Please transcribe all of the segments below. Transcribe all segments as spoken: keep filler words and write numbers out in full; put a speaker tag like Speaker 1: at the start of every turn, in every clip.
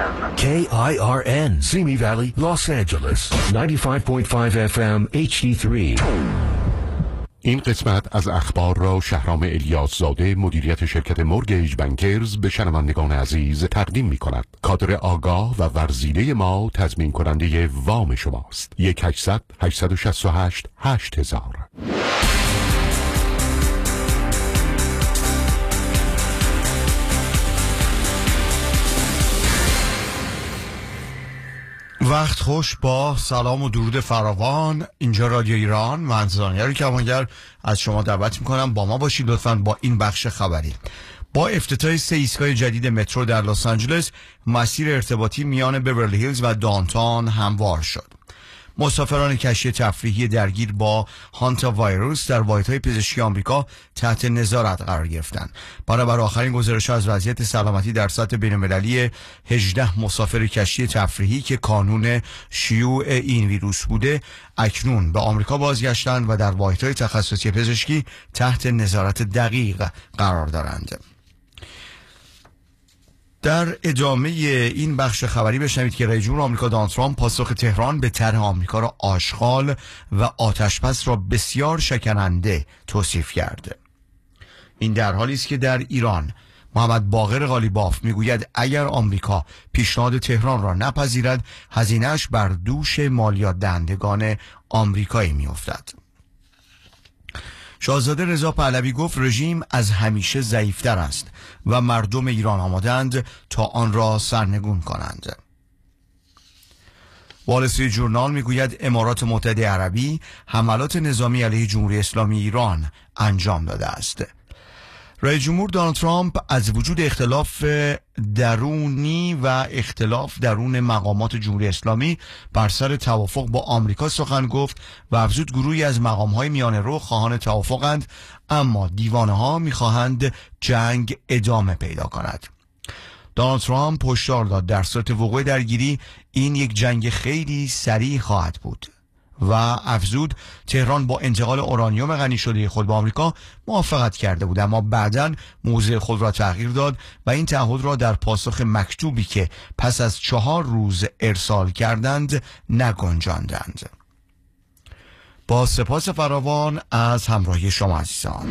Speaker 1: K I R N Simi Valley, Los Angeles ninety-five point five F M H D three.
Speaker 2: این قسمت از اخبار را شهرام الیاس زاده مدیریت شرکت مورگیج بانکرز به شنوندگان عزیز تقدیم می کند. کادر آگاه و ورزیده ما تضمین کننده وام شماست. یک هشتصد هشتصد و شصت و هشت هشت هزار.
Speaker 3: وقت خوش با سلام و درود فراوان. اینجا رادیو ایران. من زانیار کمانگر از شما دعوت میکنم با ما باشید لطفاً با این بخش خبری. با افتتاح سه ایستگاه جدید مترو در لس آنجلس، مسیر ارتباطی میان بیورلی هیلز و دانتان هموار شد. مسافران کشتی تفریحی درگیر با هانتا ویروس در واحدهای پزشکی آمریکا تحت نظارت قرار گرفتند. برابر آخرین گزارش از وضعیت سلامتی در سطح بین‌المللی، هجده مسافر کشتی تفریحی که کانون شیوع این ویروس بوده اکنون به آمریکا بازگشتند و در واحدهای تخصصی پزشکی تحت نظارت دقیق قرار دارند. در ادامه این بخش خبری بشنوید که رئیس جمهور آمریکا دونالد ترامپ پاسخ تهران به طرح آمریکا را آشغال و آتش‌بس را بسیار شکننده توصیف کرده. این در حالی است که در ایران محمد باقر قالیباف میگوید اگر آمریکا پیشنهاد تهران را نپذیرد، هزینه‌اش بر دوش مالیات دهندگان آمریکایی میافتد. شاهزاده رضا پهلوی گفت رژیم از همیشه ضعیفتر است و مردم ایران آمادند تا آن را سرنگون کنند. وال استریت ژورنال میگوید امارات متحده عربی حملات نظامی علیه جمهوری اسلامی ایران انجام داده است. رئیس جمهور دونالد ترامپ از وجود اختلاف درونی و اختلاف درون مقامات جمهوری اسلامی بر سر توافق با آمریکا سخن گفت و افزود گروهی از مقام‌های میانه رو خواهان توافقند، اما دیوانه‌ها می‌خواهند جنگ ادامه پیدا کند. دونالد ترامپ هشدار داد در صورت وقوع درگیری این یک جنگ خیلی سریع خواهد بود و افزود تهران با انتقال اورانیوم غنی شده خود به آمریکا موافقت کرده بود، اما بعداً موضع خود را تغییر داد و این تعهد را در پاسخ مکتوبی که پس از چهار روز ارسال کردند نگنجاندند. با سپاس فراوان از همراهی شما عزیزان.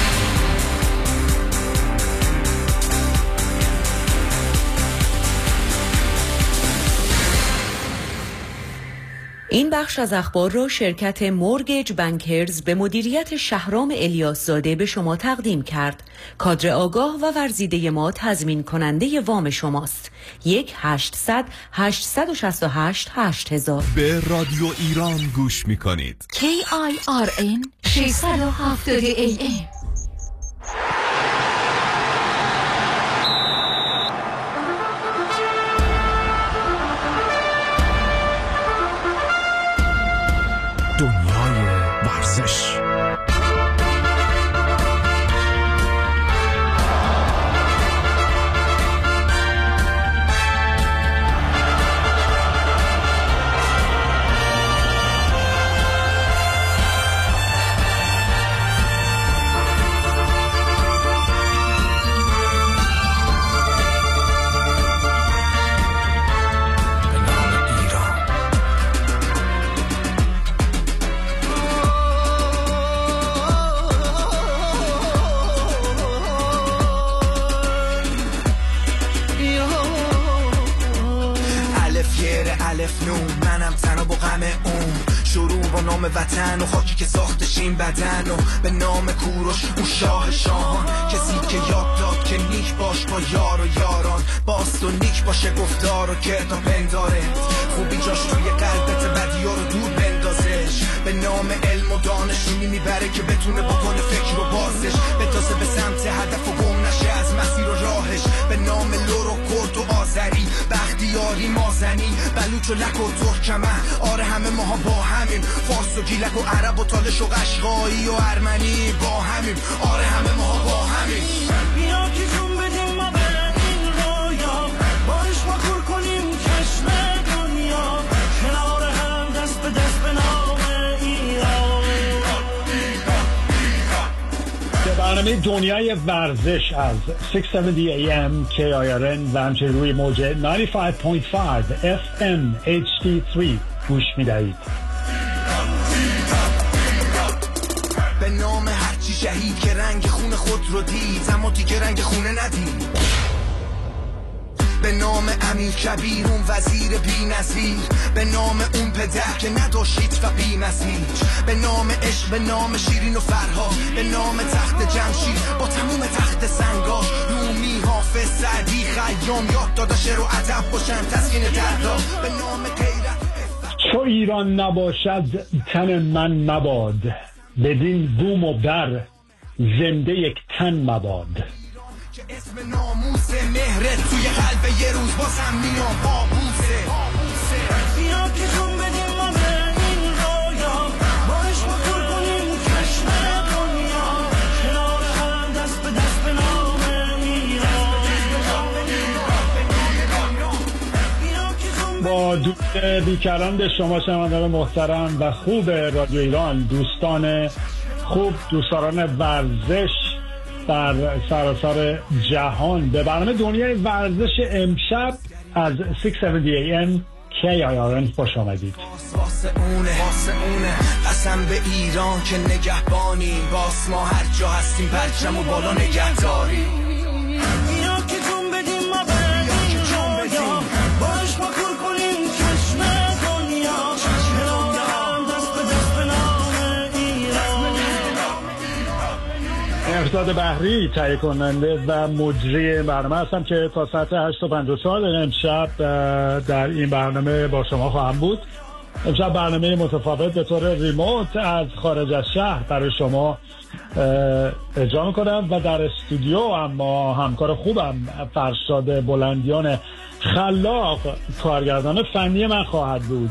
Speaker 4: این بخش از اخبار را شرکت مورگیج بانکرز به مدیریت شهرام الیاس زاده به شما تقدیم کرد. کادر آگاه و ورزیده ما تضمین کننده وام شماست. یک هشتصد هشتصد و شصت و هشت هشت هزار.
Speaker 5: به رادیو ایران گوش می کنید.
Speaker 6: کی آی آر ان ششصد و هفتاد ای ام.
Speaker 1: دنیای ورزش.
Speaker 7: وطن و خاکی که ساختش این بدن و به نام کوروش اون شاه شاهان، کسی که یاد داد که نیک باش با یار و یاران، باست و نیک باشه گفتار و کرد و پندارت، خوبی جاش توی قلبت بدیا رو دور بندازش، به نام علم و دانشونی میبره که بتونه بکنه فکر و بازش، بتازه به سمت هدف و گم نشه از مسیر و راهش، به نام لور و کرد و آذری، بختیاری مازنی، بلوچ و لک و ترکمن، آره همه ماها با همیم، فارس و گیلک و عرب و تالش و قشقایی و ارمنی با همیم، آره همه ماها با همیم. بیا که جون بدیم ما به این رویا، بارش ما کور کنیم چشم دنیا، کنار هم دست به دست به نام ایران.
Speaker 8: که بر برنامه دنیای ورزش از ششصد و هفتاد ای ام کی آی آر ان و همچنین روی موج نود و پنج ممیز پنج اف ام اچ دی سه گوش می‌دهید.
Speaker 7: به نام هرچی شهید که رنگ خون خود رو دید اما دیگه رنگ خونه ندید. به نام امیر کبیر اون وزیر بی نظیر، به نام اون پدر که نداشت و بی مسیر، به نام عشق، به نام شیرین و فرها، به نام تخت جمشید با تموم تخت سنگاش، رومی، حافظ، سعدی، خیام، یاد داده شعر و ادب باشن تسکین دردا، به نام غیرت.
Speaker 8: چو ایران نباشد تن من مباد، بدین بوم و بر زنده یک تن مباد.
Speaker 7: اسم ناموس مهرت توی قلب یه روز بازم میام آبوسه. بیا که جون بدیم ما به این رویا، باش ما پر کنیم کشم دنیا، کنار هم دست به دست به نام ایران.
Speaker 8: با درود بیکران به شما شنوندگان محترم و خوب رادیو ایران، دوستان خوب، دوستان ورزش در سراسر جهان، به برنامه دنیای ورزش امشب از ششصد و هفتاد ای ام کی آی آر ان خوش آمدید.
Speaker 7: واسه اونه واسه اونه قسم به ایران که نگهبانی، باس ما هر جا هستیم پرچم و بالا نگهداری. بیا که جون بدیم ما به این جویا، باش ما کور کنیم چشم دنیا، کنار هم دست به دست به نام ایران.
Speaker 8: ارشاد بحری تهیه کننده و مجری برنامه هستم که تا ساعت هشت و پنجاه و چهار امشب در این برنامه با شما خواهم بود. امشب برنامه متفاوت به طور ریموت از خارج از شهر برای شما اجرا میکنم و در استودیو اما همکار خوبم فرشاد بلندیان خلاق کارگردان فنی من خواهد بود.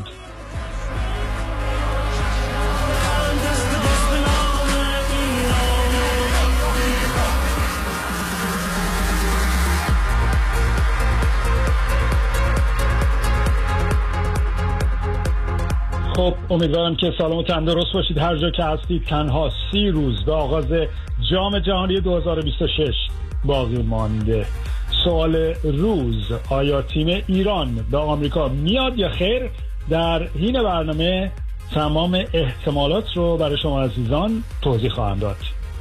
Speaker 8: خب امیدوارم که سالم و تندرست باشید هر جا که هستید. تنها سی روز به آغاز جام جهانی دو هزار و بیست و شش باقی مانده. سوال روز: آیا تیم ایران به آمریکا میاد یا خیر؟ در این برنامه تمام احتمالات رو برای شما عزیزان توضیح خواهم داد.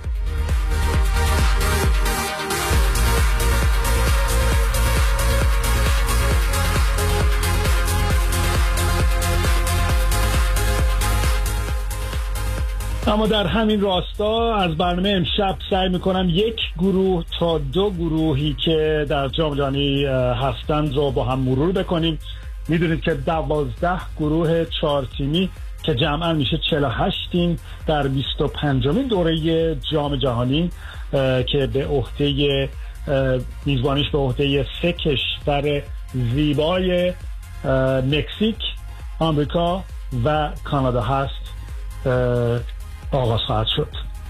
Speaker 8: اما در همین راستا از برنامه امشب سعی میکنم یک گروه تا دو گروهی که در جام جهانی هستند رو با هم مرور بکنیم. میدونید که دوازده گروه چهار تیمی که جمعا میشه چهل و هشت تیم در بیست و پنجمین دوره جام جهانی که به عهده میزبانیش به عهده سه کشور زیبای مکزیک، آمریکا و کانادا هست آغاز خواهد شد.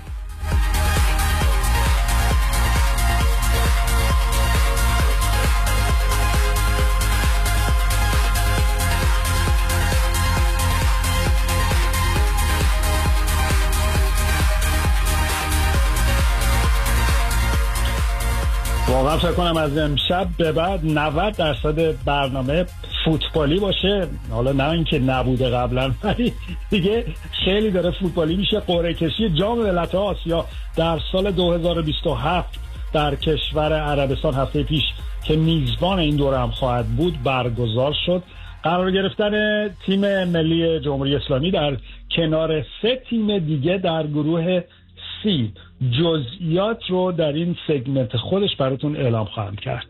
Speaker 8: واقعا فکر کنم از امشب به بعد نود درصد برنامه فوتبالی باشه. حالا نه اینکه نبوده قبلا، ولی دیگه خیلی داره فوتبالی میشه. قرعه کشی جام ملت‌های آسیا در سال دو هزار و بیست و هفت در کشور عربستان هفته پیش که میزبان این دوره هم خواهد بود برگزار شد. قرار گرفتن تیم ملی جمهوری اسلامی در کنار سه تیم دیگه در گروه سی، جزئیات رو در این سگمنت خودش براتون اعلام خواهم کرد.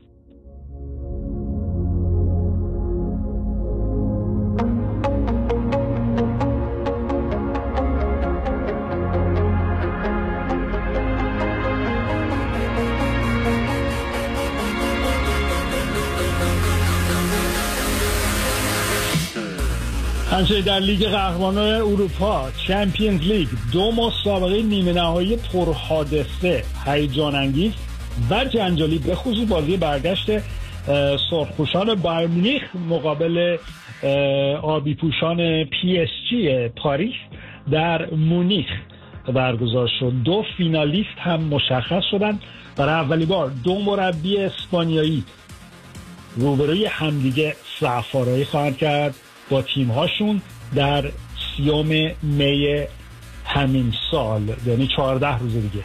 Speaker 8: همچنین در لیگ قهرمانان اروپا چمپیونز لیگ دو مسابقه نیمه نهایی پرحادثه، هیجان انگیز و جنجالی، به خصوص بازی برگشت سرخپوشان بایر مونیخ مقابل آبی پوشان پی اس جی پاریس در مونیخ برگزار شد. دو فینالیست هم مشخص شدن. برای اولین بار دو مربی اسپانیایی روبروی همدیگه صف‌آرایی خواهند کرد با تیم‌هاشون در سیوم می همین سال، یعنی چهارده روز دیگه.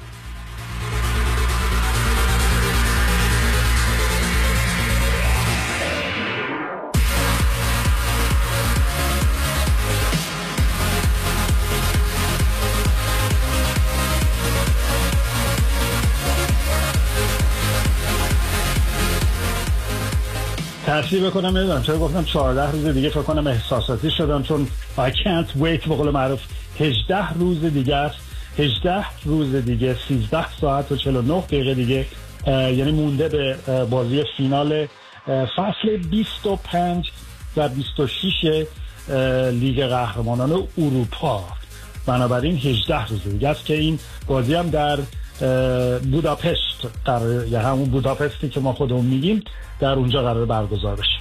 Speaker 8: تصویر بکنم نمیدونم چرا گفتم چهارده روز دیگه، فکر کنم احساساتی شدم چون I can't wait به قول معروف. هجده روز دیگه است، هجده روز دیگه، سیزده ساعت و چهل و نه دقیقه دیگه، یعنی مونده به بازی فینال فصل بیست و پنج و بیست و شش لیگ قهرمانان اروپا. بنابراین هجده روز دیگه است که این بازی هم در بوداپست قرار، یا همون بوداپستی که ما خودمون میگیم، در اونجا قرار برگزار بشه.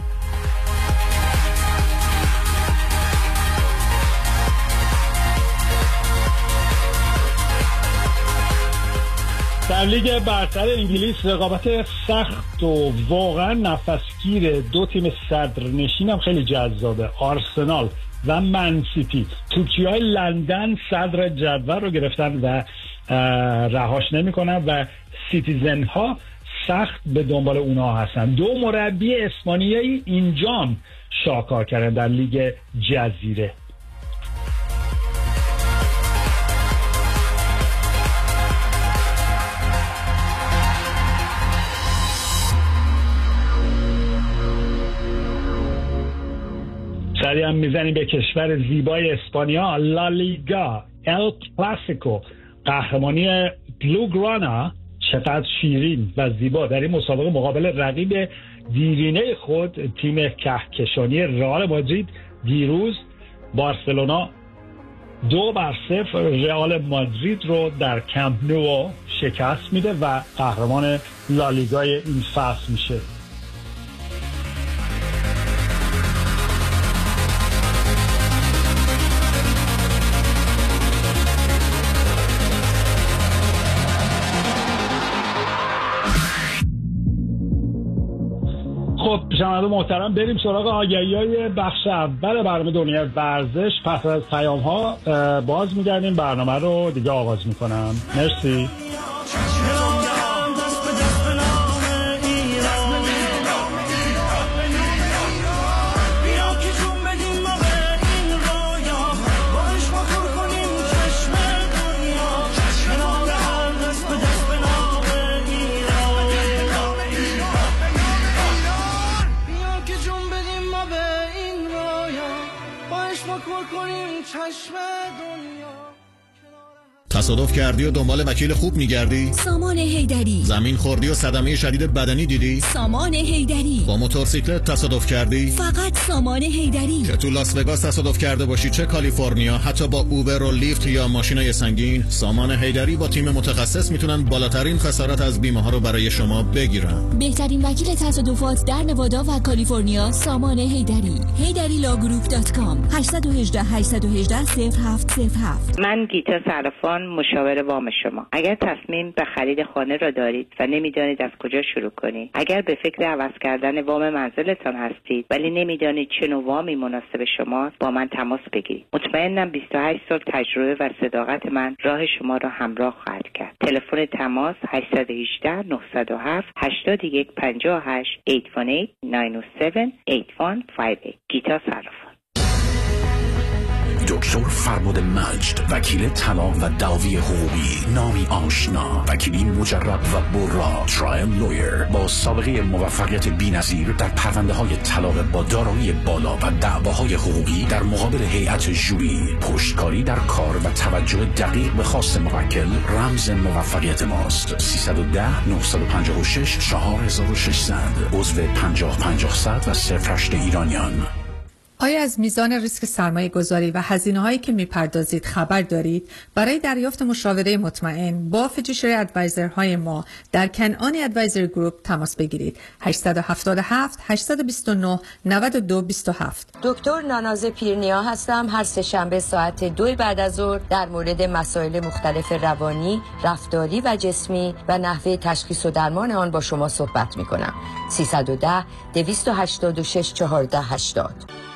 Speaker 8: در لیگ برتر انگلیس رقابت سخت و واقعا نفسگیر دو تیم صدرنشین هم خیلی جذابه. آرسنال و منسیتی، توکیوهای لندن صدر جدول رو گرفتن و رهاش نمی‌کنن و سیتیزن ها سخت به دنبال اونها هستن. دو مربی اسپانیایی اینجام شاکار کردن در لیگ جزیره. سری هم میزنیم به کشور زیبای اسپانیا. لالیگا، ال کلاسیکو، قهرمانی بلوگرانا، چقدر شیرین و زیبا در این مسابقه مقابل رقیب دیرینه خود تیم کهکشانی رئال مادرید. دیروز بارسلونا دو بر صفر رئال مادرید رو در کمپ نو شکست میده و قهرمان لالیگای این فصل میشه. خب شنوندگان محترم، بریم سراغ آگهی‌های بخش اول برنامه دنیای ورزش. پس از پیام‌ها باز می‌گردیم برنامه رو دیگه آغاز می‌کنم. مرسی.
Speaker 9: تصادف کردی و دنبال وکیل خوب میگردی؟
Speaker 6: سامان حیدری.
Speaker 9: زمین خوردی و صدمه شدید بدنی دیدی؟
Speaker 6: سامان حیدری.
Speaker 9: با موتورسیکلت تصادف کردی؟
Speaker 6: فقط سامان حیدری.
Speaker 9: که تو لاس وگاس تصادف کرده باشی، چه کالیفرنیا، حتی با اوبر و لیفت یا ماشینای سنگین، سامان حیدری با تیم متخصص میتونن بالاترین خسارت از بیمه ها رو برای شما بگیرن.
Speaker 6: بهترین وکیل تصادفات در نوادا و کالیفرنیا، سامان حیدری. حیدری لاگروپ دات کام. هشت یک هشت هشت یک هشت صفر هفت صفر هفت.
Speaker 10: من گیتا صرافان، مشاور وام شما. اگر تصمیم به خرید خانه را دارید و نمیدانید از کجا شروع کنید، اگر به فکر عوض کردن وام منزلتان هستید ولی نمیدانید چه نوع وامی مناسب شماست، با من تماس بگیرید. مطمئنم بیست و هشت سال تجربه و صداقت من راه شما را همراه خواهد کرد. تلفن تماس هشت یک هشت نه صفر هفت هشت یک پنج هشت هشت یک هشت نه هفت هشت یک پنج هشت گیتا صرافان.
Speaker 11: دکتر فرباد مجد، وکیل طلاق و دعاوی حقوقی، نامی آشنا، وکیلی مجرب و برا، ترایل لویر با سابقه موفقیت بی‌نظیر در پرونده‌های طلاق با دارایی بالا و دعواهای حقوقی در مقابل هیئت ژوری، پشتکاری در کار و توجه دقیق به خواست موکل رمز موفقیت ماست. سیصد و ده نهصد و پنجاه و شش چهار هزار و ششصد، عضو پنجاه پنجاه صد و صفر هشت ایرانیان.
Speaker 12: آیا از میزان ریسک سرمایه گذاری و هزینه هایی که میپردازید خبر دارید؟ برای دریافت مشاوره مطمئن با فیدوشری ادوایزر های ما در کنعانی ادوایزر گروپ تماس بگیرید. هشت هفت هفت هشت دو نه نه دو دو هفت.
Speaker 13: دکتر ناناز پیرنیا هستم. هر سه شنبه ساعت دو بعد از ظهر در مورد مسائل مختلف روانی، رفتاری و جسمی و نحوه تشخیص و درمان آن با شما صحبت می‌کنم. سیصد و ده دویست و هشتاد و شش چهارده هشتاد.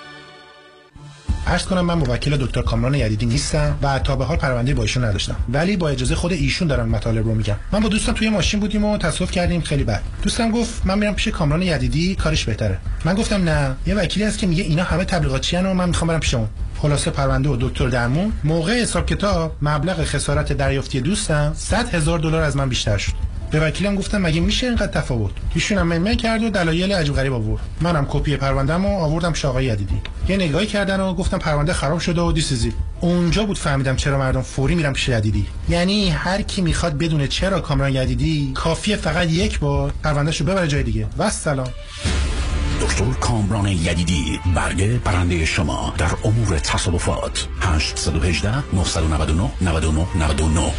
Speaker 14: عرض کنم من موکل دکتر کامران یدیدی نیستم و تا به حال پرونده با ایشون نداشتم، ولی با اجازه خود ایشون دارم مطالب رو میگم. من با دوستم توی ماشین بودیم و تصادف کردیم خیلی بد. دوستم گفت من میرم پیش کامران یدیدی، کارش بهتره. من گفتم نه، یه وکیلی هست که میگه اینا همه تبلیغاتچیان و من میخوام برم پیش اون. خلاصه پرونده و دکتر درمون موقع حساب کتاب مبلغ خسارت دریافتی دوستم صد هزار دلار از من بیشتر شد. به وکیلم گفتم مگه میشه اینقدر تفاوت؟ ایشون هم میمه کرد و دلایل عجیب غریب آورد. منم کپی پروندهمو آوردم پیش آقای یدیدی. یه نگاهی کردن و گفتم پرونده خراب شده و دیسیزی. اونجا بود فهمیدم چرا مردم فوری میرن پیش یدیدی. یعنی هر کی میخواد بدونه چرا کامران یدیدی، کافیه فقط یک بار پروندهشو ببره جای دیگه. و سلام.
Speaker 11: دکتر کامران یدیدی، برگه برنده شما در امور تصادفات. هشت یک هشت نه نه نه نه نه نه نه.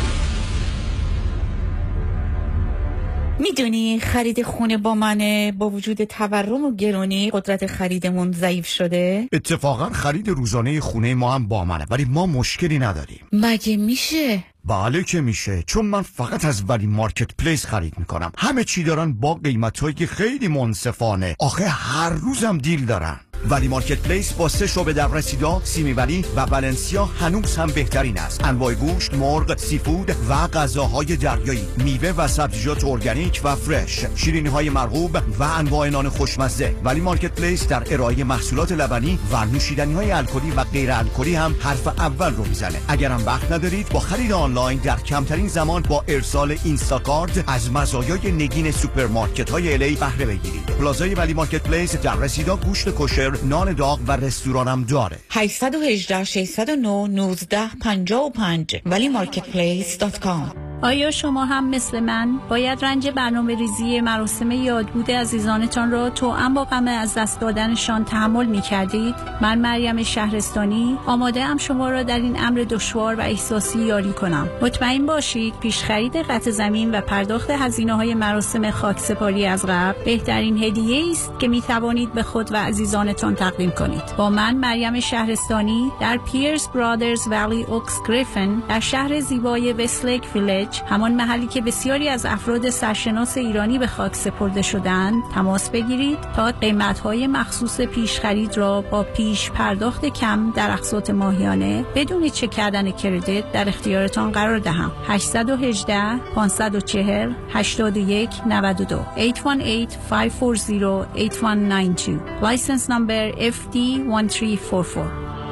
Speaker 15: میدونی خرید خونه با منه با وجود تورم و گرونی قدرت خریدمون ضعیف شده؟
Speaker 3: اتفاقا خرید روزانه خونه ما هم با منه، ولی ما مشکلی نداریم.
Speaker 15: مگه میشه؟
Speaker 3: بله که میشه، چون من فقط از ولی مارکت پلیس خرید میکنم. همه چی دارن با قیمتایی که خیلی منصفانه. آخه هر روزم دیل دارن. ولی مارکت پلیس با سه شعبه در رسیدا، سیمی ولی و ولنسیا هنوز هم بهترین است. انواع گوشت، مرغ، سیفود و غذاهای دریایی، میوه و سبزیجات ارگانیک و فرش، شیرینی‌های مرغوب و انواع نان خوشمزه. ولی مارکت پلیس در ارائه محصولات لبنی و نوشیدنی‌های الکلی و غیر الکلی هم حرف اول رو میزنه. اگرم وقت ندارید با خرید آنلاین در کمترین زمان با ارسال اینستاکارت از مزایای نگین سوپرمارکت‌های الی بهره بگیرید. پلازای ولی مارکت پلیس در رسیدا گوشت کوشر، نان داغ و رستورانم داره.
Speaker 15: هشت یک هشت شش صفر نه یک نه پنج پنج ولی مارکت پلیس دات کام.
Speaker 16: آیا شما هم مثل من باید رنج برنامه ریزی مراسم یادبود عزیزانتان را توأم با غم از دست دادنشان تحمل می کردید؟ من مریم شهرستانی آماده ام شما را در این امر دشوار و احساسی یاری کنم. مطمئن باشید پیش خرید قطع زمین و پرداخت هزینه های مراسم خاکسپاری از قبل بهترین هدیه است که می توانید به خود و عزیزانتان تقدیم کنید. با من مریم شهرستانی در پیرس برادرز ولی اوکس گریفن در شهر زیبای وستلیک ویلیج، همان محلی که بسیاری از افراد سرشناس ایرانی به خاک سپرده شدند، تماس بگیرید تا قیمت‌های مخصوص پیش خرید را با پیش پرداخت کم در اقساط ماهیانه بدون چک کردن کردیت در اختیارتان قرار دهم. هشت یک هشت پانصد و چهل هشتاد و یک نود و دو هشت یک هشت پنج چهار صفر هشت یک نه دو License number اف دی یک سه چهار چهار.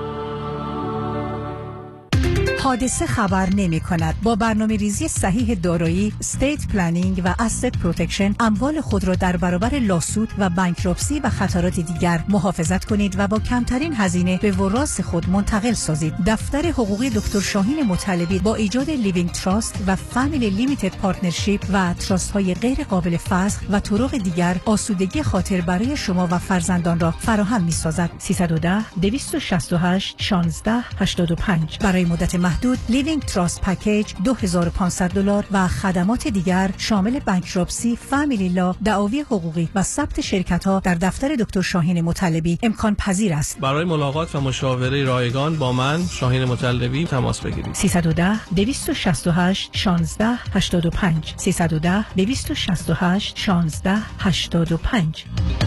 Speaker 17: حادثه خبر نمی کند. با برنامه ریزی صحیح دارایی، استیت پلنینگ و asset پروتکشن اموال خود را در برابر لاسود و بانکراپسی و خطرات دیگر محافظت کنید و با کمترین هزینه به وراث خود منتقل سازید. دفتر حقوقی دکتر شاهین مطلبی با ایجاد لیوینگ تراست و فامیلی لیمیتد پارتنرشیپ و تراست های غیر قابل فسخ و طرق دیگر آسودگی خاطر برای شما و فرزندان را فراهم می سازد. سیصد و ده دویست و شصت و هشت شانزده هشتاد و پنج. برای مدت محدود لیوینگ تراست پکیج دو هزار و پانصد دلار و خدمات دیگر شامل بانکراپسی، فامیلی لا، دعاوی حقوقی و ثبت شرکت ها در دفتر دکتر شاهین مطلبی امکان پذیر است.
Speaker 18: برای ملاقات و مشاوره رایگان با من شاهین مطلبی تماس بگیرید.
Speaker 17: سیصد و ده دویست و شصت و هشت شانزده هشتاد و پنج سیصد و ده دویست و شصت و هشت شانزده هشتاد و پنج.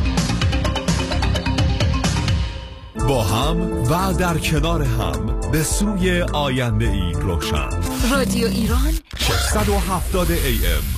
Speaker 5: با هم و در کنار هم به سوی آینده ای روشن.
Speaker 6: رادیو ایران
Speaker 5: ششصد و هفتاد ای ام.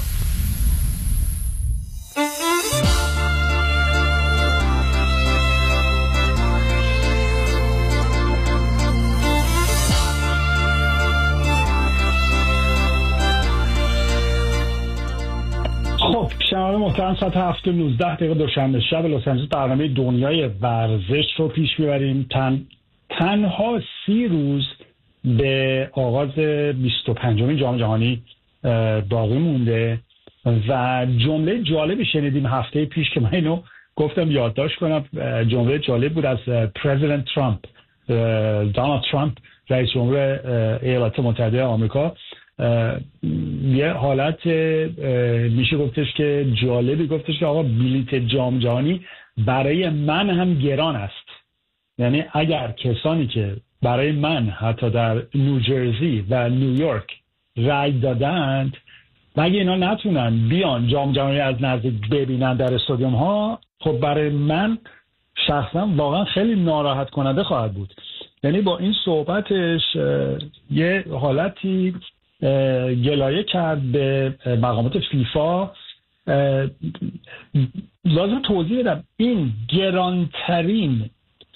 Speaker 8: خب شنوندگان محترم، ساعت هفت و نوزده دقیقه دوشنبه شب لس آنجلس برنامه دنیای ورزش رو پیش میبریم. تن... تنها سی روز به آغاز بیست و پنجمین جام جهانی باقی مونده و جمله جالبی شنیدیم هفته پیش که من اینو گفتم یادداشت کنم جمله جالب بود از پرزیدنت ترامپ، دونالد ترامپ رئیس جمهور ایالات متحده آمریکا. یه حالت میشه گفتش که جالبی گفتش که آقا بلیت جام جهانی برای من هم گران است. یعنی اگر کسانی که برای من حتی در نیوجرسی و نیویورک رای دادند مگه اینا نتونن بیان جام جهانی از نزدیک ببینن در استادیوم ها، خب برای من شخصا واقعا خیلی ناراحت کننده خواهد بود. یعنی با این صحبتش یه حالتی گلایه کرد به مقامات فیفا. لازم توضیح بدم این گرانترین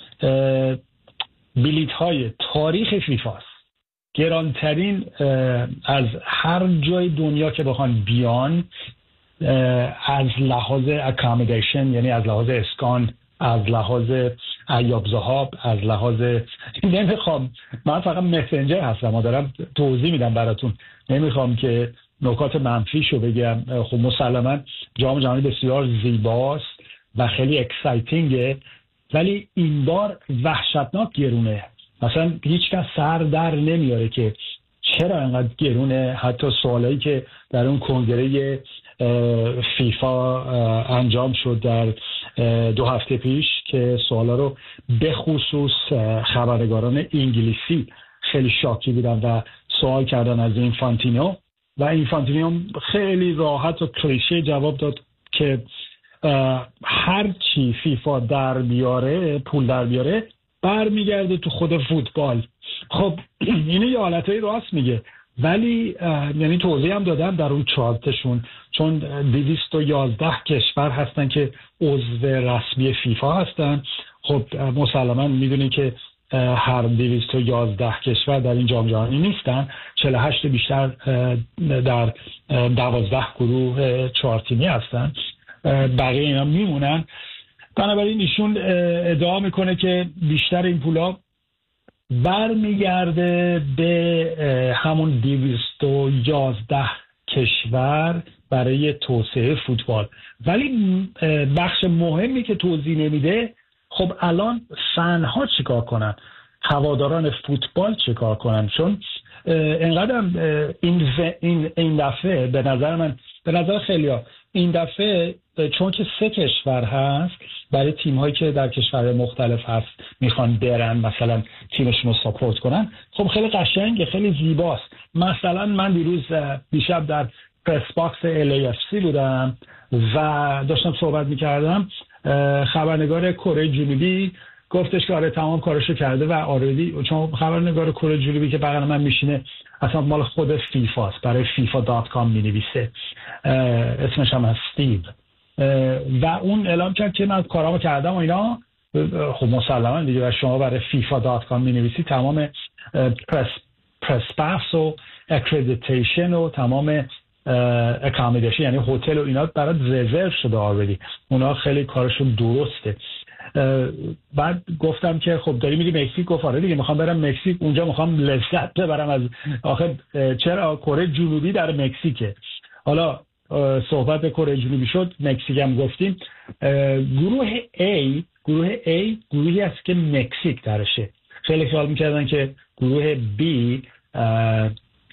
Speaker 8: بلیت های تاریخ فیفاست، گرانترین از هر جای دنیا که بخوان بیان، از لحاظ اکامودیشن یعنی از لحاظ اسکان، از لحاظ عیاب ذهاب، از لحاظ نمیخوام من فقط مسنجر هستم، ما دارم توضیح میدم براتون، نمیخوام که نکات منفیشو بگم. خب مسلما جام جهانی بسیار زیباست و خیلی اکسایتینگه، ولی این بار وحشتناک گرونه. مثلا هیچ کس سر در نمیاره که چرا اینقدر گرونه. حتی سوالایی که در اون کنگره فیفا انجام شد در دو هفته پیش که سوالا رو به خصوص خبرنگاران انگلیسی خیلی شاکی بودن و سوال کردن از اینفانتینو و اینفانتینو خیلی راحت و کلیشه جواب داد که هر چی فیفا در بیاره، پول در بیاره، برمیگرده تو خود فوتبال. خب اینه یه حالتهای راست میگه، ولی یعنی توضیح هم دادم در اون چارتشون، چون دویست و یازده کشور هستن که عضو رسمی فیفا هستن. خب مسلما میدونی که هر دویست و یازده کشور در این جام جهانی نیستن، چهل و هشت بیشتر در دوازده گروه چهار تیمی هستن، بقیه اینا میمونن. بنابراین ایشون ادعا میکنه که بیشتر این پولا برمیگرده به همون دویست و یازده کشور برای توسعه فوتبال. ولی بخش مهمی که توضیح نمیده، خب الان فنها چیکار کنن، هواداران فوتبال چیکار کنن؟ چون اینقدر این این این دفعه به نظر من، به نظر خیلیا این دفعه چون که سه کشور هست، برای تیم هایی که در کشورهای مختلف هست میخوان برن مثلا تیمشون رو ساپورت کنن، خب خیلی قشنگه، خیلی زیباست. مثلا من دیروز دیشب در پرس باکس ال ای اف سی بودم و داشتم صحبت میکردم، خبرنگار کره جنوبی گفتش که آره تمام کارشو کرده و آردی، چون خبرنگار کره جنوبی که بغل من میشینه اصلا مال خود فیفاست، برای فیفا دات کام مینویسه، اسمش هم استیو، و اون اعلام کرد که من کارامو کردم و اینا. خب مسلما دیگه و شما برای فیفا دات کام مینویسی، تمام پرس پرس پاس و اکریدیتیشن و تمام اکامودیشن یعنی هتل و اینا برات رزرو شده آردی، اونا خیلی کارشون درسته. بعد گفتم که خب داری میری مکزیک؟ گفت آره دیگه میخوام برم مکزیک، اونجا میخوام لذت ببرم از آخه چرا کره جنوبی در مکزیکه. حالا صحبت کره جنوبی شد، مکزیک هم گفتیم. گروه A گروه A گروهی است که مکزیک درشه. خیلی خیال میکردن که گروه B اه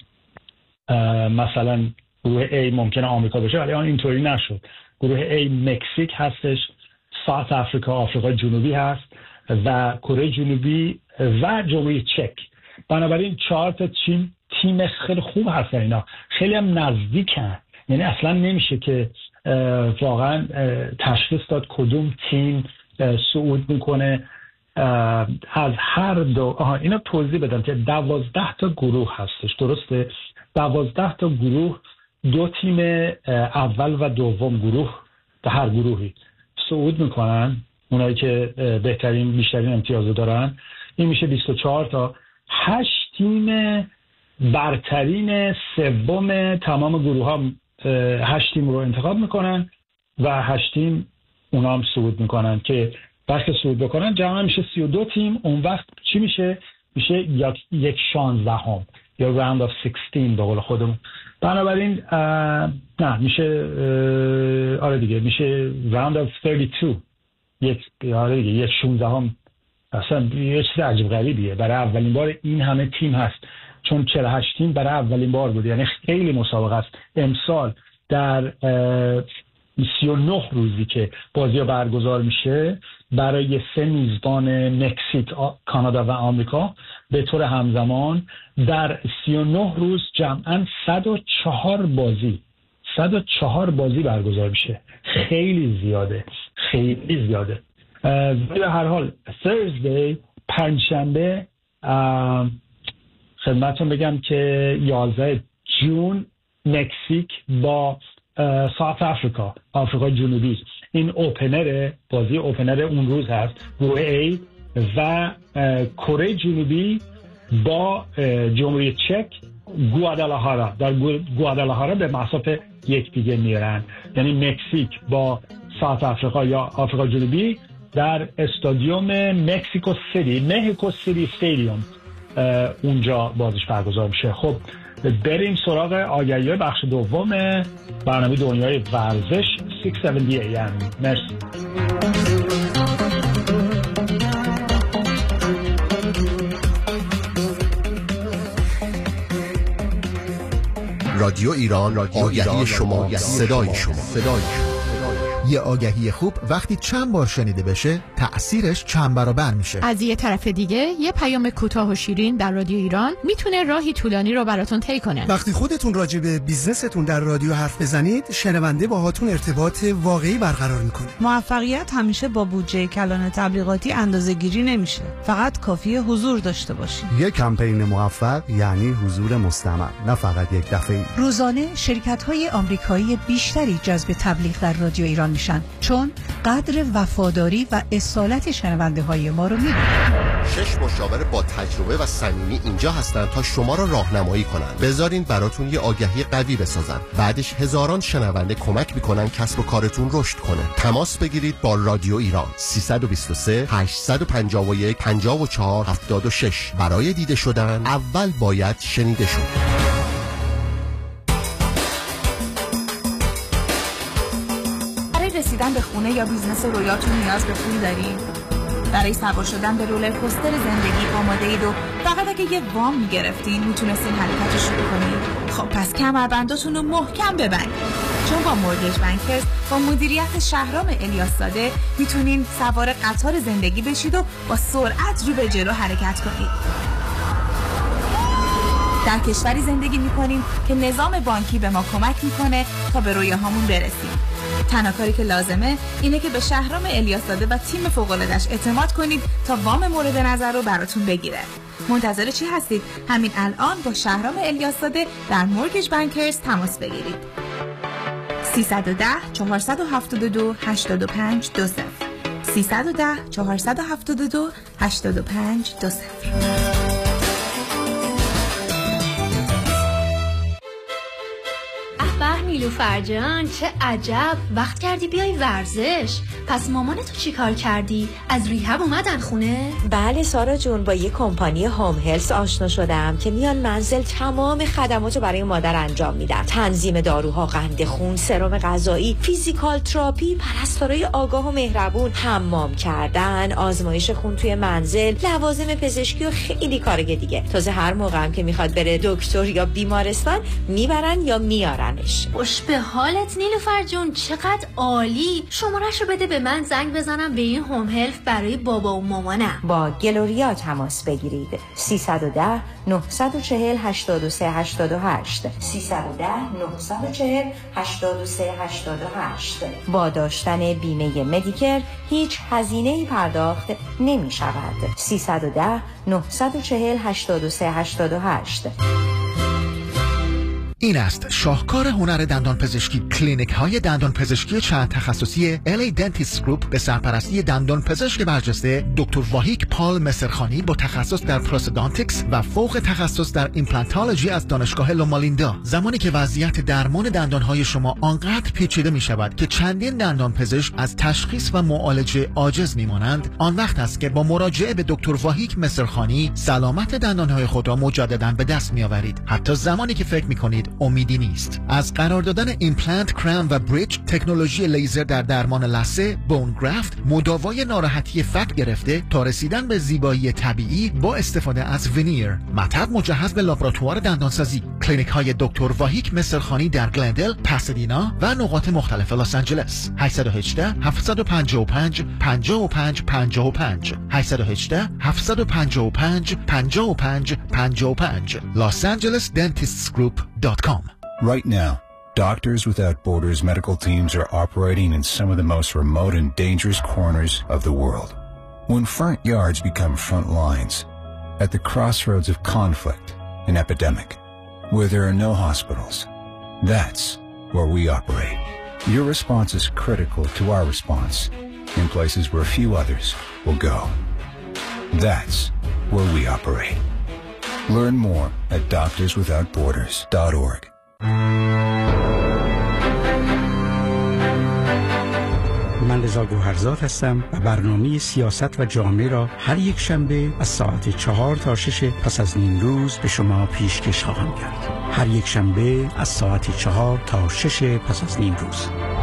Speaker 8: اه مثلا گروه A ممکنه آمریکا باشه، ولی آن اینطوری نشد. گروه A مکزیک هستش، ساوت آفریقا، آفریقا جنوبی هست و کره جنوبی و جمهوری چک. بنابراین چهار تا تیم تیم خیلی خوب هستن، اینا خیلی هم نزدیکن، یعنی اصلا نمیشه که واقعا تشخیص داد کدوم تیم صعود میکنه از هر دو. آها اینا توضیح بدم که دوازده تا گروه هستش، درسته؟ دوازده تا گروه، دو تیم اول و دوم گروه در هر گروهی صعود میکنن، اونایی که بهترین بیشترین امتیاز دارن. این میشه بیست و چهار تا. هشت تیم برترین سوم تمام گروه ها هشت تیم رو انتخاب میکنن و هشت تیم اونا هم صعود میکنن که وقتی صعود بکنن جمع میشه سی و دو تیم. اون وقت چی میشه؟ میشه یک, یک شانزده هم یا راوند آف شانزده به قول خودمون. بنابراین نه میشه آره دیگه میشه راوند آف سی و دو یک دیگه یک شانزده هم اصلا یه چیز عجیب غریبیه. برای اولین بار این همه تیم هست، چون چهل و هشت تیم برای اولین بار بود، یعنی خیلی مسابقه است. امسال در سی و نه روزی که بازی ها برگزار میشه برای سه میزبان مکزیک، کانادا و آمریکا به طور همزمان در سی و نه روز جمعاً صد و چهار بازی صد و چهار بازی برگزار میشه. خیلی زیاده، خیلی زیاده. به هر حال Thursday پنجشنبه خدمتتون بگم که یازده جون مکزیک با ساوت افریقا، آفریقای جنوبی، این اوپنر، بازی اوپنر اون روز هست، گروه A، و کره جنوبی با جمهوری چک گوادالاهارا، در گوادالاهارا به مسافه یکدیگه میرن. یعنی مکزیک با ساوت افریقا یا آفریقا جنوبی در استادیوم مکسیکو سیتی، مکسیکو سیتی استادیوم اونجا بازیش برگزار میشه. خب بریم سراغ آگهی بخش دوم برنامه دنیای ورزش شش هفتاد ای ام. مرسی.
Speaker 19: رادیو ایران، رادیو آگهی شما، صدای شما، صدای شما. یه آگهی خوب وقتی چند بار شنیده بشه تأثیرش چند برابر میشه.
Speaker 20: از یه طرف دیگه یه پیام کوتاه و شیرین در رادیو ایران میتونه راهی طولانی رو براتون طی کنه.
Speaker 21: وقتی خودتون راجع به بیزنستون در رادیو حرف بزنید، شنونده باهاتون ارتباط واقعی برقرار میکنه.
Speaker 22: موفقیت همیشه با بودجه کلان تبلیغاتی اندازه‌گیری نمیشه. فقط کافیه حضور داشته باشید.
Speaker 21: یه کمپین موفق یعنی حضور مستمر، نه فقط یک دفعه‌ای.
Speaker 17: روزانه شرکت‌های آمریکایی بیشتری جذب تبلیغ در رادیو ایران میشن، چون قدر وفاداری و اصالت شنونده های ما رو میدونن.
Speaker 19: شش مشاور با تجربه و صمیمی اینجا هستن تا شما را راهنمایی کنن. بذارین براتون یه آگهی قوی بسازن. بعدش هزاران شنونده کمک میکنن کسب و کارتون رشد کنه. تماس بگیرید با رادیو ایران سیصد و بیست و سه هشتصد و پنجاه و یک پنجاه و چهار هفتاد و شش. برای دیده شدن اول باید شنیده شد.
Speaker 23: رسیدن به خونه یا بیزنس رویاتون نیاز به پول دارین؟ برای سوار شدن به رولر کوستر زندگی آماده اید و فقط اگه یه وام میگرفتین میتونستین حرکت رو شروع کنید؟ خب پس کمربنداتون رو محکم ببندید، چون با مورگیج بانکرز با مدیریت شهرام الیاس زاده میتونین سوار قطار زندگی بشید و با سرعت رو به جلو حرکت کنید. در کشوری زندگی میکنیم که نظام بانکی به ما کمک میکنه تا به رویاهامون برسیم. تنها کاری که لازمه اینه که به شهرام الیاس زاده و تیم فوق‌العاده‌اش اعتماد کنید تا وام مورد نظر رو براتون بگیره. منتظر چی هستید؟ همین الان با شهرام الیاس زاده در مورگیج بانکرز تماس بگیرید. سیصد و ده چهارصد و هفتاد و دو هشتاد و پنج دو صفر سیصد و ده چهارصد و هفتاد و دو هشتاد و پنج دو صفر.
Speaker 24: نیلوفر جان، چه عجب وقت کردی بیای ورزش. پس مامانتو چی کار کردی؟ از ریهب اومدن خونه؟
Speaker 13: بله سارا جون، با یه کمپانی هوم هلس آشنا شدم که میان منزل تمام خدماتو برای مادر انجام میدن. تنظیم داروها، قند خون، سرم غذایی، فیزیکال تراپی، پرستارای آگاه و مهربون، حمام کردن، آزمایش خون توی منزل، لوازم پزشکی و خیلی کارگه دیگه. تازه هر موقع هم که میخواد بره دکتر یا بیمارستان میبرن یا میارنش.
Speaker 24: خوش به حالت نیلوفر جون، چقدر عالی. شماره‌شو بده به من زنگ بزنم به این هوم هلف برای بابا و مامانم.
Speaker 13: با گلوریا تماس بگیرید. سیصد و ده نهصد و چهل هشتاد و سه هشتاد و هشت سیصد و ده نهصد و چهل هشتاد و سه هشتاد و هشت. با داشتن بیمه مدیکر هیچ هزینه‌ای پرداخت نمی شود. سیصد و ده نهصد و چهل هشتاد و سه هشتاد و هشت.
Speaker 19: این است شاهکار هنر دندان پزشکی. کلینیک های دندان پزشکی چند تخصصی ال ای Dentist Group به سرپرستی دندان پزشک برجسته دکتر واهیک پال مسرخانی با تخصص در پروستودانتیکس و فوق تخصص در ایمپلانتولوژی از دانشگاه لومالیندا. زمانی که وضعیت درمان دندان های شما آنقدر پیچیده می شود که چندین دندان پزشک از تشخیص و معالجه عاجز می مانند، آن وقت است که با مراجعه به دکتر واهیک مسرخانی سلامت دندان های خود را مجددا به دست می آورید. حتی زمانی که فکر می کنید امیدی نیست. از قرار دادن ایمپلنت، کرام و بریدج، تکنولوژی لیزر در درمان لثه، بون گرافت، مداوای ناراحتی فک گرفته تا رسیدن به زیبایی طبیعی با استفاده از ونیر. مطب مجهز به لابراتوار دندانسازی. کلینیک های دکتر واهیک مصرخانی در گلندل، پاسادینا و نقاط مختلف لس آنجلس. هشت یک هشت، هفت پنج پنج، پنج پنج پنج پنج هشت یک هشت، هفت پنج پنج، پنج پنج پنج پنج los angeles dentists group dot com.
Speaker 1: Right now, Doctors Without Borders medical teams are operating in some of the most remote and dangerous corners of the world. When front yards become front lines, at the crossroads of conflict and epidemic, where there are no hospitals, that's where we operate. Your response is critical to our response in places where few others will go. That's where we operate. Learn more at doctors without borders dot org.
Speaker 2: من رضا گوهرزاد هستم و برنامه سیاست و جامعه را هر یک شنبه از ساعت چهار تا شش پس از نیم روز به شما پیشکش خواهم کرد. هر یک شنبه از ساعت چهار تا شش پس از نیم روز.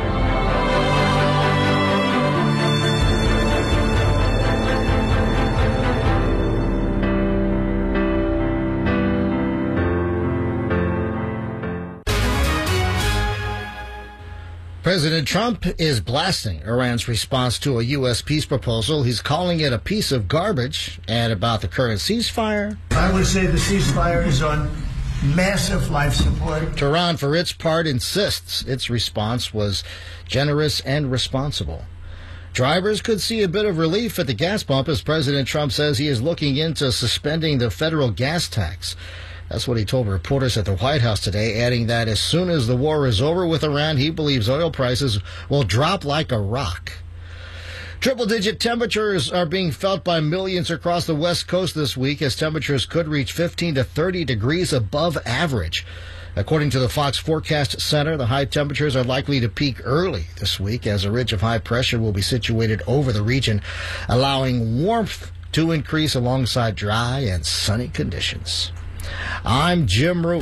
Speaker 9: President Trump is blasting Iran's response to a U S peace proposal. He's calling it a piece of garbage. And about the current ceasefire,
Speaker 4: I would say the ceasefire is on massive life support.
Speaker 9: Tehran, for its part, insists its response was generous and responsible. Drivers could see a bit of relief at the gas pump as President Trump says he is looking into suspending the federal gas tax. That's what he told reporters at the White House today, adding that as soon as the war is over with Iran, he believes oil prices will drop like a rock. Triple-digit temperatures are being felt by millions across the West Coast this week as temperatures could reach fifteen to thirty degrees above average. According to the Fox Forecast Center, the high temperatures are likely to peak early this week as a ridge of high pressure will be situated over the region, allowing warmth to increase alongside dry and sunny conditions. I'm Jim Root.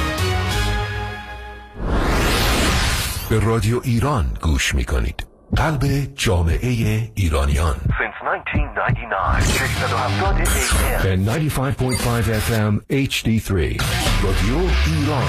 Speaker 7: به رادیو ایران گوش میکنید. قلب جامعه ایرانیان. Since nineteen ninety-nine, ششصد و هفتاد A M. And ninety-five point five F M H D three. رادیو ایران.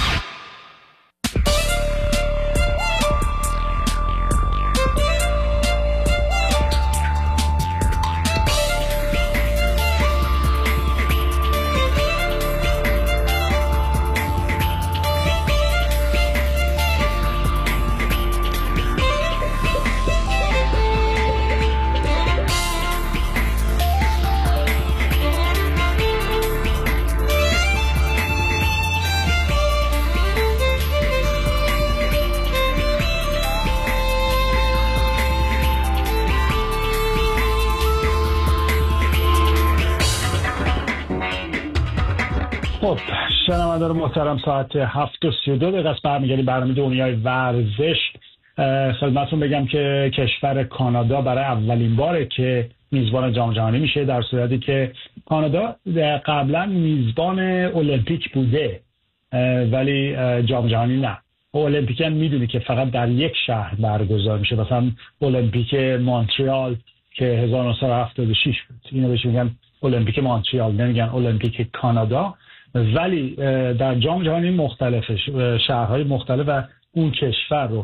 Speaker 8: شنوندگان محترم، ساعت هفت و سی و دو دقیقه است. برمیگردیم برنامه دنیای ورزش. خدمتتون بگم که کشور کانادا برای اولین باره که میزبان جام جهانی میشه، در صورتی که کانادا قبلا میزبان المپیک بوده ولی جام جهانی نه. المپیک هم میدونی که فقط در یک شهر برگزار میشه، مثلا المپیک مونترال که هزار و نهصد و هفتاد و شش بود، اینو بهش میگن المپیک مونترال، نمیگن المپیک کانادا. ولی در جام جهانی مختلف شهرهای مختلف و اون کشور رو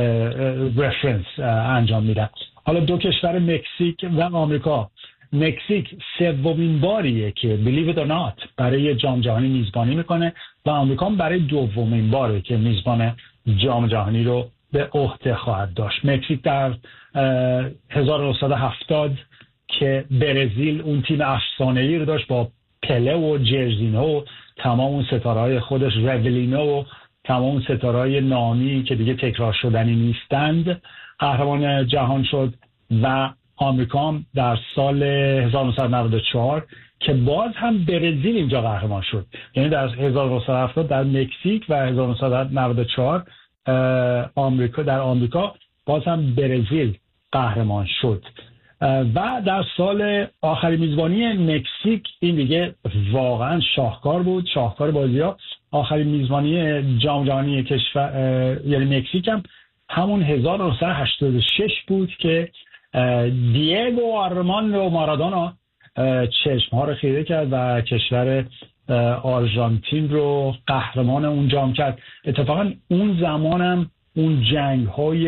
Speaker 8: رفرنس انجام میدن. حالا دو کشور مکزیک و آمریکا. مکزیک سومین باریه که believe it or not برای جام جهانی میزبانی میکنه و آمریکا برای دومین باره که میزبان جام جهانی رو به عهده خواهد داشت. مکزیک در هزار و نهصد و هفتاد که برزیل اون تیم افسانه‌ای رو داشت با پله و جرزینو و تمام اون ستاره‌های خودش، رولینو و تمام اون ستاره‌های نامی که دیگه تکرار شدنی نیستند، قهرمان جهان شد. و آمریکا در سال هزار و نهصد و نود و چهار که باز هم برزیل اینجا قهرمان شد، یعنی در هزار و نهصد و هفتاد در مکزیک و هزار و نهصد و نود و چهار آمریکا در آمریکا باز هم برزیل قهرمان شد. و در سال آخری میزبانی مکزیک این دیگه واقعا شاهکار بود، شاهکار بازی‌ها. آخرین میزبانی جام جهانی کشور یعنی مکزیک هم همون هزار و نهصد و هشتاد و شش بود که دیگو آرماندو مارادونا چشم‌ها رو خیره کرد و کشور آرژانتین رو قهرمان اون جام کرد. اتفاقا اون زمانم اون جنگ‌های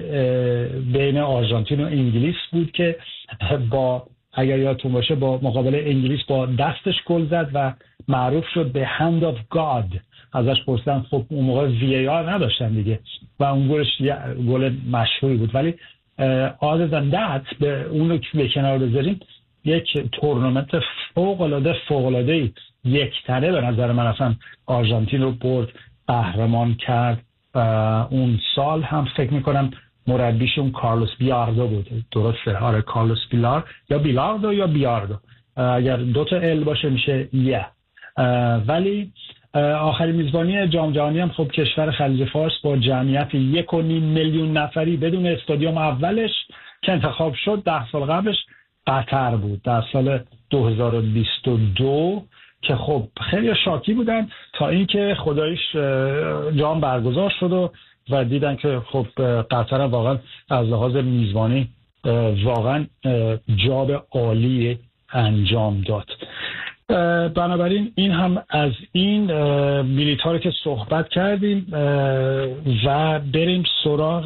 Speaker 8: بین آرژانتین و انگلیس بود که با اگر یادتون باشه با مقابل انگلیس با دستش گل زد و معروف شد به Hand of God. ازش پرسیدن خب اون موقع وی ای آر نداشتن دیگه و اون گلش گل مشهوری بود، ولی other than that به اون رو به کنار بذاریم یک تورنمنت فوق‌العاده فوق‌العاده یک تنه به نظر من اصلا آرژانتین رو برد، قهرمان کرد. اون سال هم فکر میکنم مربیشون کارلوس بیاردو بود، درسته؟ آره کارلوس بیلار یا بیلاردو یا بیاردو، اگر دو تا ال باشه میشه یه. ولی آخرین میزبانی جام جهانی هم خب کشور خلیج فارس با جمعیت یک و نیم میلیون نفری بدون استادیوم اولش که انتخاب شد ده سال قبلش قطر بود در سال دو هزار و بیست و دو که خب خیلی شاکی بودن تا اینکه خداییش جام برگزار شد و و دیدن که خب قطر واقعا از لحاظ میزبانی واقعا جاب عالی انجام داد. بنابراین این هم از این بلیط ها رو که صحبت کردیم و بریم سراغ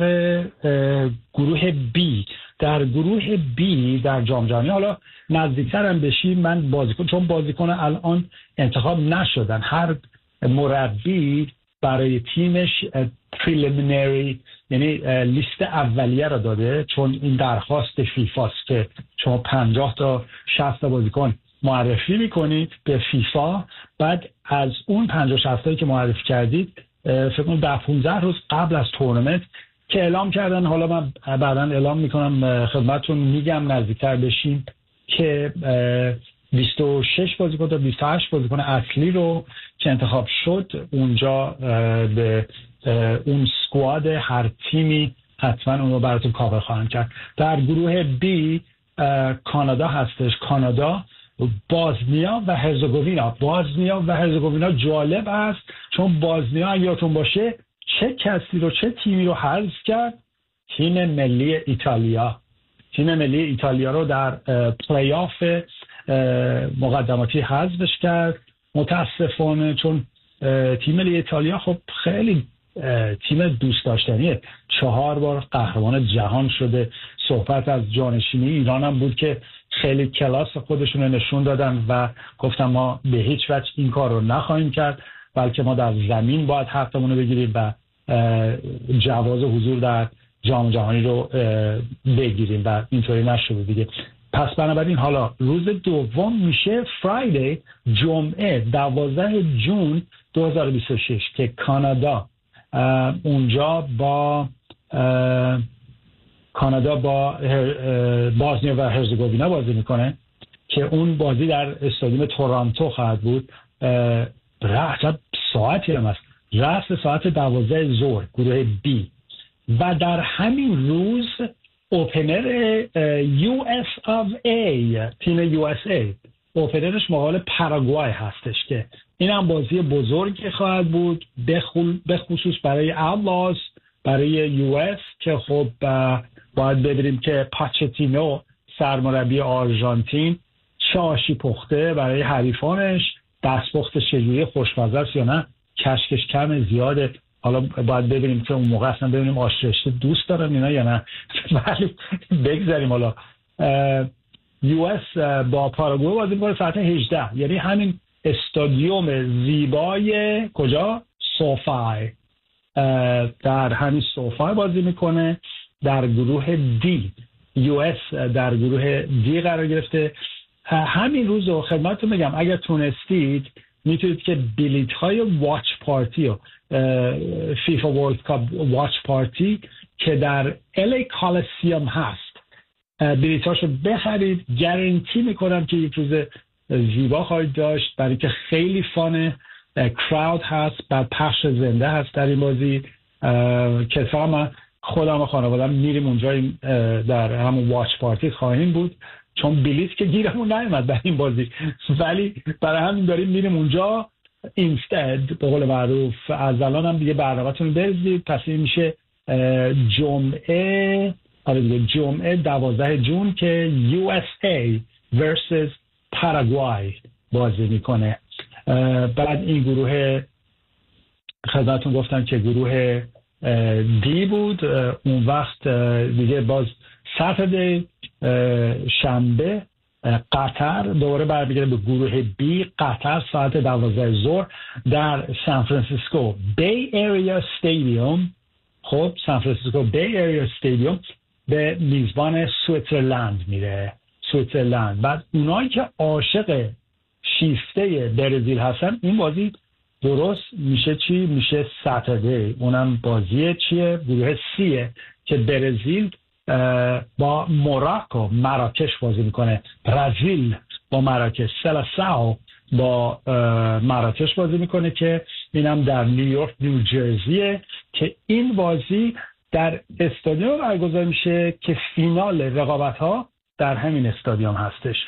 Speaker 8: گروه بی. در گروه بی در جام جهانی حالا نزدیکتر هم بشیم، من بازیکن چون بازیکن الان انتخاب نشدن، هر مربی برای تیمش پریلیمینری یعنی لیست اولیه رو داده، چون این درخواست فیفاست که شما پنجاه تا شصت تا بازیکن معرفی میکنید به فیفا، بعد از اون پنجاه شصت تایی که معرفی کردید فکر کنم ده پانزده روز قبل از تورنمنت که اعلام کردن، حالا من بعدا اعلام میکنم خدمتتون میگم نزدیکتر بشیم، که بیست و شش بازیکن تا بیست و هشت بازیکن اصلی رو که انتخاب شد اونجا به اون سکواد هر تیمی حتما اون رو براتون کاور خواهند کرد. در گروه بی کانادا هستش، کانادا، بازنیا و هرزگووینا. بازنیا و هرزگووینا جالب است چون بازنیا یادتون باشه چه کسی رو چه تیمی رو حذف کرد؟ تیم ملی ایتالیا. تیم ملی ایتالیا رو در پلی آف مقدماتی حذفش کرد متاسفانه، چون تیم ملی ایتالیا خب خیلی تیم دوست داشتنیه، چهار بار قهرمان جهان شده. صحبت از جانشینی ایران هم بود که خیلی کلاس خودشون رو نشون دادن و گفتن ما به هیچ وجه این کار رو نخواهیم کرد، بلکه ما در زمین باید حقمون رو بگیریم و جواز حضور در جام جهانی رو بگیریم و اینطوری نشده دیگه. پس بنابراین حالا روز دوم میشه فرایدی، جمعه دوازده ژوئن دو هزار و بیست و شش که کانادا اونجا با کانادا با بازنیا و هرزگووینا بازی میکنه که اون بازی در استادیوم تورنتو خواهد بود. رأس ساعتی هم است، رأس ساعت دوازده ظهر گروه بی. و در همین روز اوپنر یو اس آف ای، تیم یو اس ای اوپنرش مقابل پاراگوای هستش که این هم بازی بزرگی خواهد بود، به خصوص برای اولاز، برای یو اس که خب باید ببینیم که پاچتینو سرمربی آرژانتین چه آشی پخته برای حریفانش، دستپخت چجوری خوشمزه است یا نه، کشکش کم زیاده. حالا باید ببینیم که اون موقع اصلا ببینیم آش رشته دوست دارن اینا یا نه. ولی بگذاریم. حالا یو اس با پاراگوئه بازی می‌کنه ساعت هجده، یعنی همین استادیوم زیبای کجا سوفای، در همین سوفای بازی میکنه. در گروه دی یو اس در گروه دی قرار گرفته. همین روز رو خدمتتون میگم اگر تونستید میتونید که بلیط های واچ پارتی و فیفا ورلد کاپ واچ پارتی که در ال ای کالسیوم هست بلیط هاشو بخرید. گارانتی میکنم که یک روز زیبا خواهید داشت برای که خیلی فانه، کراود هست، بعد پخش زنده هست در این بازی که من خودم و خانوادم میریم اونجا در همون واچ پارتی خواهیم بود، چون بلیط که گیرمون نیومد در این بازی، ولی برای همین داریم میریم اونجا instead به قول معروف از الان هم دیگه برنامه‌تون بریزید. پس این میشه جمعه آره دیگه جمعه دوازده جون که یو اس ای versus پاراگوای بازی میکنه. بعد این گروه خدمتتون گفتم که گروه دی بود. اون وقت دیگه باز ساتردی شنبه قطر دوباره برمیگره به گروه بی قطر ساعت دوازده ظهر در سان فرانسیسکو بی ایریا استادیوم. خب سان فرانسیسکو بی ایریا استادیوم به میزبان سوئیسرلند میره. سوئیسرلند. بعد اونایی که عاشق شیفته برزیل هستن این بازی درست میشه چی؟ میشه ساتردی. اونم بازی چیه؟ گروه سیه که برزیل با موراکو مراکش بازی میکنه. برزیل با مراکش. سلاساو با مراکش بازی میکنه که اینم در نیویورک نیوجرسیه که این بازی در استادیوم برگزار میشه که فینال رقابت ها در همین استادیوم هستش.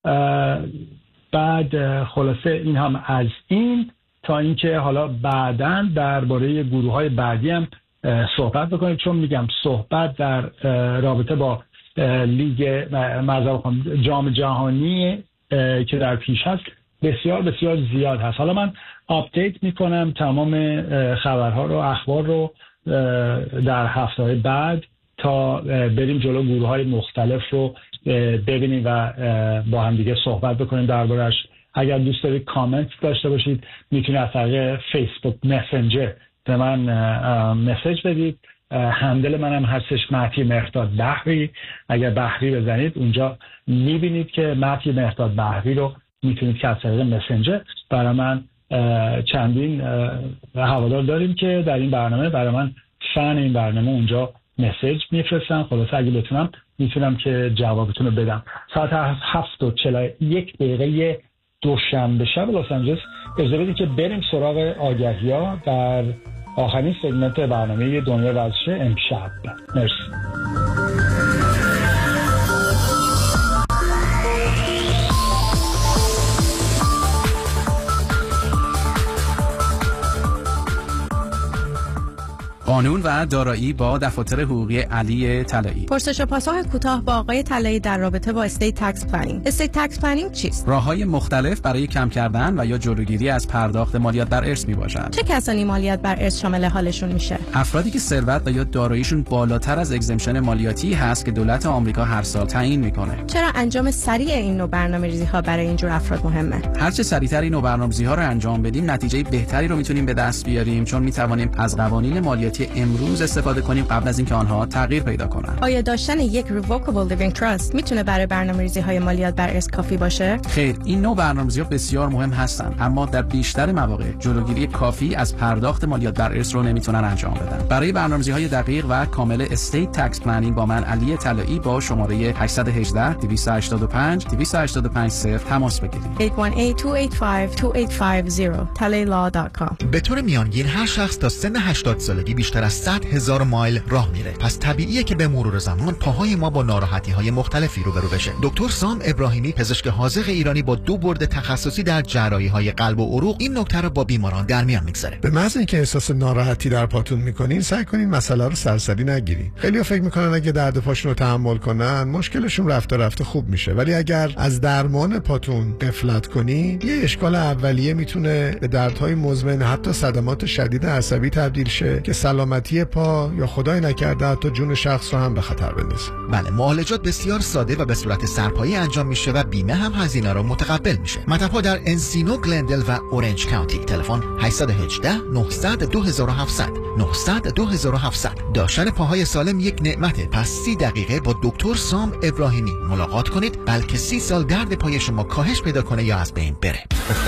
Speaker 8: بعد خلاصه این هم از این تا اینکه حالا بعداً درباره گروه های بعدی هم صحبت بکنیم، چون میگم صحبت در رابطه با لیگ جام جهانی که در پیش هست بسیار بسیار زیاد هست. حالا من آپدیت میکنم تمام خبرها رو اخبار رو در هفته بعد تا بریم جلو گروه های مختلف رو ببینیم و با هم دیگه صحبت بکنیم دربارش. اگر دوست دارید کامنت داشته باشید میتونید از طریق فیسبوک مسنجر به من مسیج بدید. هندل منم هستش مهدی مهرداد بحری. اگر بحری بزنید اونجا میبینید که مهدی مهرداد بحری رو میتونید که از طریق مسنجر برای من چندین هوادار داریم که در این برنامه برای من فن این برنامه اونجا مسیج میفرستن. خلاصه اگه بتونم میتونم که جوابتون رو بدم. ساعت هفت و چهل و یک دقیقه دوشنبه شب لس آنجلس. اجازه بدید که بریم سراغ آگهی‌ها در آخرین سگمنت برنامه دنیا ورزش امشب. مرسی.
Speaker 10: قانون و دارایی با دفاتر حقوقی علی طلایی.
Speaker 11: پرسش و پاسخ کوتاه با آقای طلایی در رابطه با استیت تکس پلنینگ. استیت تکس پلنینگ چیست؟
Speaker 10: راه‌های مختلف برای کم کردن و یا جلوگیری از پرداخت مالیات بر ارث میباشند.
Speaker 11: چه کسانی مالیات بر ارث شامل حالشون میشه؟
Speaker 10: افرادی که ثروت و یا داراییشون بالاتر از اگزمشن مالیاتی هست که دولت آمریکا هر سال تعیین میکنه.
Speaker 11: چرا انجام سریع این نوع برنامه‌ریزی‌ها برای اینجور افراد مهمه؟
Speaker 10: هر چه سریعتر این نوع برنامه‌ریزی‌ها رو انجام بدیم نتیجه بهتری رو میتونیم به دست بیاریم، چون میتوانیم از قوانین مالیاتی امروز استفاده کنیم قبل از اینکه آنها تغییر پیدا کنند.
Speaker 11: آیا داشتن یک Revocable Living Trust میتونه برای برنامه‌ریزی‌های مالیات بر ارث کافی باشه؟
Speaker 10: خیر، این نوع برنامه‌ریزی‌ها بسیار مهم هستند، اما در بیشتر مواقع جلوگیری کافی از پرداخت مالیات بر ارث رو نمیتونن انجام بدن. برای برنامه‌ریزی‌های دقیق و کامل استیت تکس پلنینگ با من علی طلایی با شماره هشت یک هشت دو هشت پنج دو هشت پنج صفر تماس بگیرید.
Speaker 11: هشت یک هشت دو هشت پنج دو هشت پنج صفر تلی لا دات کام.
Speaker 19: به طور میانگین هر شخص تا سن هشتاد سالگی بیشتر از صد هزار مایل راه میره. پس طبیعیه که به مرور زمان پاهای ما با ناراحتی‌های مختلفی روبرو بشه. دکتر سام ابراهیمی پزشک حاذق ایرانی با دو برد تخصصی در جراحی‌های قلب و عروق این نکته رو با بیماران در میان میگذاره.
Speaker 12: به محض اینکه احساس ناراحتی در پاتون میکنین سعی کنین مسئله رو سرسری نگیرین. خیلی‌ها فکر میکنن اگه درد پاشون رو تحمل کنن مشکلشون رفته رفته خوب میشه، ولی اگر از درمان پاتون غفلت کنین یه اشکال اولیه میتونه به دردهای مزمن حتی صدمات شدید عصبی تبدیل شه که سلامتی پا یا خدای نکرده حتی جون شخص رو هم به خطر بندازه.
Speaker 19: بله، معالجات بسیار ساده و به صورت سرپایی انجام میشه و بیمه هم هزینه رو متقبل میشه. مطب‌ها در انسینو، گلندل و اورنج کانتی. تلفن هشت یک هشت نه صفر صفر دو هفت صفر صفر نه صفر صفر دو هفت صفر. داشتن پاهای سالم یک نعمته، پس سی دقیقه با دکتر سام ابراهیمی ملاقات کنید بلکه سی سال درد پای شما کاهش پیدا کنه یا از بین بره.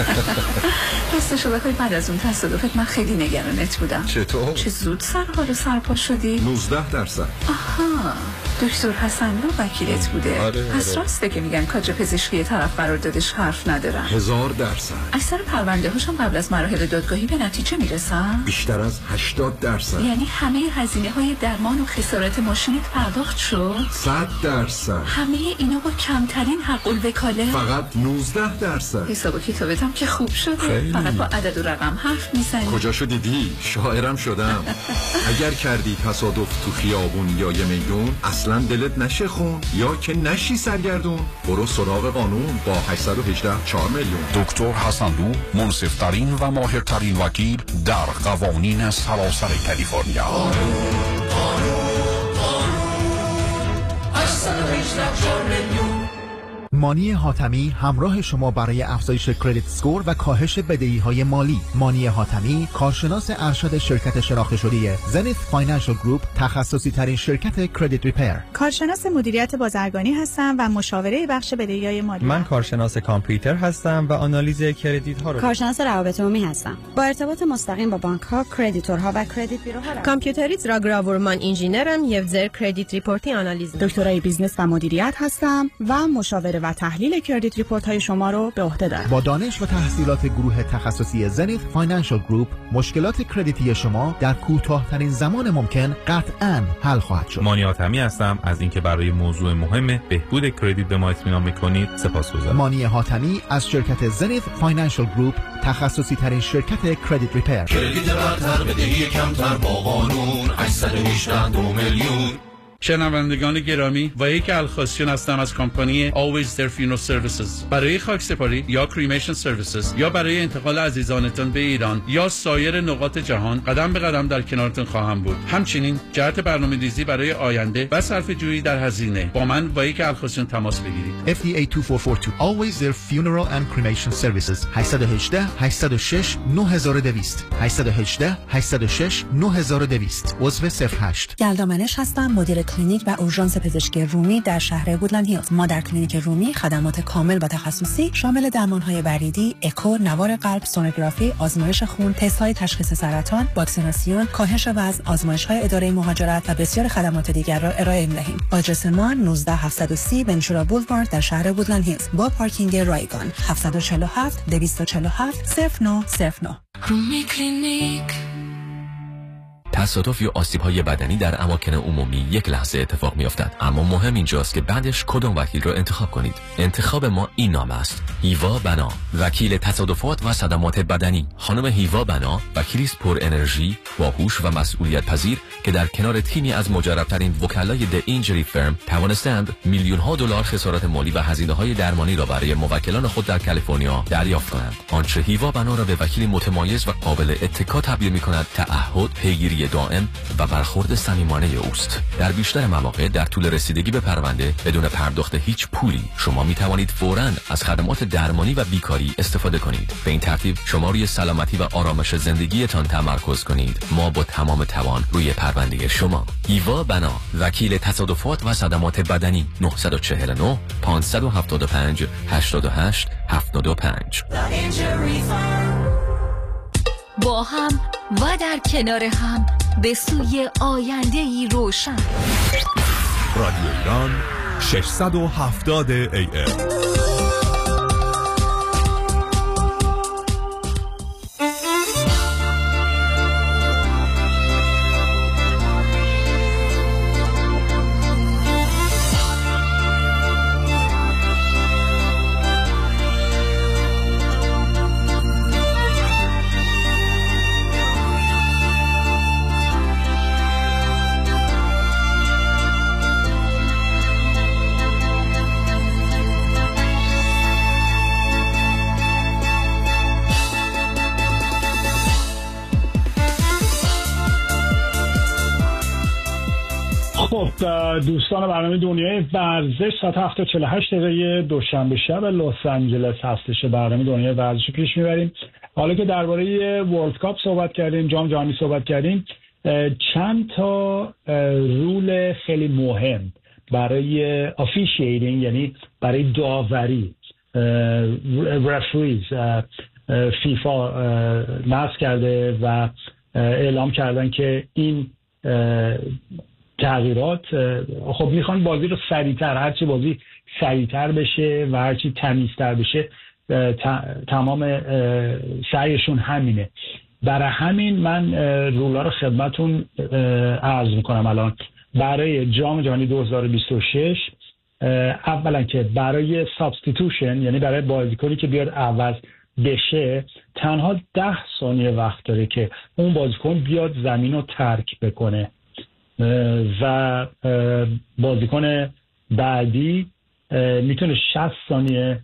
Speaker 14: راستشو بخوای بعد از اون تصادفت من خیلی نگرانت بودم.
Speaker 7: چطور؟
Speaker 14: چه زود سر حال سرپا شدی؟
Speaker 7: نوزده درصد.
Speaker 14: آها، دکتر حسنلو وکیلت بوده.
Speaker 3: آره
Speaker 14: پس
Speaker 3: آره.
Speaker 14: راسته که میگن کادر پزشکی طرف قراردادش حرف ندارن.
Speaker 3: هزار درصد.
Speaker 14: اکثر پرونده هاشون قبل از مراحل دادگاهی به نتیجه میرسن.
Speaker 3: بیشتر از هشتاد درصد.
Speaker 14: یعنی همه هزینه های درمان و خسارت ماشینت پرداخت شد؟
Speaker 3: صد درصد.
Speaker 14: همه اینا با کمترین حق الوکاله؟
Speaker 3: فقط نوزده درصد.
Speaker 14: حساب و کتابتم که خوب شده.
Speaker 3: خیلی.
Speaker 14: فقط با عدد و رقم حرف میزنی.
Speaker 3: کجاشو دیدی؟ شاعرم شدم. اگر کردی تصادف تو خیابون یا یه میدون، اصلا دلت نشه خون یا که نشی سرگردون، برو سراغ قانون با هشت یک هشت چهار میلیون.
Speaker 15: دکتر حسنلو، منصف‌ترین و ماهرترین وکیل در قوانین سراسر کالیفرنیا.
Speaker 19: مانی حاتمی همراه شما برای افزایش کردیت سکور و کاهش بدهی‌های مالی. مانی حاتمی، کارشناس ارشد شرکت شناخته شده زنیت فاینانشل گروپ، تخصصی ترین شرکت کردیت ریپیر.
Speaker 16: کارشناس مدیریت بازرگانی هستم و مشاوره بخش بدهی‌های مالی.
Speaker 18: من کارشناس کامپیوتر هستم و آنالیز کردیت ها رو.
Speaker 25: کارشناس روابط عمومی هستم. با ارتباط مستقیم با بانک‌ها، کردیتورها و کردیت بیروها.
Speaker 11: کامپیوتریت را گراورمان انجینیرم، یفزر کردیت ریپورتی آنالیز.
Speaker 16: دکترای بیزنس و مدیریت هستم و مشاوره و تحلیل کردیت ریپورت های شما رو به عهده دارم.
Speaker 19: با دانش و تحصیلات گروه تخصصی زنیت فاینانشل گروپ، مشکلات کردیتی شما در کوتاه‌ترین زمان ممکن قطعاً حل خواهد شد.
Speaker 26: مانی حاتمی هستم. از اینکه برای موضوع مهم بهبود کردیت به ما اطمینان می‌کنید سپاسگزارم.
Speaker 19: مانی حاتمی از شرکت زنیت فاینانشل گروپ، تخصصی ترین شرکت کردیت ریپیر.
Speaker 7: کردیت برتر، بدهی کمتر با قانون. هشتصد و هجده دو میلیون.
Speaker 10: شنوندگان گرامی، وحید الخاسیون هستم از کمپانی Always There Funeral Services. برای خاکسپاری یا کریمیشن سرویسز یا برای انتقال عزیزانتان به ایران یا سایر نقاط جهان قدم به قدم در کنارتون خواهم بود. همچنین جهت برنامه‌ریزی برای آینده و صرفه‌جویی در هزینه با من وحید الخاسیون تماس بگیرید.
Speaker 19: اف دی ای دو چهار چهار دو Always There Funeral and Cremation Services. هشت یک هشت هشت صفر شش نه دو صفر صفر هشت یک هشت هشت صفر شش نه دو صفر صفر عضو صفر هشت.
Speaker 11: گلدامنش هستم، مدیر کلینیک و اورژانس پزشکی رومی در شهر وودلند هیلز. ما در کلینیک رومی خدمات کامل و تخصصی شامل درمان‌های بریدی، اکو، نوار قلب، سونوگرافی، آزمایش خون، تست‌های تشخیص سرطان، واکسیناسیون، کاهش وزن، آزمایش‌های اداره مهاجرت و بسیار خدمات دیگر را ارائه می‌دهیم. آدرس ما نوزده هفتصد و سی ونچورا بولوارد در شهر وودلند هیلز با پارکینگ رایگان. هفت چهار هفت دویست و چهل و هفت صفر نه صفر نه.
Speaker 27: رومی کلینیک.
Speaker 28: تصادف یا آسیب‌های بدنی در اماکن عمومی یک لحظه اتفاق می‌افتد، اما مهم اینجاست که بعدش کدام وکیل را انتخاب کنید. انتخاب ما این نام است: هیوا بنا، وکیل تصادفات و صدمات بدنی. خانم هیوا بنا وکیلی است پر انرژی، باهوش و مسئولیت پذیر که در کنار تیمی از مجرب‌ترین وکلای د اینجری فرم توانستند میلیون‌ها دلار خسارات مالی و هزینه‌های درمانی را برای موکلان خود در کالیفرنیا دریافت کنند. آنچه هیوا بنا را به وکیلی متمایز و قابل اتکا تبدیل می‌کند، تعهد، پیگیری دائم و برخورد صمیمانه اوست. در بیشتر مواقع در طول رسیدگی به پرونده بدون پرداخت هیچ پولی شما می توانید فوراً از خدمات درمانی و بیکاری استفاده کنید. به این ترتیب شما روی سلامتی و آرامش زندگیتان تمرکز کنید. ما با تمام توان روی پرونده شما. هیوا بنا، وکیل تصادفات و صدمات بدنی. نه چهار نه پنج هفت پنج هشت هشت هفت پنج.
Speaker 6: با هم و در کنار هم به سوی آینده ای روشن.
Speaker 5: رادیو ایران ششصد و هفتاد ای ام.
Speaker 8: خب دوستان برنامه دنیای ورزش ساعت هفت و چهل و هشت دقیقه دوشنبه شب لس آنجلس هستش. برنامه دنیای ورزش پیش میبریم. حالا که درباره ورلد کاپ صحبت کردیم، جام جهانی صحبت کردیم، چند تا رول خیلی مهم برای افیشییتینگ، یعنی برای داوری، رفریز، فیفا نصب کرده و اعلام کردن که این تغییرات خب میخوان بازی رو سریعتر، هرچی بازی سریعتر بشه و هرچی تمیزتر بشه تمام سعیشون همینه. برای همین من رولا رو خدمتون عرض میکنم الان. برای جام جهانی دو هزار و بیست و شش اولا که برای سابستیتوشن، یعنی برای بازیکنی که بیاد عوض بشه، تنها ده ثانیه وقت داره که اون بازیکن بیاد زمین رو ترک بکنه و بازیکن بعدی میتونه شصت ثانیه،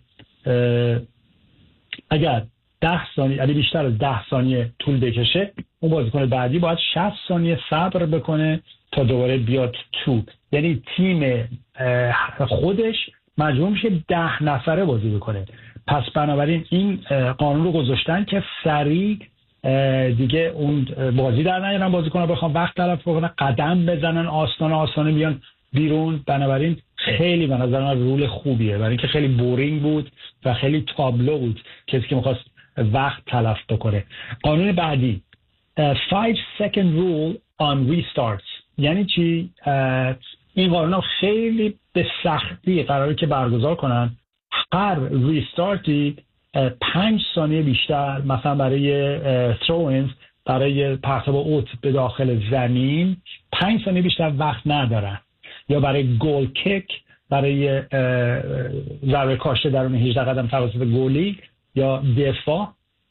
Speaker 8: اگر ده ثانیه یعنی بیشتر از ده ثانیه طول بکشه، اون بازیکن بعدی باید شصت ثانیه صبر بکنه تا دوباره بیاد تو. یعنی تیم خودش مجبور میشه ده نفره بازی بکنه. پس بنابراین این قانون رو گذاشتن که سریع دیگه اون بازی در نیارن، بازیکن‌ها بخوام وقت تلف بکنن، قدم بزنن، آستانه آستانه بیان بیرون. بنابراین خیلی به نظر من رول خوبیه، برای اینکه خیلی بورینگ بود و خیلی تابلو بود کسی که می‌خواست وقت تلف بکنه. قانون بعدی five second rule on restarts. یعنی چی؟ این قانون خیلی به سختی قراره که برگزار کنن. هر ریستارتی پنج ثانیه بیشتر، مثلا برای throw-ins، برای پرتاب اوت به داخل زمین پنج ثانیه بیشتر وقت ندارن، یا برای گل کیک، برای ضربه کاشته درون هجده قدم توسط گلی یا دفاع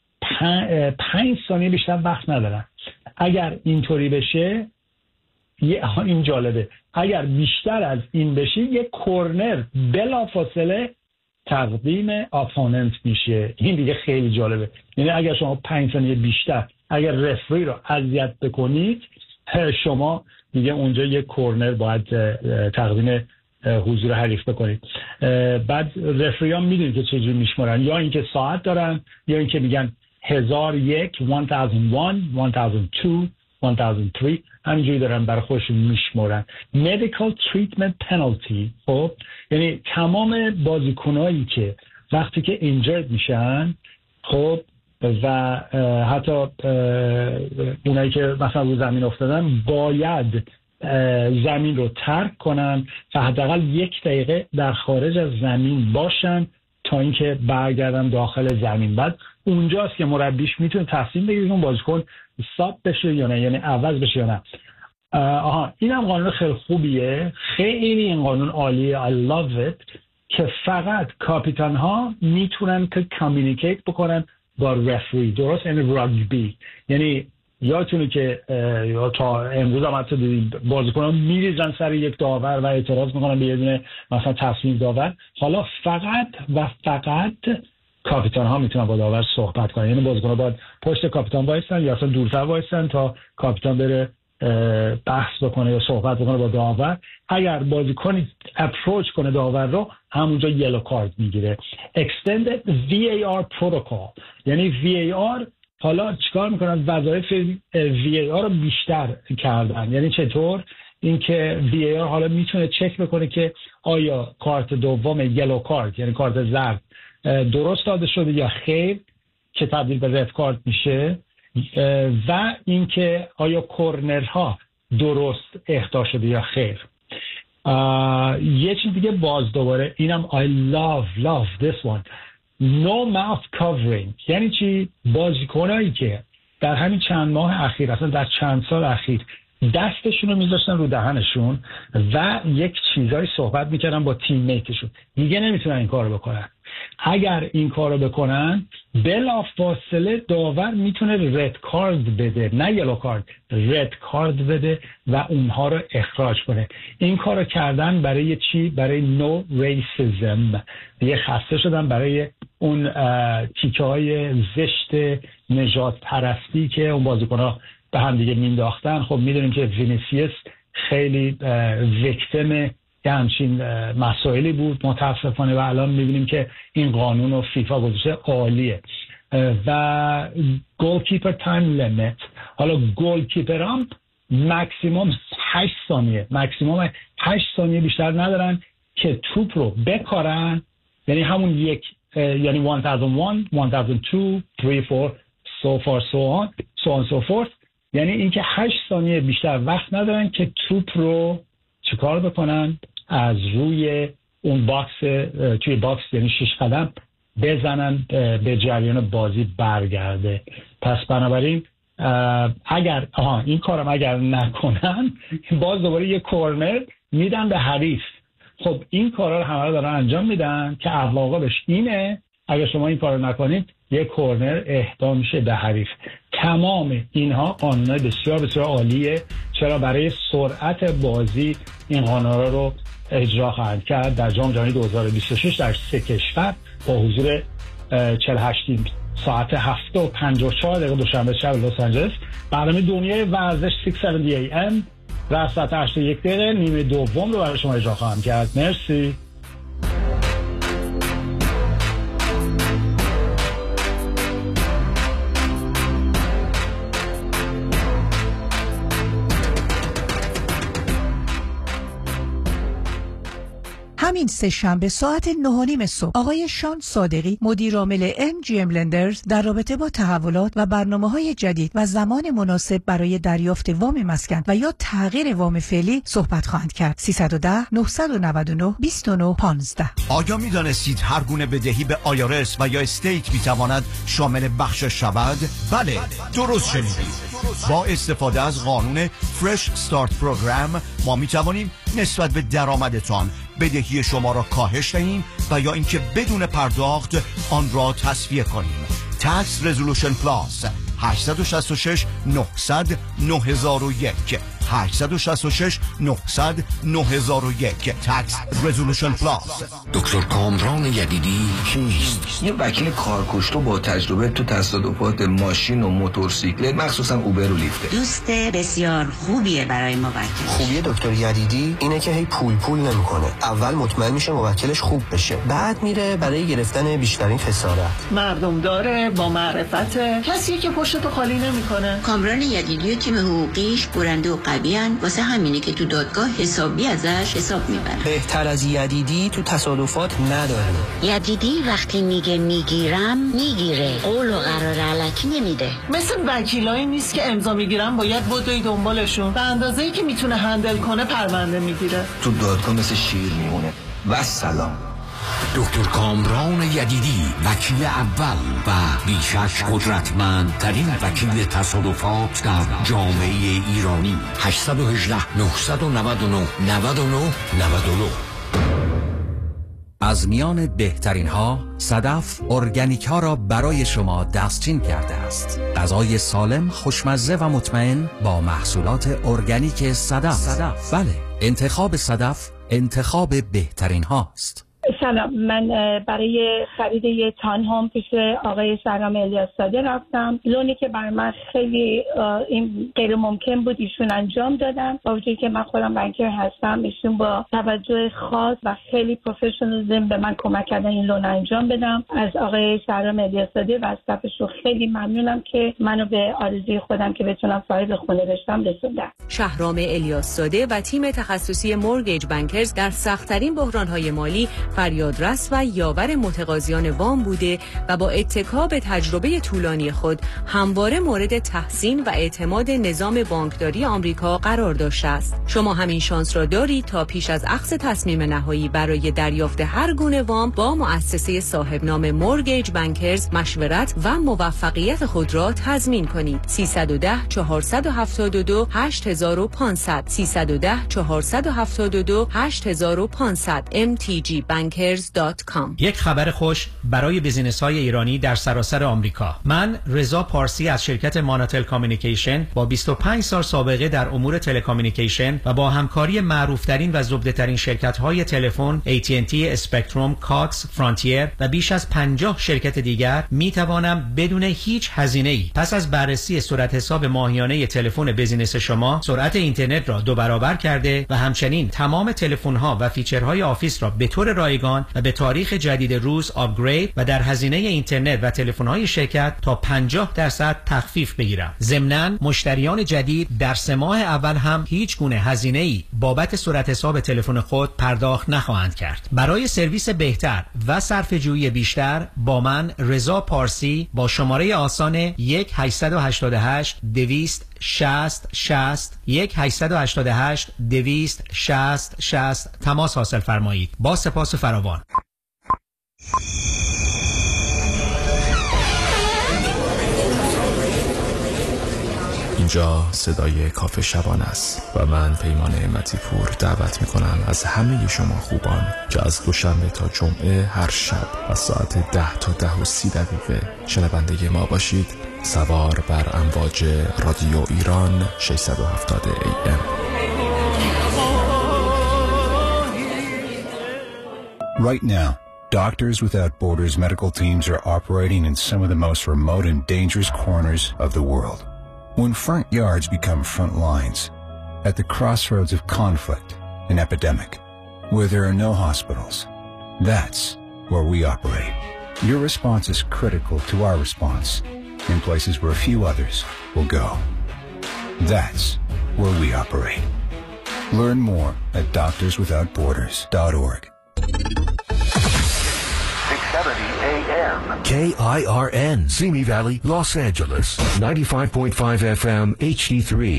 Speaker 8: پنج ثانیه بیشتر وقت ندارن. اگر اینطوری بشه، یه این جالبه، اگر بیشتر از این بشه یک کورنر بلافاصله تقدیم اپوننت میشه. این دیگه خیلی جالبه. یعنی اگر شما پنج ثانیه بیشتر اگر رفری رو اذیت بکنید، شما دیگه اونجا یک کورنر باید تقدیم حضور حریف بکنید. بعد رفری ها میدونید که چجوری میشمارن، یا اینکه ساعت دارن یا اینکه میگن هزار و یک، هزار و یک، هزار و دو، هزار و سه، همینجوری دارن برای خودشون میشمارن. medical treatment penalty، خب یعنی تمام بازیکنایی که وقتی که injured میشن، خب و حتی اونایی که مثلا رو زمین افتادن، باید زمین رو ترک کنن و حداقل یک دقیقه در خارج از زمین باشن تا اینکه برگردن داخل زمین. بعد اونجاست که مربیش میتونه تصمیم بگیره اون بازیکن ساب بشه یا نه، یعنی عوض بشه یا نه. آها این هم قانون خیلی خوبیه، خیلی این قانون عالیه، I love it، که فقط کاپیتان ها میتونن که کامیونیکیت بکنن با رفری. درست؟ یعنی راگبی، یعنی یادتونه که یا تا امروز هم حتی دیدیم بازیکن‌ها میریزن سر یک داور و اعتراض میکنن به یه دونه مثلا تصمیم داور. حالا فقط و فقط کاپیتان ها میتونن با داور صحبت کنن، یعنی بازیکن‌ها باید پشت کاپیتان وایسن یا اصلا دورتر وایسن تا کاپیتان بره بحث بکنه یا صحبت بکنه با داور. اگر بازیکنی اپروچ کنه داور رو، همونجا یلو کارت میگیره. Extended وی ای آر protocol، یعنی وی ای آر حالا چیکار میکنن؟ وظایف وی ای آر رو بیشتر کردن. یعنی چطور؟ اینکه وی ای آر حالا میتونه چک بکنه که آیا کارت دوم یلو کارت، یعنی کارت زرد، درست داده شده یا خیر، که تبدیل به رد کارت میشه، و اینکه آیا کورنرها درست اهدا شده یا خیر. یه چیز دیگه باز دوباره اینم I love love this one، no mouth covering. یعنی چی؟ بازیکنایی که در همین چند ماه اخیر، اصلا در چند سال اخیر، دستشون رو میذاشتن رو دهنشون و یک چیزایی صحبت میکردن با تیم میتشون، دیگه نمیتونن این کارو بکنن. اگر این کارو بکنن، بلافاصله داور میتونه رد کارت بده، نه یلو کارت، رد کارت بده و اونها رو اخراج کنه. این کارو کردن برای چی؟ برای نو ریسیزم. دیگه خسته شدن برای اون تیکه های زشت نژاد پرستی که اون بازیکن‌ها به هم دیگه مینداختن. خب میدونیم که وینیسیوس خیلی ویکتیم یه همچین مسائلی بود متاسفانه، و الان میبینیم که این قانون و فیفا گذاشته، عالیه. و گول کیپر تایم لیمیت، حالا گول کیپر هم مکسیموم هشت ثانیه، مکسیموم هشت ثانیه بیشتر ندارن که توپ رو بکارن، یعنی همون یک، یعنی هزار و یک، هزار و دو، سه، چهار، so far so on so on so forth، یعنی اینکه هشت ثانیه بیشتر وقت ندارن که توپ رو چیکار بکنن، از روی اون باکس توی باکس یعنی شش قدم بزنن به جریان بازی برگرده. پس بنابراین اگر آها این کارم اگر نکنن باز دوباره یه کورنر میدن به حریف. خب این کارا رو همه رو دارن انجام میدن که عواقبش اینه اگر شما این کارو نکنید یه کورنر اهدا میشه به حریف. تمام اینها قانونای بسیار بسیار عالیه، چرا برای سرعت بازی این قانونا رو اجرا خواهند کرد در جام جهانی دو هزار و بیست و شش در سه کشور با حضور چهل و هشت ساعت هفت و پنجاه و چهار دقیقه دوشنبه شب لس آنجلس. برنامه دنیای ورزش شش هفتاد ای ام در ساعت هشت و یک دقیقه نیمه دوم رو برای شما اجرا خواهم کرد. مرسی.
Speaker 13: همین سه شنبه ساعت نه و نیم صبح آقای شان صادقی مدیر عامل ام جی ام لندرز در رابطه با تحولات و برنامه‌های جدید و زمان مناسب برای دریافت وام مسکن و یا تغییر وام فعلی صحبت خواهند کرد. سیصد و ده نه نه نه بیست و نه پانزده.
Speaker 17: آیا می‌دانستید هر گونه بدهی به آیارس و یا استیت می‌تواند شامل بخشش شود؟ بله، درست شنیدید. با استفاده از قانون فرش استارت پروگرام ما می‌توانیم نسبت به درآمدتان بدهی شما را کاهش دهیم و یا اینکه بدون پرداخت آن را تصفیه کنیم. Tax Resolution Plus هشت شش شش نه صفر صفر نه صفر یک هشت شش شش نه صفر صفر نه صفر یک Tax Resolution Plus.
Speaker 7: دکتر کامران یدیدی کیست؟
Speaker 20: یه وکیل کارکشته با تجربه تو تصادفات ماشین و موتورسیکلت مخصوصا اوبر و لیفت.
Speaker 21: دوست بسیار خوبیه برای موکل.
Speaker 20: خوبی دکتر یدیدی اینه که هی پول پول نمیکنه. اول مطمئن میشه موکلش خوب بشه، بعد میره برای گرفتن بیشترین خسارت.
Speaker 22: مردم داره، با معرفت، کسی که پشتو خالی نمیکنه.
Speaker 21: کامران یدیدی و تیم حقوقیش برنده و قویان، واسه همینه که تو دادگاه حسابی ازش حساب میبرن.
Speaker 20: بهتر از یدیدی تو تصادفات نداره.
Speaker 21: یدیدی وقتی میگه میگیرم میگیره، قول و قرار الکی نمیده.
Speaker 22: مثل وکیلایی نیست که امضا میگیرن باید بدوی دنبالشون، به اندازه‌ای که میتونه هندل کنه پرونده میگیره.
Speaker 20: تو دادگاه مثل شیر میمونه. و سلام.
Speaker 7: دکتر کامران یدیدی، وکیل اول و بیشک قدرتمندترین وکیل تصادفات در جامعه ایرانی. هشت یک هشت نه نه نه نه نه نه.
Speaker 23: از میان بهترین ها صدف ارگانیک ها را برای شما دستچین کرده است. غذای سالم، خوشمزه و مطمئن با محصولات ارگانیک صدف. صدف. بله، انتخاب صدف انتخاب بهترین هاست.
Speaker 24: سلام، من برای خرید یه تان هوم پیش آقای سرام الیاس‌زاده رفتم. لونی که بر من خیلی این غیر ممکن بود ایشون انجام دادن، با وجودی که من خودم بانکر هستم. ایشون با توجه خاص و خیلی پروفشنالیسم به من کمک کردن این لون انجام بدم. از آقای سرام الیاس‌زاده و استافشون خیلی ممنونم که منو به آرزوی خودم که بتونم صاحب خونه بشم رسوندن.
Speaker 27: شهرام الیاس‌زاده و تیم تخصصی مورگیج بانکرز در سخت‌ترین بحران‌های مالی فریادرس و یاور متقاضیان وام بوده و با اتکا به تجربه طولانی خود همواره مورد تحسین و اعتماد نظام بانکداری آمریکا قرار داشته است. شما همین شانس را دارید تا پیش از اخذ تصمیم نهایی برای دریافت هر گونه وام با مؤسسه صاحب نام مورگیج بانکرز مشورت و موفقیت خود را تضمین کنید. سیصد و ده چهارصد و هفتاد و دو هشت هزار و پانصد سیصد و ده چهارصد و هفتاد و دو هشت هزار و پانصد ام تی جی bankers dot com.
Speaker 29: یک خبر خوش برای بیزینس‌های ایرانی در سراسر آمریکا. من رضا پارسی از شرکت ماناتل کامیونیکیشن با بیست و پنج سال سابقه در امور تلکامیونیکیشن و با همکاری معروف‌ترین و زبده‌ترین شرکت‌های تلفن ای تی ان تی، اسپکتروم، کاکس، فرانتیر و بیش از پنجاه شرکت دیگر می‌توانم بدون هیچ هزینه‌ای پس از بررسی صورت حساب ماهیانه تلفن بیزینس شما سرعت اینترنت را دو برابر کرده و همچنین تمام تلفن‌ها و فیچرهای آفیس را به طور رایگان و به تاریخ جدید روز آپگرید و در هزینه اینترنت و تلفن‌های شرکت تا پنجاه درصد تخفیف بگیرم. ضمناً مشتریان جدید در سه ماه اول هم هیچ گونه هزینه‌ای بابت صورت حساب تلفن خود پرداخت نخواهند کرد. برای سرویس بهتر و صرفه‌جویی بیشتر با من رضا پارسی با شماره آسان یک هشت هشت هشت دویست شصت شصت یک هشت هشت هشت دویست شصت شصت تماس حاصل فرمایید. با سپاس فراوان.
Speaker 1: اینجا صدای کافه شبانه است و من پیمان نعمتی پور دعوت میکنم از همه شما خوبان که از دوشنبه تا جمعه هر شب از ساعت ده تا ده و سی دقیقه شنونده ما باشید. سوار بر امواج رادیو ایران ششصد و هفتاد ای ام.
Speaker 2: Right now, Doctors Without Borders medical teams are operating in some of the most remote and dangerous corners of the world. When front yards become front lines, at the crossroads of conflict and epidemic, where there are no hospitals, that's where we operate. Your response is critical to our response in places where few others will go. That's where we operate. Learn more at doctors without borders dot org.
Speaker 7: six seventy A M K I R N Simi Valley, Los Angeles, ninety-five point five F M H D three.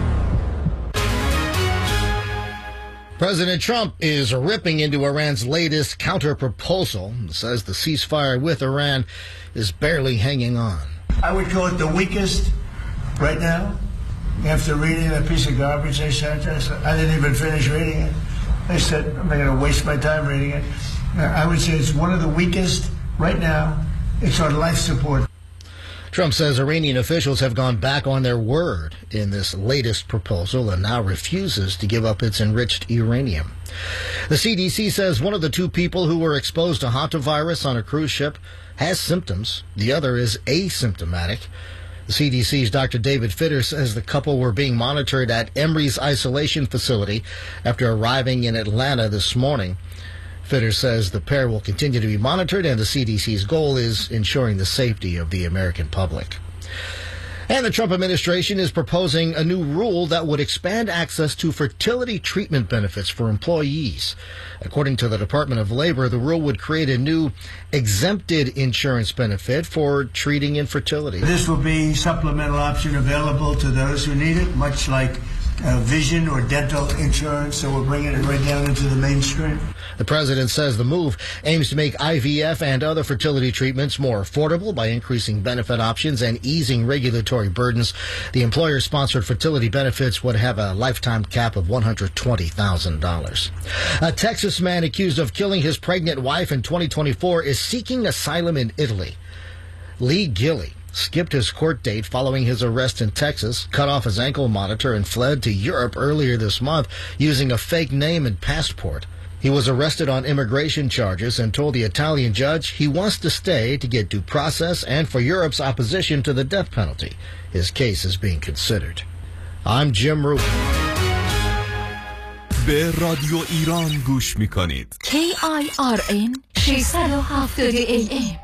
Speaker 3: President Trump is ripping into Iran's latest counter-proposal. It says the ceasefire with Iran is barely hanging on.
Speaker 4: I would call it the weakest right now. After reading that piece of garbage they sent us, I didn't even finish reading it. I said, I'm not going to waste my time reading it. I would say it's one of the weakest right now. It's on life support.
Speaker 3: Trump says Iranian officials have gone back on their word in this latest proposal and now refuses to give up its enriched uranium. The C D C says one of the two people who were exposed to hantavirus on a cruise ship has symptoms. The other is asymptomatic. The C D C's Doctor David Fitter says the couple were being monitored at Emory's isolation facility after arriving in Atlanta this morning. Fitter says the pair will continue to be monitored, and the C D C's goal is ensuring the safety of the American public. And the Trump administration is proposing a new rule that would expand access to fertility treatment benefits for employees. According to the Department of Labor, the rule would create a new exempted insurance benefit for treating infertility.
Speaker 4: This will be a supplemental option available to those who need it, much like Uh, vision or dental insurance, so we're bringing it right down into the mainstream.
Speaker 3: The president says the move aims to make I V F and other fertility treatments more affordable by increasing benefit options and easing regulatory burdens. The employer-sponsored fertility benefits would have a lifetime cap of one hundred twenty thousand dollars. A Texas man accused of killing his pregnant wife in twenty twenty-four is seeking asylum in Italy. Lee Gilley skipped his court date following his arrest in Texas, cut off his ankle monitor, and fled to Europe earlier this month using a fake name and passport. He was arrested on immigration charges and told the Italian judge he wants to stay to get due process and for Europe's opposition to the death penalty. His case is being considered. I'm Jim Rubin.
Speaker 5: به رادیو ایران گوش میکنید.
Speaker 6: K I R N ششصد و هفتاد A M.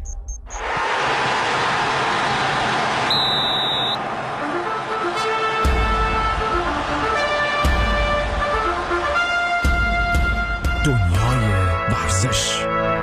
Speaker 7: دنیای ورزش.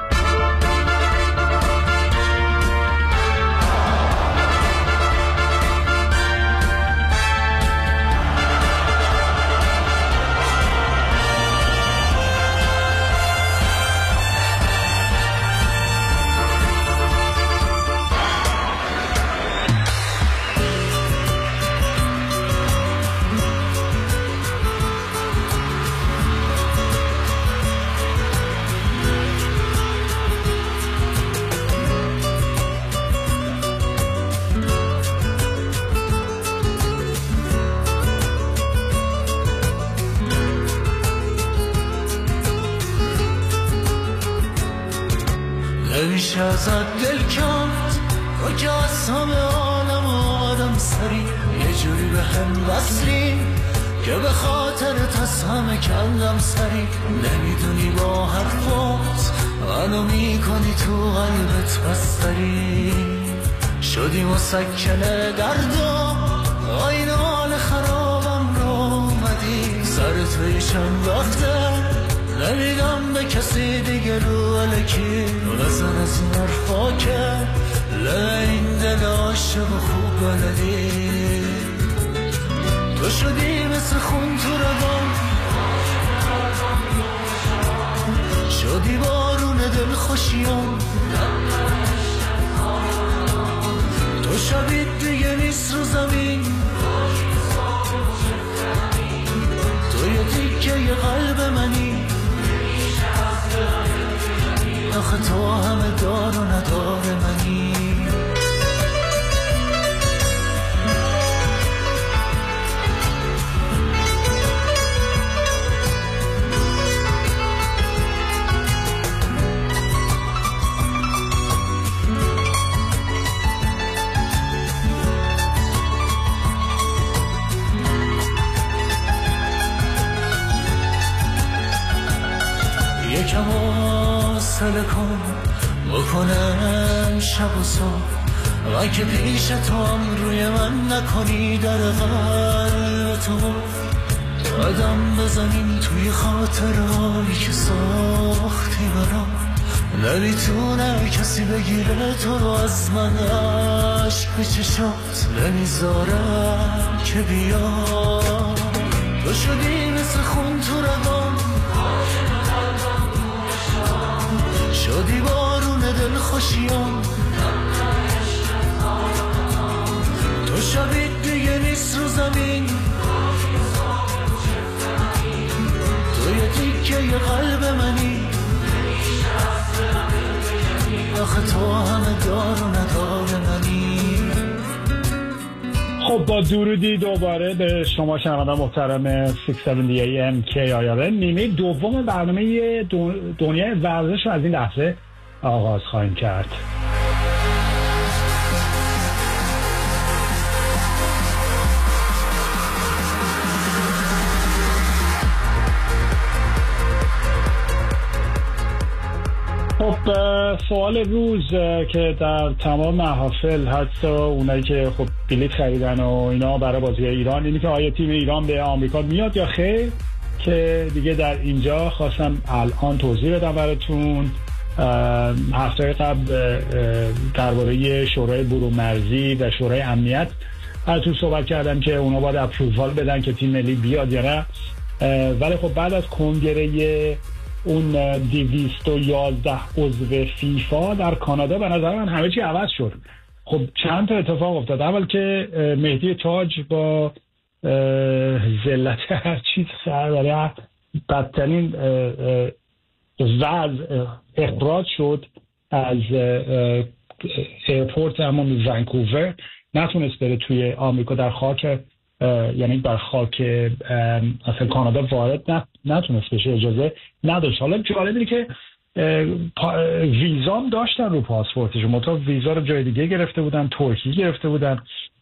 Speaker 9: نمیشه ازت دل کند تو که از همه عالم آدم سری یه جوری به هم وصلی که به خاطرت از همه کندم سری نمیدونی با حرفات منو میکنی تو قلبت بستری شدی مسکنه دردا آین حال خرابم رو اومدی سر توی چند وقته نمیدم به کسی دیگه رو علکی نزن از این حرفا که این دل عاشق خوب بلدی تو شدی مثل خون تو روان، شدی بارون دل خوشیان، تو شبیه دیگه نیست رو زمین، تو یه تیکه یه قلب منی، آخه تو همه دار و ندار منی. یکم حوصله کن بکنم شب و صبح، من که پیش تو هم روی من نکنی در قلب تو، قدم بزنیم توی خاطرهایی که ساختی برام، نمیتونه کسی بگیره تو رو از من، عشق به چشات نمیذارم که بیا، تو شدی مثل خون تو روان، شدی بارون دل خوشیان، تو شبیه دیگه نیست رو زمین، تو یه تیکه یه قلب منی، آخه تو همه دار و ندار منی.
Speaker 8: خب با درودی دوباره به شما شنوندگان محترم ششصد و هفتاد ای ام کی آی آر ان، نیمه دوم برنامه دنیای ورزش رو از این لحظه آغاز خواهیم کرد. خب سوال روز که در تمام محافل، حتی اونایی که خب بلیط خریدن و اینا برای بازی ایران، اینی که آیا تیم ایران به آمریکا میاد یا خیر، که دیگه در اینجا خواستم الان توضیح بدم براتون. هفته قبل درباره شورای برون‌مرزی و شورای امنیت براتون صحبت کردم که اونا باید اپرووال بدن که تیم ملی بیاد یا نه، ولی خب بعد از کنگره اون دویست و یازده عضو فیفا در کانادا به نظر من همه چی عوض شد. خب چند تا اتفاق افتاد. اول که مهدی تاج با ذلت هر چیز برای بدترین وضع اخراج شد از ایرپورت همون ونکوور، نتونست بره توی آمریکا، در خاک یعنی در خاک اصلا کانادا وارد نتونست بشه، اجازه نداشت. حالا جالب اینه که ویزام داشتن رو پاسپورتش، منتها ویزا رو جای دیگه گرفته بودن، ترکیه گرفته بودن،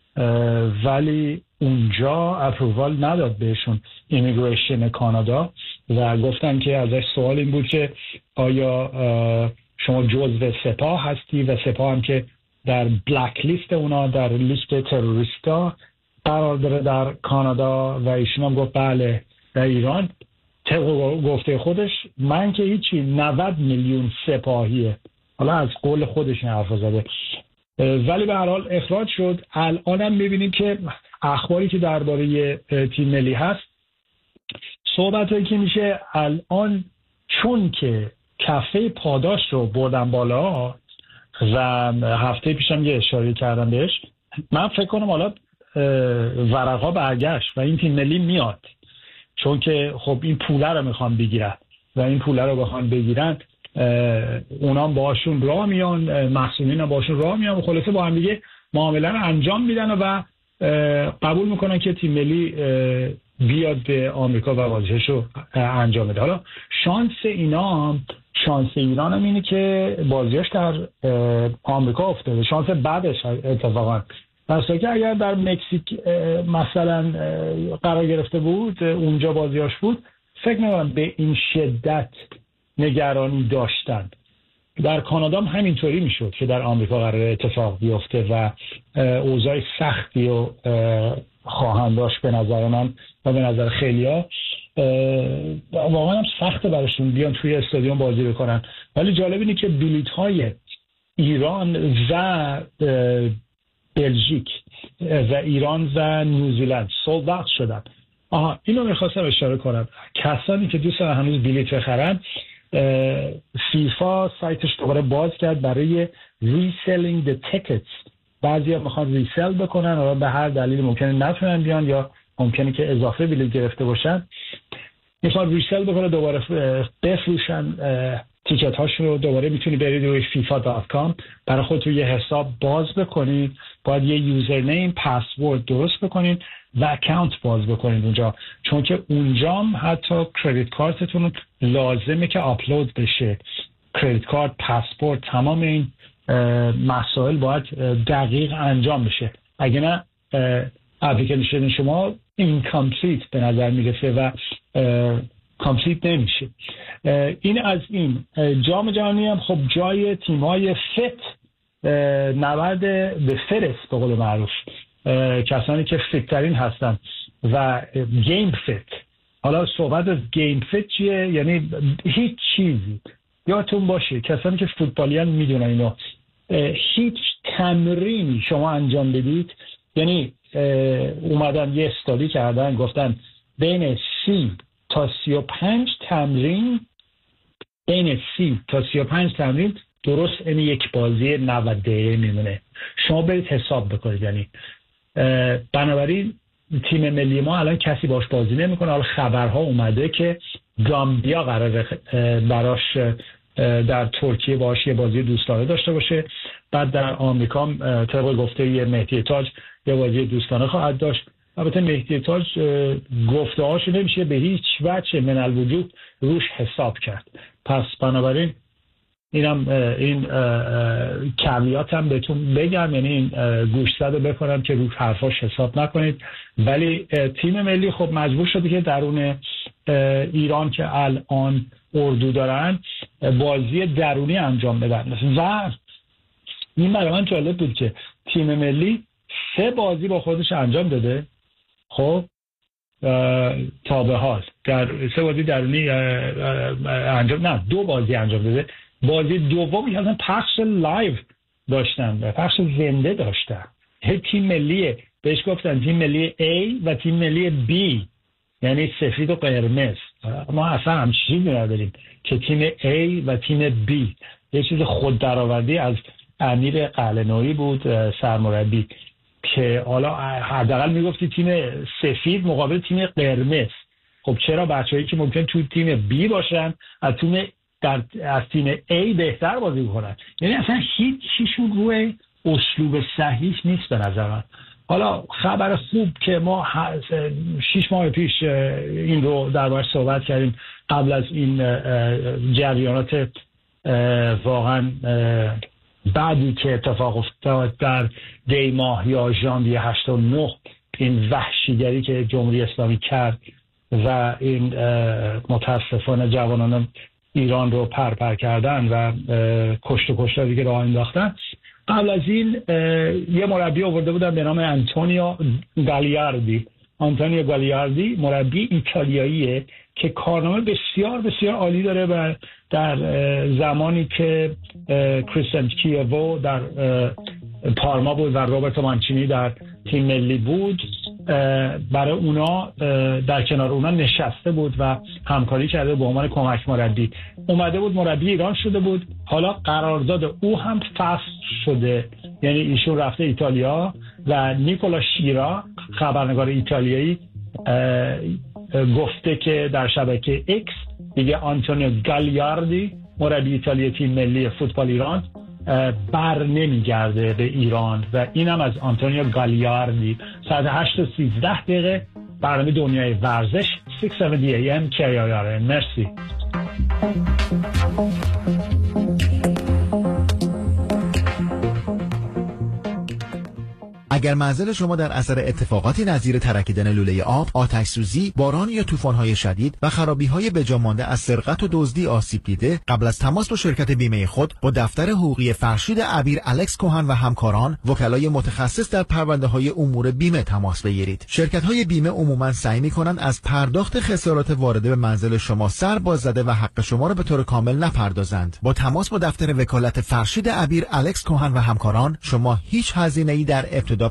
Speaker 8: ولی اونجا اپرووال نداد بهشون ایمیگریشن کانادا و گفتن که ازش سوال این بود که آیا شما جزو سپاه هستی، و سپاه هم که در بلک لیست اونا، در لیست تروریستا قرار داره در کانادا، و ایشون هم گفت بله. در ایران طبق گفته خودش من که هیچی، نود میلیون سپاهیه، حالا از قول خودش این حرفا زده، ولی به هر حال اخراج شد. الان هم میبینیم که اخباری که درباره تیم ملی هست، صحبتایی که میشه الان، چون که کفه پاداش رو بردن بالا و هفته پیشم یه اشاره کردم بهش، من فکر کنم حالا ورقا برگشت و این تیم ملی میاد، چون که خب این پوله رو میخوان بگیرن و این پوله رو بخوان بگیرن اونا باشون راه میان، مسئولین هم باشون راه میان و خلاصه با هم دیگه معامله رو انجام میدن و قبول میکنن که تیم ملی بیاد به آمریکا و بازیش رو انجام بده. حالا شانس اینا هم، شانس ایران هم اینه که بازیش در آمریکا افتاده، شانس بعدش اتفاقا مثلا که اگر در مکزیک مثلا قرار گرفته بود، اونجا بازیاش بود، فکر نمی‌کنم به این شدت نگرانی داشتن. در کانادا هم همینطوری میشد که در آمریکا قرار اتفاق بیفته و اوضاع سختی و خواهند داشت به نظر من و به نظر خیلیا. واقعا هم سخته براشون بیان توی استادیوم بازی بکنن، ولی جالب اینه که بلیط های ایران و بلژیک و ایران و نیوزیلند سولد اوت شدن. آها اینو میخواستم اشاره کنم، کسانی که دوست دارن هنوز بلیط بخرن، فیفا سایتش دوباره باز کرد برای ریسلینگ د تیکتس. بعضیا میخوان ریسل بکنن و به هر دلیل ممکنه نتونن بیان یا ممکنه که اضافه بلیط گرفته باشن، میخوان ریسل بکنن دوباره بفروشن تیکت هاشون رو. دوباره میتونی برید روی فیفا دات کام برای خودتون یه حساب باز بکنید، باید یه یوزرنیم پسورد درست بکنید و اکانت باز بکنید اونجا، چون که اونجا هم حتی کردیت کارتتون لازمه که آپلود بشه. کردیت کارت، پاسپورت، تمام این مسائل باید دقیق انجام بشه، اگه نه اپلیکیشن شما اینکامپلیت به نظر میرسه و کامپلیت نمیشه. این از این. جام جهانی هم خب جای تیم‌های فت، نبرد به فرس به قول معروف، کسانی که فت ترین هستن و گیم فت. حالا صحبت از گیم فت چیه؟ یعنی هیچ چیزی، یادتون باشه کسانی که فوتبالیان میدونن اینو، هیچ تمرینی شما انجام بدید، یعنی اومدن یه استادی کردن گفتن بین سی تا سی و پنج تمرین، بین سی تا سی و پنج تمرین درست این یک بازی نود دقیقه میمونه. شما برید حساب بکنید. یعنی بنابراین تیم ملی ما الان کسی باش بازی نمیکنه. حالا خبرها اومده که گامبیا قراره براش در ترکیه باش یه بازی دوستانه داشته باشه، بعد در آمریکا طبق گفته یه مهدی تاج یه بازی دوستانه خواهد داشت. البته مهدی تاج گفته هاشو نمیشه به هیچ وجه من الوجود روش حساب کرد. پس بنابراین اینم این کمیات هم بهتون بگم، یعنی این گوشزد رو بکنم که روی حرفاش حساب نکنید. ولی تیم ملی خب مجبور شده که درون ایران که الان اردو دارن بازی درونی انجام بدن و این برای من جالب بود که تیم ملی سه بازی با خودش انجام داده. خب تا به حال در سه بازی درونی انجام نه دو بازی انجام داده. بازی دوم یعنی پخش لایو داشتن، پخش زنده داشتن. تیم ملی بهش گفتن تیم ملی A و تیم ملی B، یعنی سفید و قرمز. ما اصلا همچین چیزی نداریم که تیم A و تیم B. یه چیز خود درآوردی از امیر قلعه‌نویی بود سرمربی که حالا حداقل میگفتی تیم سفید مقابل تیم قرمز. خب چرا بچه‌هایی که ممکن تو تیم B باشن از تیم در از تیم A بهتر بازی کنن؟ یعنی اصلا هیچ چیشون روی اسلوب صحیح نیست به نظر من. حالا خبر خوب که ما شیش ماه پیش این رو دربارش صحبت کردیم قبل از این جریانات واقعا بعدی که اتفاق افتاد در دی ماه یا ژانویه هشتاد و نه، این وحشیگری که جمهوری اسلامی کرد و این متاسفانه جوانان ایران رو پرپر کردن و کشت و کشتاری که راه انداختن. قبل از این یه مربی آورده بودن به نام آنتونیو گالیاردی. آنتونیو گالیاردی مربی ایتالیاییه که کارنامه بسیار بسیار عالی داره و در زمانی که کریستیان کیوو در پارما بود و روبرتو مانچینی در تیم ملی بود، برای اونا در کنار اونا نشسته بود و همکاری کرده به عنوان کمک مربی. اومده بود مربی ایران شده بود. حالا قرارداد او هم فسخ شده، یعنی ایشون رفته ایتالیا و نیکولا شیرا خبرنگار ایتالیایی گفته که در شبکه ایکس دیگه آنتونیو گالیاردی مربی ایتالیا تیم ملی فوتبال ایران بر نمیگرده به ایران و اینم از آنتونیو گالیاردی. ساعت هشت و سیزده دقیقه برنامه دنیای ورزش شش هفتاد ای ام کی آی آر. مرسی.
Speaker 10: اگر منزل شما در اثر اتفاقاتی نظیر ترکیدن لوله آب، آتش سوزی، باران یا طوفان‌های شدید و خرابی‌های بجا مانده از سرقت و دزدی آسیب دیده، قبل از تماس با شرکت بیمه خود با دفتر حقوقی فرشید عبیر الکس کوهن و همکاران، وکلای متخصص در پرونده‌های امور بیمه تماس بگیرید. شرکت‌های بیمه عموماً سعی می‌کنند از پرداخت خسارات وارده به منزل شما سر باز زده و حق شما را به طور کامل نپردازند. با تماس با دفتر وکالت فرشید عبیر الکس کوهن و همکاران، شما هیچ هزینه‌ای در ابتدا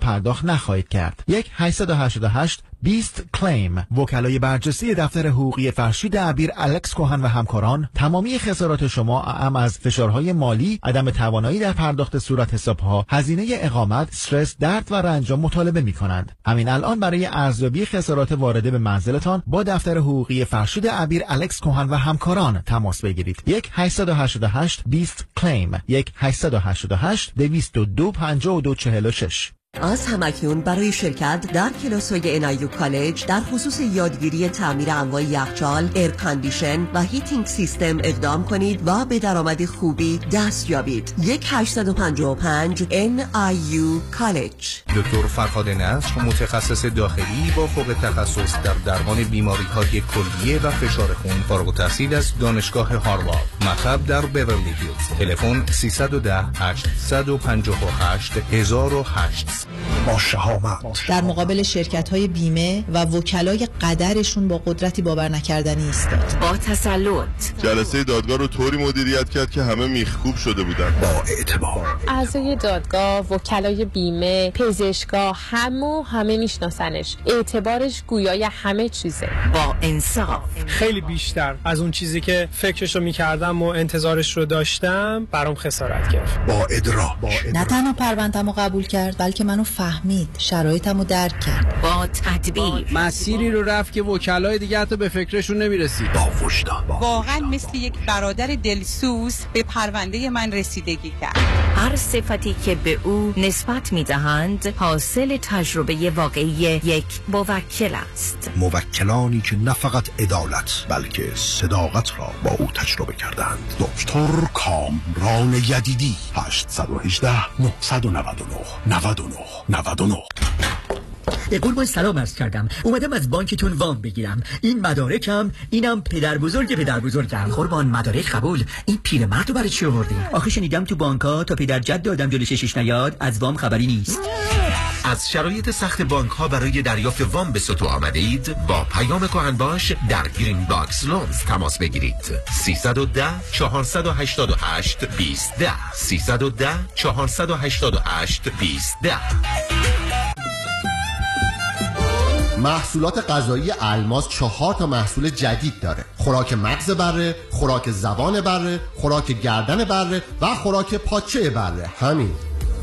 Speaker 10: پرداخت نخواهید کرد. یک هشت هشت هشت بیست کلیم. وکلای برجسته دفتر حقوقی فرشید عبیر الکس کوهن و همکاران تمامی خسارات شما اعم از فشارهای مالی، عدم توانایی در پرداخت صورت حسابها، هزینه اقامت، استرس، درد و رنج را مطالبه می کنند. همین الان برای ارزیابی خسارات وارده به منزلتان با دفتر حقوقی فرشید عبیر الکس کوهن و همکاران تماس بگیرید. یک هشت هشت هشت بیست کلیم. یک هشت هشت هشت دویست و دو پنجاه و دو چهل و شش.
Speaker 11: از همکنون برای شرکت در کلاس‌های ان آی یو کالج در خصوص یادگیری تعمیر انواع یخچال، ایر کاندیشن و هیتینگ سیستم اقدام کنید و به درآمد خوبی دست یابید. یک هشت پنج پنج ان آی یو کالج.
Speaker 12: دکتر فرهاد نصر، متخصص داخلی با فوق تخصص در درمان بیماری‌های کلیه و فشار خون، فارغ التحصیل از دانشگاه هاروارد. مطب در بیورلی هیلز. تلفن سیصد و ده هشتصد و پنجاه و هشت هزار و هشت.
Speaker 14: با شهامت
Speaker 15: در مقابل شرکت‌های بیمه و وکلای قدرشون با قدرتی باور نکردنی ایستاد.
Speaker 27: با تسلط
Speaker 16: جلسه دادگاه رو طوری مدیریت کرد که همه میخکوب شده بودن.
Speaker 14: با اعتبار
Speaker 18: اعضای دادگاه، وکلای بیمه، پزشکا، همه همه میشناسنش. اعتبارش گویای همه چیزه.
Speaker 27: با انصاف
Speaker 19: خیلی بیشتر از اون چیزی که فکرشو میکردم و انتظارش رو داشتم برام خسارت کرد.
Speaker 14: با ادراک
Speaker 15: نه تنها پرونده‌مو قبول کرد بلکه منو فهمید، شرایطمو درک کرد.
Speaker 27: با تدبیر
Speaker 25: مسیری رو رفت که وکلای دیگه حتی به فکرشون نمیرسید.
Speaker 14: با وجدان
Speaker 15: واقعا مثل یک برادر دلسوز به پرونده من رسیدگی کرد.
Speaker 27: هر صفتی که به او نسبت میدهند حاصل تجربه واقعی یک موکل است.
Speaker 14: موکلانی که نه فقط عدالت بلکه صداقت را با او تجربه کردند. دکتر کامران یدیدی. هشت یک هشت نه نه نه نه نود و نه نود و نه.
Speaker 26: قربان سلام عرض کردم. اومدم از بانکتون وام بگیرم. این مدارکم، اینم پدر بزرگ پدر بزرگم. قربان مدارک قبول. این پیرمرد رو برای چی آوردی؟ آخه شنیدم تو بانک‌ها تا پدر جد آدم جلوی چشش نیاد از وام خبری نیست.
Speaker 7: از شرایط سخت بانک ها برای دریافت وام به سطوح آمده اید؟ با پیام کهن باش در گرین باکس لونز تماس بگیرید. سیصد و ده چهارصد و هشتاد و هشت بیست ده سیصد و ده چهارصد و هشتاد و هشت بیست ده.
Speaker 30: محصولات غذایی الماس چهار تا محصول جدید داره. خوراک مغز بره، خوراک زبان بره، خوراک گردن بره و خوراک پاچه بره. همین.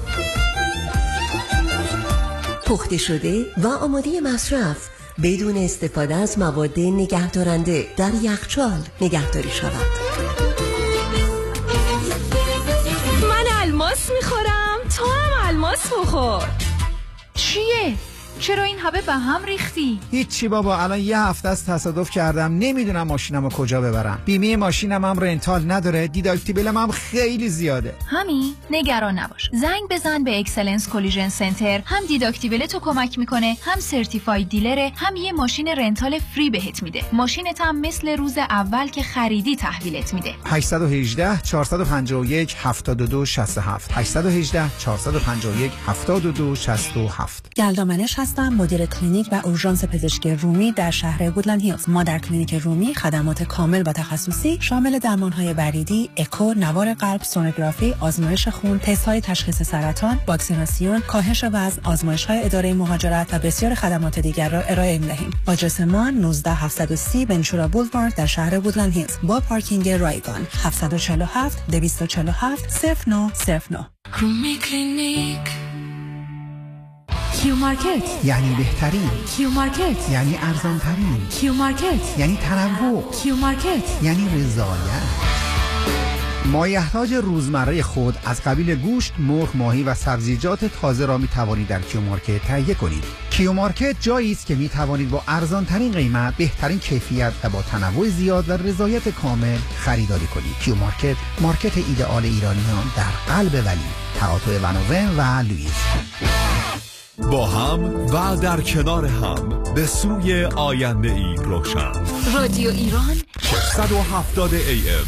Speaker 11: پخته شده و آماده مصرف بدون استفاده از مواد نگهدارنده در یخچال نگهداری شود.
Speaker 6: من الماس میخورم، تو هم الماس بخور.
Speaker 31: چیه؟ چرا این همه به هم ریختی؟
Speaker 25: هیچی بابا، الان یه هفته از تصادف کردم، نمیدونم ماشینمو کجا ببرم. بیمه ماشینم هم رنتال نداره، دیداکتیبلم هم خیلی زیاده.
Speaker 31: همین نگران نباش، زنگ بزن به اکسلنس کلیژن سنتر. هم دیداکتیبل تو کمک میکنه، هم سرتیفاید دیلره، هم یه ماشین رنتال فری بهت میده. ماشینت هم مثل روز اول که خریدی تحویلت میده.
Speaker 25: هشت یک هشت چهار پنج یک هفت دو شش هفت هشت یک هشت چهار پنج یک هفت دو شش هفت.
Speaker 32: گلدامنش هستم، مدیر کلینیک و اورژانس پزشکی رومی در شهر وودلند هیلز. ما در کلینیک رومی خدمات کامل و تخصصی شامل درمان‌های بریدی، اکو، نوار قلب، سونوگرافی، آزمایش خون، تست‌های تشخیص سرطان، واکسیناسیون، کاهش وزن، آزمایش‌های اداره مهاجرت و بسیار خدمات دیگر را ارائه می‌دهیم. آدرس ما نه هفت صفر صفر ونچورا بولوارد در شهر وودلند هیلز با پارکینگ رایگان. هفت چهار هفت دویست و چهل و هفت صفر نه صفر نه.
Speaker 6: رومی کلینیک.
Speaker 32: کیو مارکت
Speaker 25: یعنی بهترین.
Speaker 32: کیو مارکت
Speaker 25: یعنی ارزان ترین.
Speaker 32: کیو مارکت
Speaker 25: یعنی تنوع.
Speaker 32: کیو مارکت
Speaker 25: یعنی رضایت. مایحتاج روزمره خود از قبیل گوشت، مرغ، ماهی و سبزیجات تازه را می توانید در کیو مارکت تهیه کنید. کیو مارکت جایی است که می توانید با ارزان ترین قیمت، بهترین کیفیت و با تنوع زیاد و رضایت کامل خریداری کنید. کیو مارکت، مارکت ایدئال ایرانیان در قلب ولی، تقاطع ونوون و لوئیس.
Speaker 5: با هم و در کنار هم به سوی آینده ای روشن.
Speaker 6: رادیو ایران
Speaker 5: ششصد و هفتاد ای ام.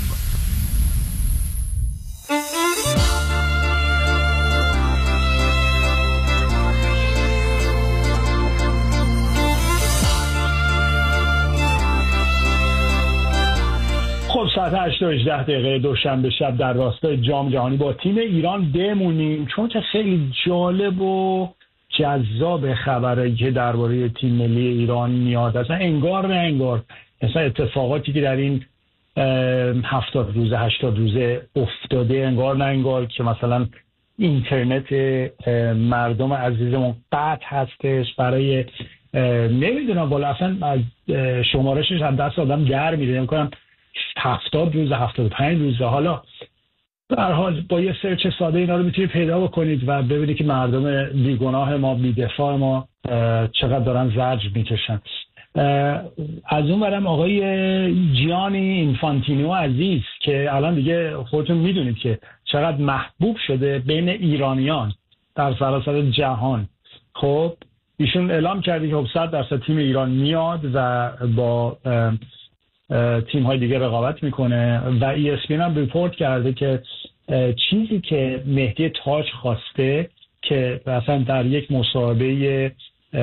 Speaker 8: خب ساعت هشت و هجده دقیقه دوشنبه شب در راستای جام جهانی با تیم ایران بمونیم، چون که خیلی جالب و جذاب خبری که درباره تیم ملی ایران میاد. اصلا انگار نه انگار مثلا اتفاقاتی که در این هفتاد روزه هشتاد روزه افتاده انگار نه انگار که مثلا اینترنت مردم عزیزمون قطع هستش برای نمیدونم بالا اصلا از شمارشش هم دست آدم در میره. نمی‌کنم هفتاد روزه هفتاد و پنج روزه. حالا در حال با یه سرچ ساده اینا رو میتونید پیدا بکنید و ببینید که مردم بیگناه ما بی‌دفاع ما چقدر دارن زجر میکشن. از اون برم آقای جیانی اینفانتینو عزیز که الان دیگه خودتون میدونید که چقدر محبوب شده بین ایرانیان در سراسر جهان. خب ایشون اعلام کرده که صد درصد تیم ایران میاد و با تیم های دیگه رقابت میکنه و ای اس پی هم ریپورت کرده که چیزی که مهدی تاج خواسته که مثلا در یک مصاحبه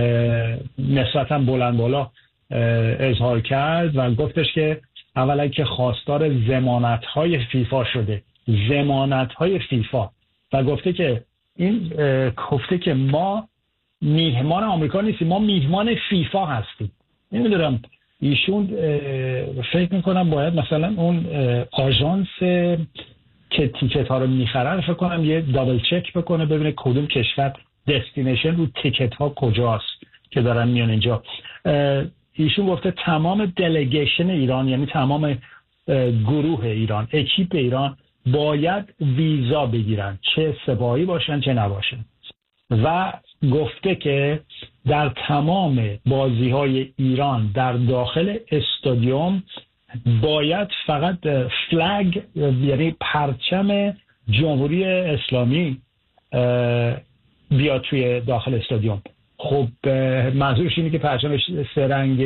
Speaker 8: نسبتا بلند بالا اظهار کرد و گفتش که اولا که خواستار ضمانت‌های فیفا شده، ضمانت‌های فیفا، و گفته که این گفته که ما میهمان آمریکا نیستیم، ما میهمان فیفا هستیم. نمیدونم ایشون فکر میکنم باید مثلا اون آژانس که تیکت ها رو میخرن فکر کنم یه دابل چک بکنه ببینه کدوم کشور دستینیشن رو تیکت ها کجاست که دارن میان اینجا. ایشون گفته تمام دلیگیشن ایران یعنی تمام گروه ایران، اکیپ ایران باید ویزا بگیرن، چه سپاهی باشن چه نباشن، و گفته که در تمام بازی های ایران در داخل استادیوم باید فقط فلگ یعنی پرچم جمهوری اسلامی بیاد توی داخل استادیوم. خب منظورش اینه که پرچم سه رنگ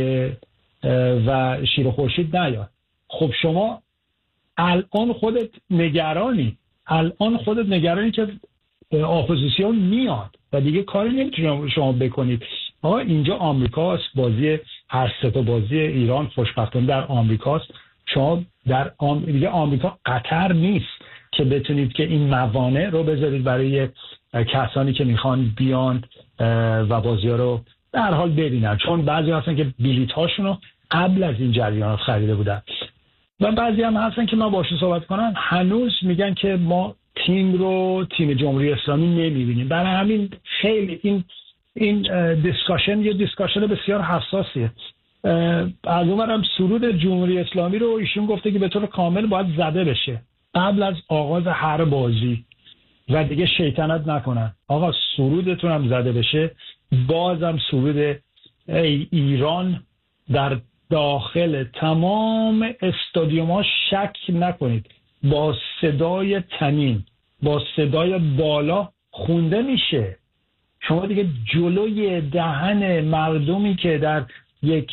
Speaker 8: و شیر و خورشید نیاد. خب شما الان خودت نگرانی الان خودت نگرانی که اپوزیسیون میاد و دیگه کاری نمیتونید شما بکنید. آقا اینجا آمریکاست، بازی هر سه تا بازی ایران خوشبختانه در آمریکاست. شما در آم... دیگه آمریکا قطر نیست که بتونید که این موانع رو بذارید برای کسانی که میخوان بیان و بازی ها رو در حال ببینن، چون بعضی هستن که بلیط هاشون رو قبل از این جریانات خریده بودن و بعضی هم هستن که من باشون صحبت کنم هنوز میگن که ما تیم رو تیم جمهوری اسلامی نمیبینیم. برای همین خیلی این این دیسکاشن یه دیسکاشن بسیار حساسیه. از اونورم سرود جمهوری اسلامی رو ایشون گفته که به طور کامل باید زده بشه قبل از آغاز هر بازی و دیگه شیطنت نکنن. آقا سرودتون هم زده بشه، بازم سرود ای ایران در داخل تمام استادیوم ها شک نکنید با صدای تنین با صدای بالا خونده میشه. شما دیگه جلوی دهن مردمی که در یک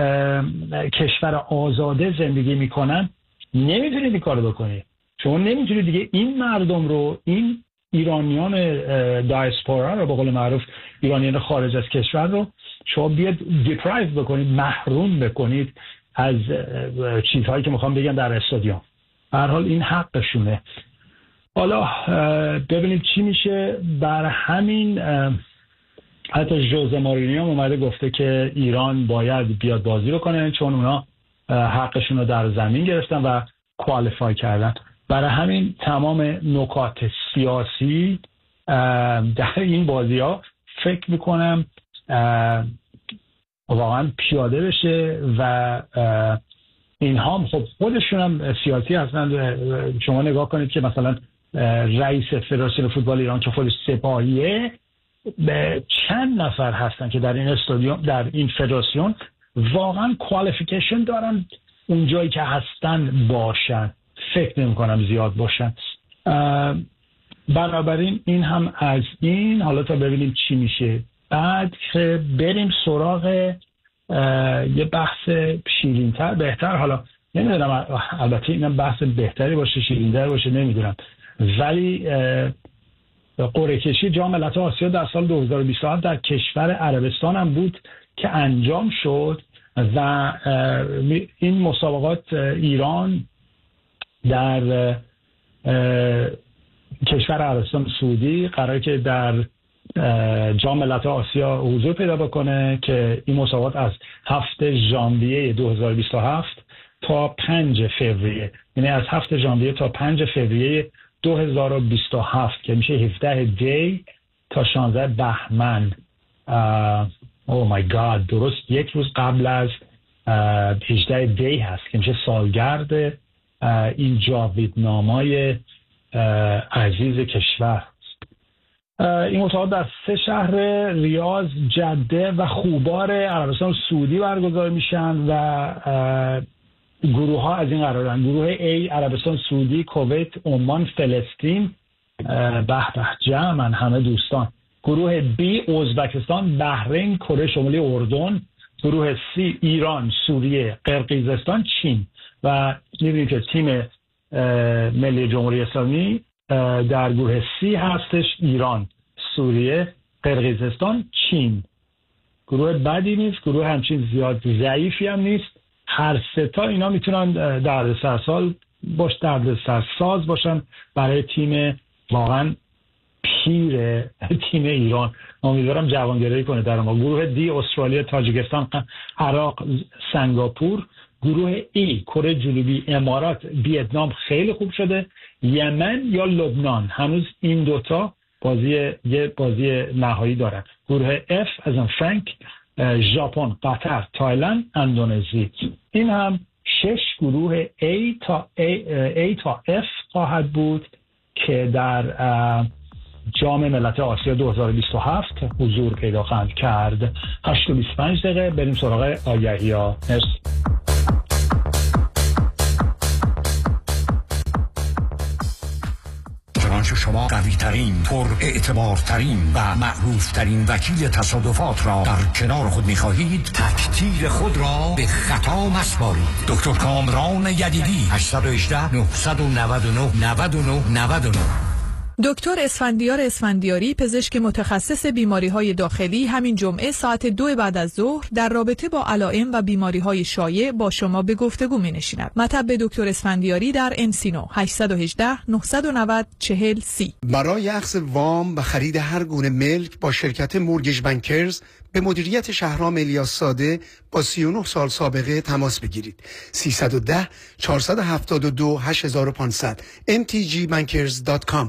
Speaker 8: کشور آزاده زندگی میکنن نمیتونید این کارو بکنید. شما نمیتونید دیگه این مردم رو، این ایرانیان دایسپورا رو، به قول معروف ایرانیان خارج از کشور رو شما بیاد دیپرایو بکنید، محروم بکنید از چیزهایی که میخوام بگم در استادیوم. به هر حال این حقشونه. حالا ببینید چی میشه. بر همین حتی ژوزه مورینیو اومده گفته که ایران باید بیاد بازی رو کنه چون اونا حقشون رو در زمین گرفتن و کوالیفای کردن. برای همین تمام نکات سیاسی در این بازی ها فکر میکنم واقعا پیاده بشه و اینها هم خب خودشون هم سیاسی هستند. شما نگاه کنید که مثلا رئیس فدراسیون فوتبال ایران که خودش سپاهیه، چند نفر هستن که در این استادیوم در این فدراسیون واقعا کوالیفیکیشن دارن اون جایی که هستن باشن. فکر نمی کنم زیاد باشن. بنابراین این هم از این. حالا تا ببینیم چی میشه. بعد که بریم سراغ یه بحث شیرین‌تر بهتر. حالا نمیدونم البته اینم بحث بهتری باشه شیرین‌تر باشه نمیدونم، ولی قرعه کشی جام ملت‌های آسیا در سال دو هزار و بیست و هفت در کشور عربستان هم بود که انجام شد و این مسابقات ایران در کشور عربستان سعودی قراره که در جام ملت‌های آسیا حضور پیدا بکنه که این مسابقات از هفته ژانویه دو هزار و بیست و هفت تا پنج فوریه، یعنی از هفته ژانویه تا پنج فوریه دو هزار و بیست و هفت که میشه هفده دی تا شانزده بهمن. اوه مای گاد، درست یک روز قبل از هجده دی هست که میشه سالگرد این جاویدنامای عزیز کشور. این مسابقات در سه شهر ریاض، جده و خوبار عربستان سعودی برگزار میشن و گروه ها از این قرارن: گروه A عربستان سعودی، کویت، عمان، فلسطین. به به جمعن همه دوستان. گروه B ازبکستان، بحرین، کره شمالی، اردن. گروه C ایران، سوریه، قرقیزستان، چین. و می‌بینید که تیم ملی جمهوری اسلامی در گروه C هستش: ایران، سوریه، قرقیزستان، چین. گروه بدی نیست، گروه همچین زیاد ضعیفی هم نیست. هر سه تا اینا میتونن دردسرساز باش دردسرساز باشن برای تیم واقعا پیر تیم ایران. امیدوارم جوانگرایی کنه در ما. گروه دی استرالیا، تاجیکستان، عراق، سنگاپور. گروه ای کره جنوبی، امارات، ویتنام خیلی خوب شده. یمن یا لبنان هنوز این دوتا بازی یه بازی نهایی دارن. گروه اف از فرانک، ژاپن، قطر، تایلند، اندونزی. این هم شش گروه A تا A, A تا F خواهد بود که در جام ملت‌های آسیا دو هزار و بیست و هفت حضور پیدا خواهند کرد. هشت و بیست و پنج دقیقه بریم سراغ آگهی‌ها. مرسی.
Speaker 1: چنانچه شما قوی ترین، پر اعتبار ترین و معروف ترین وکیل تصادفات را در کنار خود می‌خواهید، تکتیر خود را به خطا مسپارید. دکتر کامران یدیدی، هشت یک هشت نه نه نه نه نه نه.
Speaker 2: دکتر اسفندیار اسفندیاری، پزشک متخصص بیماری‌های داخلی، همین جمعه ساعت دو بعد از ظهر در رابطه با علائم و بیماری‌های شایع با شما به گفتگو می‌نشیند. مطب دکتر اسفندیاری در امسینو هشت یک هشت نه نه نه صفر چهل سی.
Speaker 25: برای اخذ وام و خرید هر گونه ملک با شرکت مورگیج بانکرز به مدیریت شهرام الیاس ساده با سی و نه سال سابقه تماس بگیرید. سیصد و ده چهارصد و هفتاد و دو هشت هزار و پانصد ام تی جی بانکرز دات کام.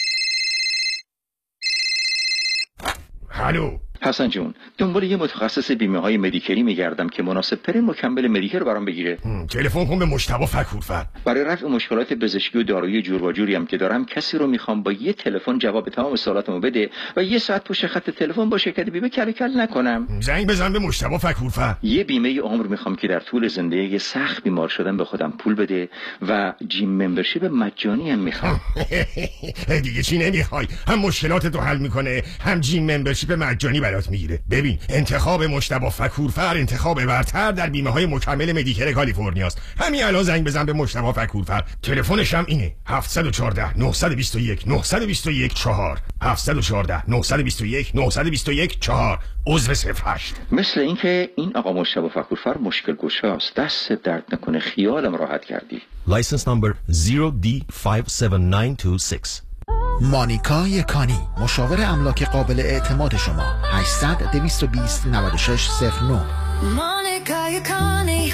Speaker 4: الو حسن جون، دنبال یه متخصص بیمه های مدیکری میگردم که مناسب ترین مکمل مدیکر برام بگیره. تلفن کن به مجتبی فکورفر. برای رفع مشکلات پزشکی و دارویی جور و جوری هم که دارم کسی رو میخوام با یه تلفن جواب تمام سوالاتمو بده و یه ساعت پشت خط تلفن با شرکت بیمه کل کل نکنم. زنگ بزن به مجتبی فکورفر. یه بیمه عمر میخوام که در طول زندگی سخت بیمار شدم به خودم پول بده و جیم ممبرشیپ مجانی هم میخوام. دیگه چی نمیخوای؟ هم مشکلاتتو حل میکنه، هم جیم ممبرشیپ مجانی برات میگیره. ببین، انتخاب مجتبی فکورفر انتخاب برتر در بیمه های مکمل مدیکر کالیفرنیاست. همین الان زنگ بزن به مجتبی فکورفر. تلفنش هم اینه: هفت یک چهار نه دو یک نه دو یک چهار هفت یک چهار نه دو یک نه دو یک چهار عضو صفر هشت. مثل اینکه این آقا مجتبی فکورفر مشکل گشاست. دست درد نکنه، خیالم راحت کردی.
Speaker 13: لایسنس نمبر صفر دی پنج هفت نه دو شش.
Speaker 10: مانیکا یکانی، مشاور املاک قابل اعتماد شما. هشتصد دویست و بیست نود و شش صفر نه.
Speaker 9: Monica Yukani,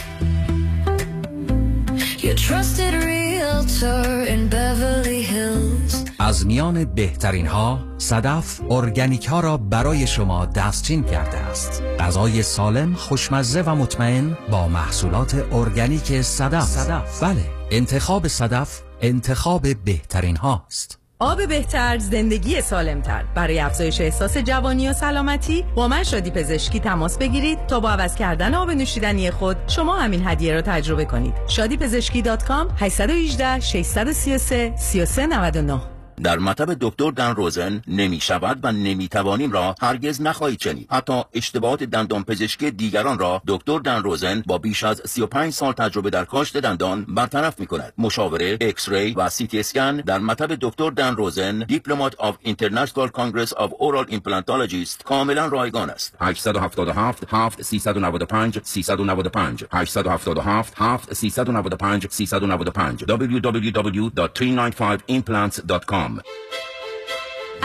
Speaker 9: your trusted realtor in Beverly Hills.
Speaker 17: از میان بهترین ها، صدف ارگانیک ها را برای شما دستچین کرده است. غذای سالم، خوشمزه و مطمئن با محصولات ارگانیک صدف. صدف. بله، انتخاب صدف انتخاب بهترین هاست.
Speaker 27: آب بهتر، زندگی سالمتر. برای افزایش احساس جوانی و سلامتی با من شادی پزشکی تماس بگیرید تا با عوض کردن آب نوشیدنی خود شما همین هدیه را تجربه کنید. شادی پزشکی دات کام هشت یک هشت شش سه سه سه سه نه نه.
Speaker 20: در مطب دکتر دن روزن نمی شود و نمی توانیم را هرگز نخواهید شنید. حتی اشتباهات دندان پزشکی دیگران را دکتر دن روزن با بیش از سی و پنج سال تجربه در کاشت دندان برطرف می کند. مشاوره، ایکس ری و سی تی اسکن در مطب دکتر دن روزن، دیپلمات آف اینترنشنال کانگرس آف اورال ایمپلانتولوژیست، کاملا رایگان است. هشت هفت هفت هفت سه نه پنج سه نه پنج هشت هفت هفت هفت سه نه پنج سه نه پنج دبلیو دبلیو دبلیو دات سیصد و نود و پنج ایمپلانتس دات کام.
Speaker 21: به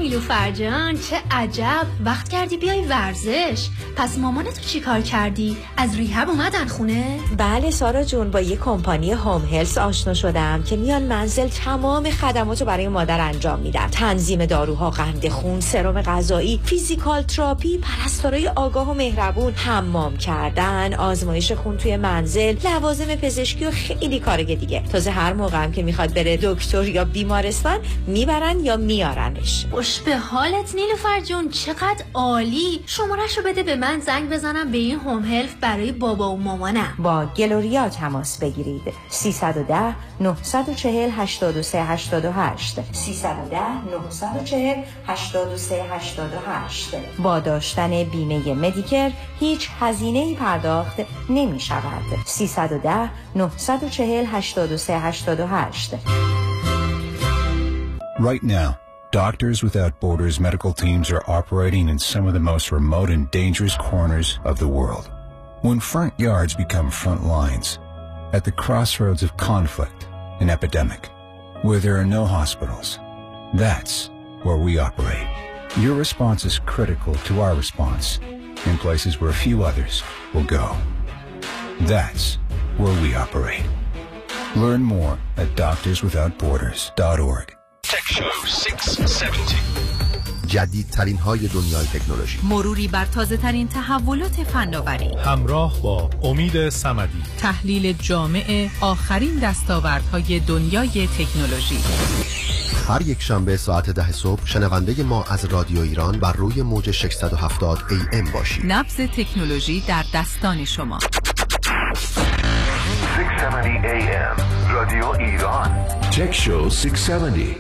Speaker 3: نیلوفر جان، چه عجب وقت کردی بیای ورزش. پس مامانتو چی کار کردی؟ از ریهب اومدن خونه؟
Speaker 12: بله سارا جون، با یه کمپانی هوم هلس آشنا شدم که میان منزل تمام خدماتو برای مادر انجام میدن. تنظیم داروها، قند خون، سرم غذایی، فیزیکال تراپی، پرستارای آگاه و مهربون، حمام کردن، آزمایش خون توی منزل، لوازم پزشکی و خیلی کارگه دیگه. تازه هر موقع هم که میخواد بره دکتر یا بیمارستان میبرن یا میارنش.
Speaker 3: خوش به حالت نیلوفر جون، چقدر عالی. شماره‌شو بده به من زنگ بزنم به این هوم هلف برای بابا و مامانم.
Speaker 12: با گلوریا تماس بگیرید. سیصد و ده نهصد و چهل هشتاد و سه هشتاد و هشت سیصد و ده نهصد و چهل هشتاد و سه هشتاد و هشت. با داشتن بیمه مدیکر هیچ هزینه‌ای پرداخت نمی شود. سیصد و ده نهصد و چهل هشتاد و سه هشتاد و هشت.
Speaker 15: Right now, Doctors Without Borders medical teams are operating in some of the most remote and dangerous corners of the world. When front yards become front lines, at the crossroads of conflict and epidemic, where there are no hospitals, that's where we operate. Your response is critical to our response in places where few others will go. That's where we operate. Learn more at doctors without borders dot org.
Speaker 7: Tech Show ششصد و هفتاد.
Speaker 30: جدیدترین های دنیای تکنولوژی.
Speaker 27: مروری بر تازه ترین تحولات فناوری.
Speaker 16: همراه با امید صمدی.
Speaker 27: تحلیل جامع آخرین دستاوردهای دنیای تکنولوژی.
Speaker 30: هر یک شنبه ساعت ده صبح شنونده ما از رادیو ایران بر روی موج ششصد و هفتاد ای ام باشید.
Speaker 27: نبض تکنولوژی در دستان شما.
Speaker 7: ششصد و هفتاد ای ام رادیو ایران. Tech Show ششصد و هفتاد.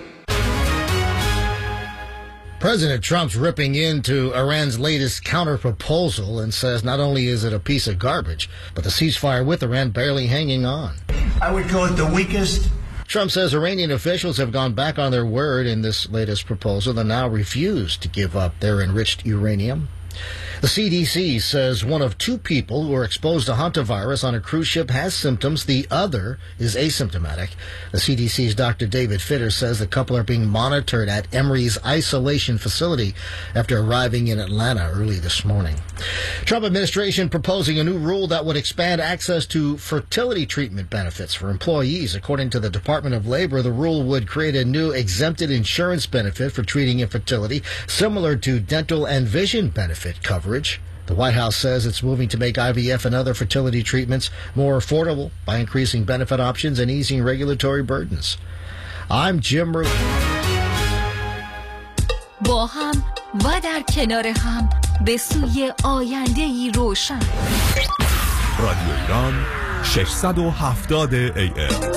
Speaker 18: President Trump's ripping into Iran's latest counter-proposal and says not only is it a piece of garbage, but the ceasefire with Iran barely hanging on.
Speaker 19: I would call it the weakest.
Speaker 18: Trump says Iranian officials have gone back on their word in this latest proposal and now refuse to give up their enriched uranium. The C D C says one of two people who were exposed to hantavirus on a cruise ship has symptoms. The other is asymptomatic. The C D C's Doctor David Fitter says the couple are being monitored at Emory's isolation facility after arriving in Atlanta early this morning. Trump administration proposing a new rule that would expand access to fertility treatment benefits for employees. According to the Department of Labor, the rule would create a new exempted insurance benefit for treating infertility, similar to dental and vision benefit coverage. The White House says it's moving to make I V F and other fertility treatments more affordable by increasing benefit options and easing regulatory burdens. I'm Jim Root.
Speaker 31: با هم و در کنار هم به سوی آینده‌ای روشن.
Speaker 5: رادیو ایران ششصد و هفتاد ای ام.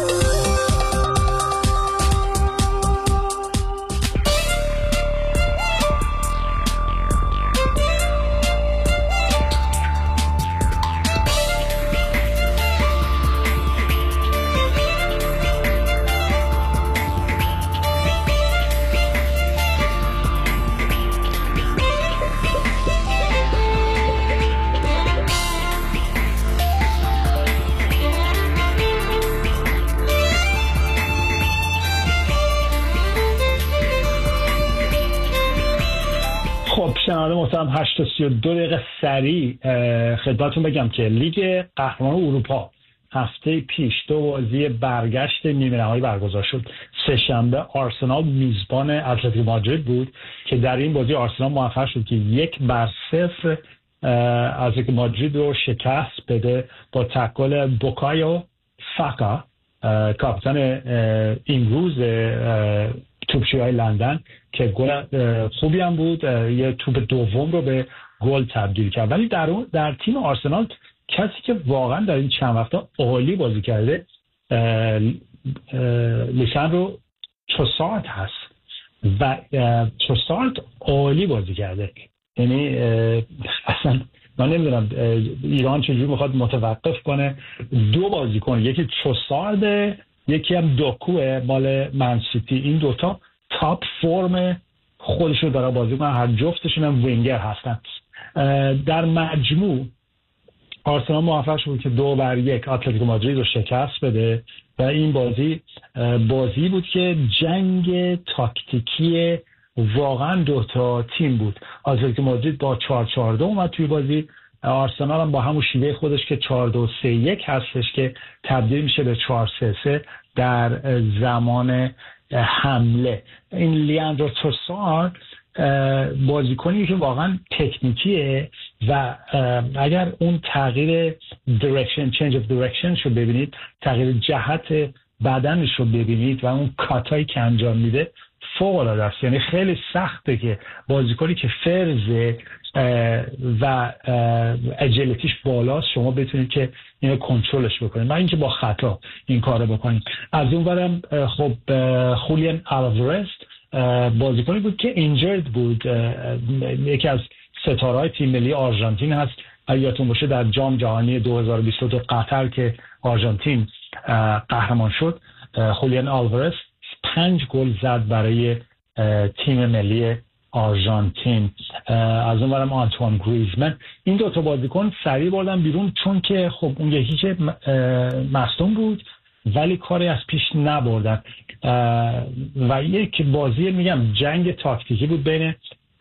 Speaker 8: شنونده محترم هشت تا سی و دو دقیقه سریع خدمتتون بگم که لیگ قهرمانان اروپا هفته پیش دو بازی برگشت نیمه نهایی برگزار شد. سه‌شنبه آرسنال میزبان اتلتیکو مادرید بود که در این بازی آرسنال موفق شد که یک بر صفر اتلتیکو مادرید رو شکست بده با تکل بوکایو ساکا کاپیتان این روز توپچی‌های لندن که گل خوبی هم بود، یه توپ دوم رو به گل تبدیل کرد. ولی در اون در تیم آرسنال کسی که واقعا در این چند وقتا عالی بازی کرده لیساندرو تروسارد هست و تروسارد عالی بازی کرده. یعنی اصلا من نمیدونم ایران چجوری میخواد متوقف کنه دو بازیکن، یکی تروسارد یکی هم دوکوه مال منسیتی، این دوتا تاپ فرم خودشون دارن بازی کنن، هر جفتشون هم وینگر هستن. در مجموع آرسنال موفق شد که دو بر یک اتلتیکو مادرید رو شکست بده و این بازی بازی بود که جنگ تاکتیکی واقعا دو تا تیم بود. اتلتیکو مادرید با چهار چهار دو اومد توی بازی، آرسنال هم با همون شیوه خودش که چهار دو سه یک هستش که تبدیل میشه به چهار سه سه در زمان حمله. این لیاندرو تروسار بازیکنی که واقعا تکنیکیه و اگر اون تغییر direction change of direction شو ببینید، تغییر جهت بدنش رو ببینید و اون کاتایی که انجام میده فوق العاده است. یعنی خیلی سخته که بازیکنی که فرزه و اجیلیتیش بالاست شما بتونید که اینو کنترلش بکنید، نه اینکه با خطا این کارو بکنید. از اون برم خب خولیان آلوارز بازیکنی بود که اینجرد بود، یکی از ستاره‌های تیم ملی آرژانتین هست. یادتون باشه در جام جهانی دو هزار و بیست و دو قطر که آرژانتین قهرمان شد، خولیان آلوارز پنج گل زد برای تیم ملی آرژانتین. از اون برم آنتوان گریزمن. این دو تا بازیکن سریع بردن بیرون چون که خب اون یکی که مصدوم بود ولی کاری از پیش نبردن و یک بازی میگم جنگ تاکتیکی بود بین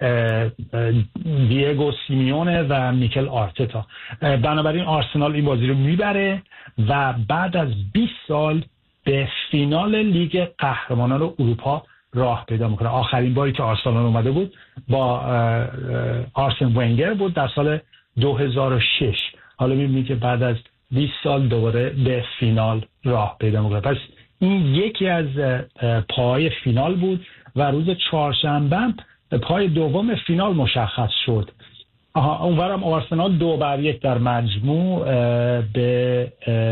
Speaker 8: دیگو سیمیونه و میکل آرتتا. بنابراین آرسنال این بازی رو میبره و بعد از بیست سال به فینال لیگ قهرمانان اروپا راه پیدا میکنه. آخرین باری که آرسنال اومده بود با آرسن ونگر بود در سال دو هزار و شش. حالا میبینید که بعد از بیست سال دوباره به فینال راه پیدا میکنه. پس این یکی از پای فینال بود و روز چهارشنبه پای دوم فینال مشخص شد. آها اونورم آرسنال دو بر یک در مجموع به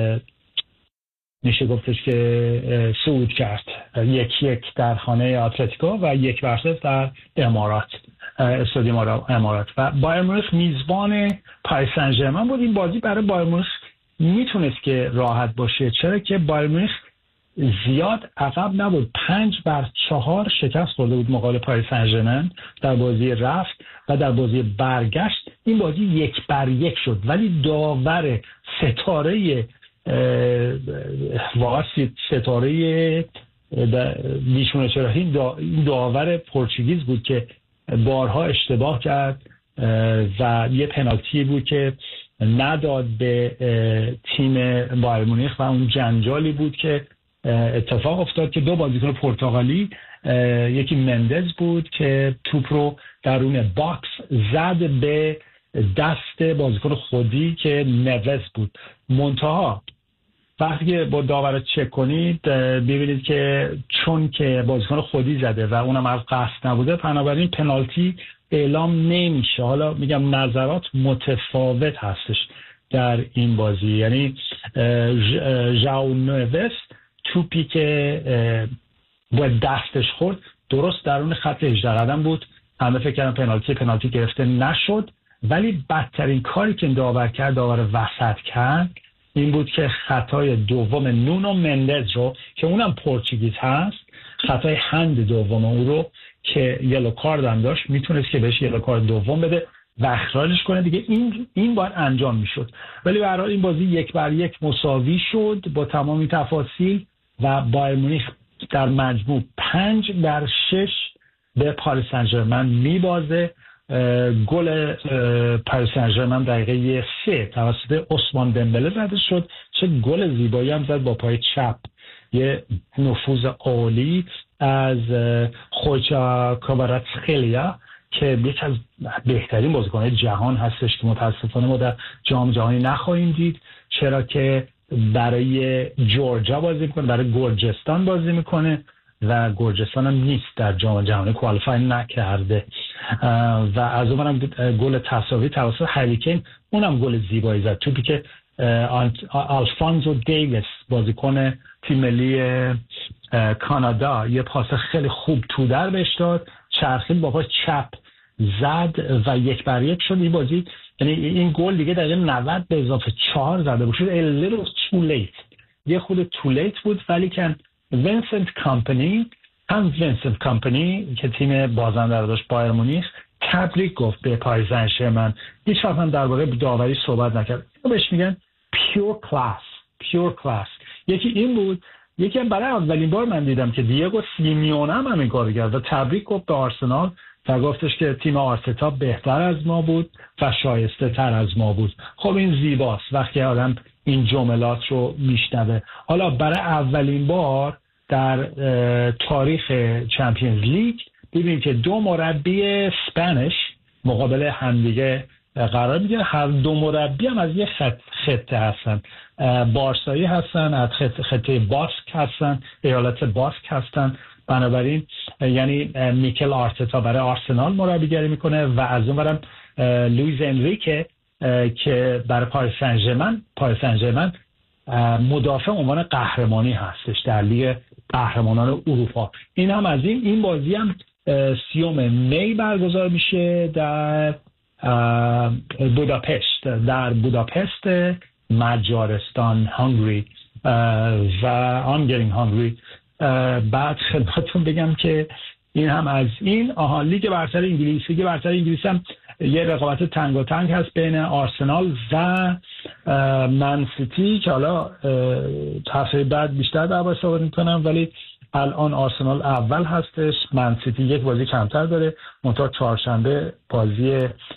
Speaker 8: میشه گفتش که صعود کرد، یک یک در خانه اتلتیکو و یک بر صفر در امارات، استادیوم امارات. و بایر مونیخ میزبان پاریس سن ژرمن بود. این بازی برای بایر مونیخ میتونست که راحت باشه، چرا که بایر مونیخ زیاد عقب نبود، پنج بر چهار شکست خورده بود مقابل پاریس سن ژرمن در بازی رفت و در بازی برگشت این بازی یک بر یک شد. ولی داور ستاره واقعا ستاره بیشون چراهی داور پرتغیز بود که بارها اشتباه کرد و یه پنالتی بود که نداد به تیم بایر مونیخ و اون جنجالی بود که اتفاق افتاد که دو بازیکن پرتغالی، یکی مندز بود که توپ رو درون باکس زد به دست بازیکن خودی که نوز بود. منتها وقتی که با داور چک کنید ببینید که چون که بازیکن خودی زده و اونم از قصد نبوده، بنابراین پنالتی اعلام نمیشه. حالا میگم نظرات متفاوت هستش در این بازی. یعنی ژائو نویس توپی که با دستش خورد درست درون خط هجده قدم بود، همه فکر کردن پنالتی پنالتی گرفته نشد. ولی بدترین کاری که داور کرد، داور وسط کرد، این بود که خطای دوم نونو مندز رو که اونم پرتغیز هست، خطای هند دوم اون رو که یلو کارت هم داشت، میتونست که بهش یلو کارت دوم بده و اخراجش کنه دیگه. این این باید انجام میشد. ولی به هر حال این بازی یک بر یک مساوی شد با تمامی تفاصیل و بایر مونیخ در مجموع پنج بر شش به پاریس سن ژرمن میبازه. گل پاریس سن ژرمن دقیقه سه توسط عثمان دمبله زده شد. چه گل زیبایی هم زد با پای چپ، یه نفوذ عالی از خویچا کواراتسخلیا که یکی از بهترین بازیکن‌های جهان هستش که متاسفانه ما در جام جهانی نخواهیم دید، چرا که برای جورجیا بازی میکنه، برای گرجستان بازی میکنه و گرجستان هم نیست در جام جهانی، کوالیفای نکرده. و از اونم گل تساوی توسط هری کین، اونم گل زیبایی زد، توپی که آلفونسو دیویس بازیکن تیم ملی کانادا یه پاس خیلی خوب تو در بهش داد، چرخید با پای چپ زد و یک بر یک شد این بازی. یعنی این گل دیگه دقیقه نود به اضافه چهار زده بود. شد a little too late، یه خود too late بود. ولی که وینسنت کامپنی، هم وینسنت کامپنی که تیم بازنده رو داشت بایر مونیخ، تبریک گفت به پاریس سن ژرمن. هیچ وقت هم درباره داوری صحبت نکرد. بهش میگن پیور کلاس، پیور کلاس. یکی این بود. یکی برای اولین بار من دیدم که دیگو سیمیونه هم همین کار کرد و تبریک گفت به آرسنال و گفتش که تیم آرتتا بهتر از ما بود و شایسته تر از ما بود. خب این زیباست وقتی آدم این جملات رو میشنوه. حالا برای اولین بار در تاریخ چمپیونز لیگ دیدیم که دو مربی اسپانیش مقابل همدیگه قرار میگیرن. هر دو مربی هم از یک خط خطه هستن، بارسایی هستن، از خط خطه باسک هستن، ایالت باسک هستن. بنابراین یعنی میکل آرتتا برای آرسنال مربیگری میکنه و از اون برم لوئیس انریکه که برای پاریس سن ژرمن پاریس سن ژرمن مدافع عنوان قهرمانی هستش در لیگ قهرمانان اروپا. این هم از این این بازی هم سیوم می برگزار میشه در بوداپست در بوداپست مجارستان هنگری و I'm getting hungry. بعد خدمتتون بگم که این هم از این آها لیگ برتر انگلیس لیگ برتر انگلیس هم یه رقابت تنگاتنگ هست بین آرسنال و من سیتی که حالا هفته بعد بیشتر دربارش صحبت می‌کنم، ولی الان آرسنال اول هستش، من سیتی یک بازی کمتر داره. منتها چهارشنبه بازی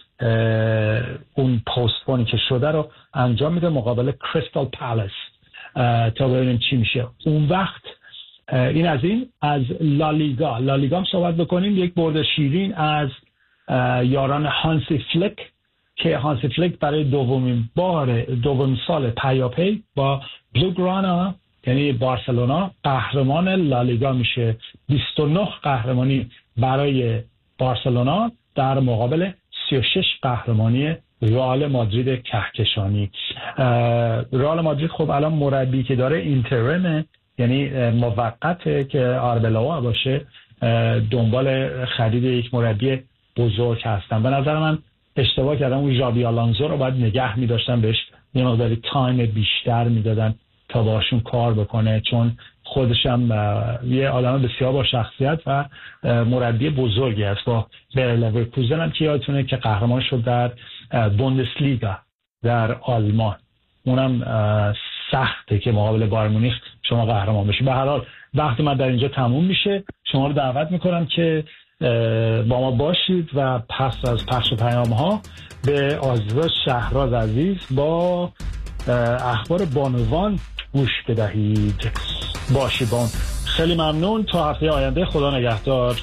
Speaker 8: اون پستپونی که شده رو انجام میده مقابل کریستال پالاس تا ببینیم چی میشه اون وقت. این از این از لالیگا لالیگا هم صحبت بکنیم. یک برد شیرین از یاران هانسی فلیک که هانسی فلیک برای دومین بار دومین سال پیاپی با بلوگرانا یعنی بارسلونا قهرمان لالیگا میشه. بیست و نه قهرمانی برای بارسلونا در مقابل سی و شش قهرمانی رئال مادرید کهکشانی. رئال مادرید خب الان مربی که داره اینترمه، یعنی موقته که آربلاوا باشه، دنبال خرید یک مربی بزرگ هستن. به نظر من اشتباه کردم، اون ژابی آلونزو رو باید نگه می‌داشتن، بهش یه مقداری تایم بیشتر میدادن تا باشون کار بکنه، چون خودش هم یه آدم بسیار با شخصیت و مربی بزرگی است. با بایر لورکوزن هم که یادتونه که قهرمان شد در بوندسلیگا در آلمان، اونم سخته که مقابل بایر مونیخ شما قهرمان بشی. به هر حال وقتی من در اینجا تموم میشه شما رو دعوت میکنم که با ما باشید و پس از پخش پیام ها به آزوا شهراز عزیز با اخبار بانوان گوش بدهید. باشید با اون. خیلی ممنون. تا هفته آینده، خدا نگهدار.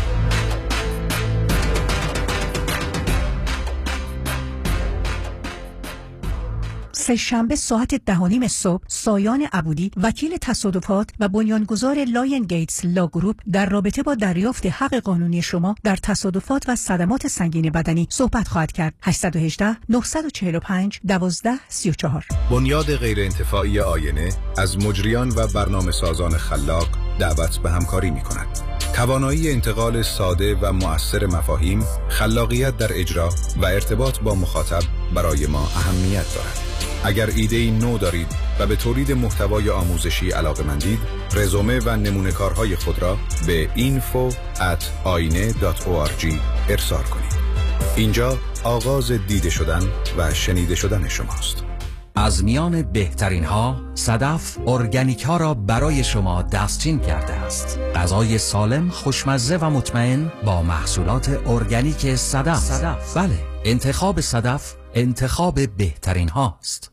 Speaker 1: سه‌شنبه ساعت ده و نیم صبح سایان عبودی وکیل تصادفات و بنیانگذار لاین گیتس لا گروپ در رابطه با دریافت حق قانونی شما در تصادفات و صدمات سنگین بدنی صحبت خواهد کرد. هشت یک هشت نه چهار پنج یک دو سه چهار.
Speaker 15: بنیاد غیر انتفاعی آینه از مجریان و برنامه سازان خلاق دعوت به همکاری می کند. توانایی انتقال ساده و مؤثر مفاهیم، خلاقیت در اجرا و ارتباط با مخاطب برای ما اهمیت دارد. اگر ایده‌ای نو دارید و به تولید محتوای آموزشی علاقه‌مندید، رزومه و نمونه کارهای خود را به اینفو ات آینه دات او آر جی ارسال کنید. اینجا آغاز دیده شدن و شنیده شدن شماست.
Speaker 17: از میان بهترین ها صدف ارگانیک ها را برای شما دستچین کرده است. غذای سالم، خوشمزه و مطمئن با محصولات ارگانیک صدف. صدف. بله، انتخاب صدف انتخاب بهترین هاست.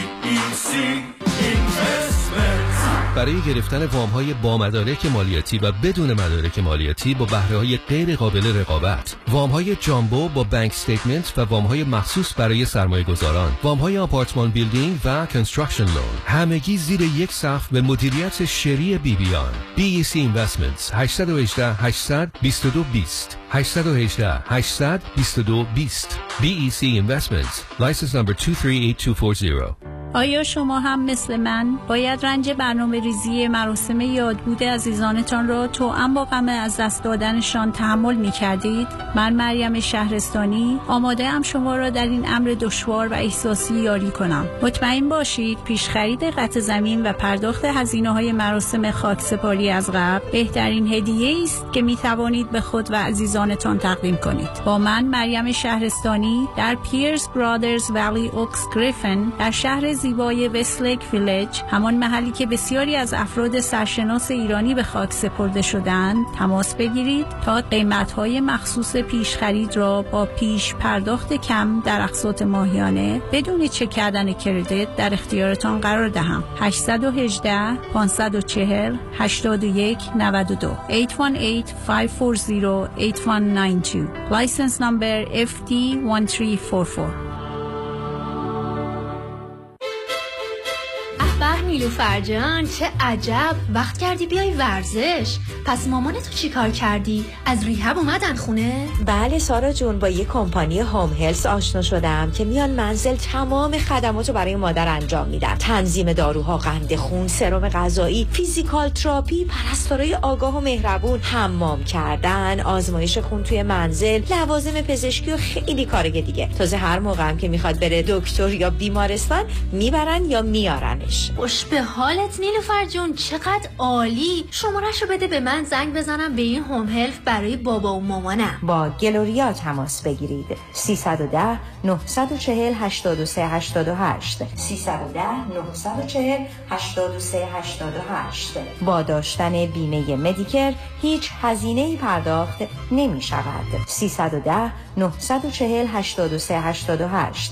Speaker 13: برای گرفتن وام‌های با مدارک مالیاتی و بدون مدارک مالیاتی با بهره‌های غیر قابل رقابت، وام‌های جامبو با بانک استیتمنت و وام‌های مخصوص برای سرمایه‌گذاران، وام‌های آپارتمان بیلدینگ و کنستراکشن لون، همگی زیر یک سقف به مدیریت شری بی بیان. بی ای سی اینوستمنتس هشت یک هشت هشت دو دو دو صفر هشت یک هشت هشت دو دو دو صفر. بی ای سی Investments license number two three eight two four zero.
Speaker 6: آیا شما هم مثل من باید رنج برنامه ریزی مراسم یادبود عزیزانتان را توأم با غم از دست دادنشان تحمل می کردید؟ من مریم شهرستانی آماده ام شما را در این امر دشوار و احساسی یاری کنم. مطمئن باشید پیش خرید قطع زمین و پرداخت هزینه های مراسم خاکسپاری از قبل بهترین هدیه است که می توانید به خود و عزیزانتان تقدیم کنید. با من مریم شهرستانی در پیرز برادرز ولی اوکس گریفن در شهر زیبای وستلیک ویلج، همان محلی که بسیاری از افراد سرشناس ایرانی به خاک سپرده شدند، تماس بگیرید تا قیمت‌های مخصوص پیش خرید را با پیش پرداخت کم در اقساط ماهیانه بدون چک کردن کردیت در اختیارتان قرار دهم. هشت یک هشت پنج چهار صفر هشت یک نه دو هشت یک هشت پنج چهار صفر هشت یک نه دو License number اف دی یک سه چهار چهار.
Speaker 3: نیلوفر جان، چه عجب وقت کردی بیای ورزش. پس مامانتو چی کار کردی؟ از ریهب اومدن خونه؟
Speaker 12: بله سارا جون، با یه کمپانی هوم هلس آشنا شدم که میان منزل تمام خدماتو برای مادر انجام میدن. تنظیم داروها، قند خون، سرم غذایی، فیزیکال تراپی، پرستارای آگاه و مهربون، حمام کردن، آزمایش خون توی منزل، لوازم پزشکی و خیلی کارگه دیگه. تازه هر موقع هم که میخواد بره دکتر یا بیمارستان میبرن یا میارنش.
Speaker 3: خوش به حالت نیلوفر جون، چقدر عالی. شماره‌شو بده به من زنگ بزنم به این هوم هلف برای بابا و مامانم.
Speaker 12: با گلوریا تماس بگیرید. سه یک صفر نه چهار هشت سه هشت هشت سه یک صفر نه چهار هشت سه هشت هشت. با داشتن بیمه مدیکر هیچ هزینه‌ای پرداخت نمی شود. سه یک صفر نه چهار هشت سه هشت هشت.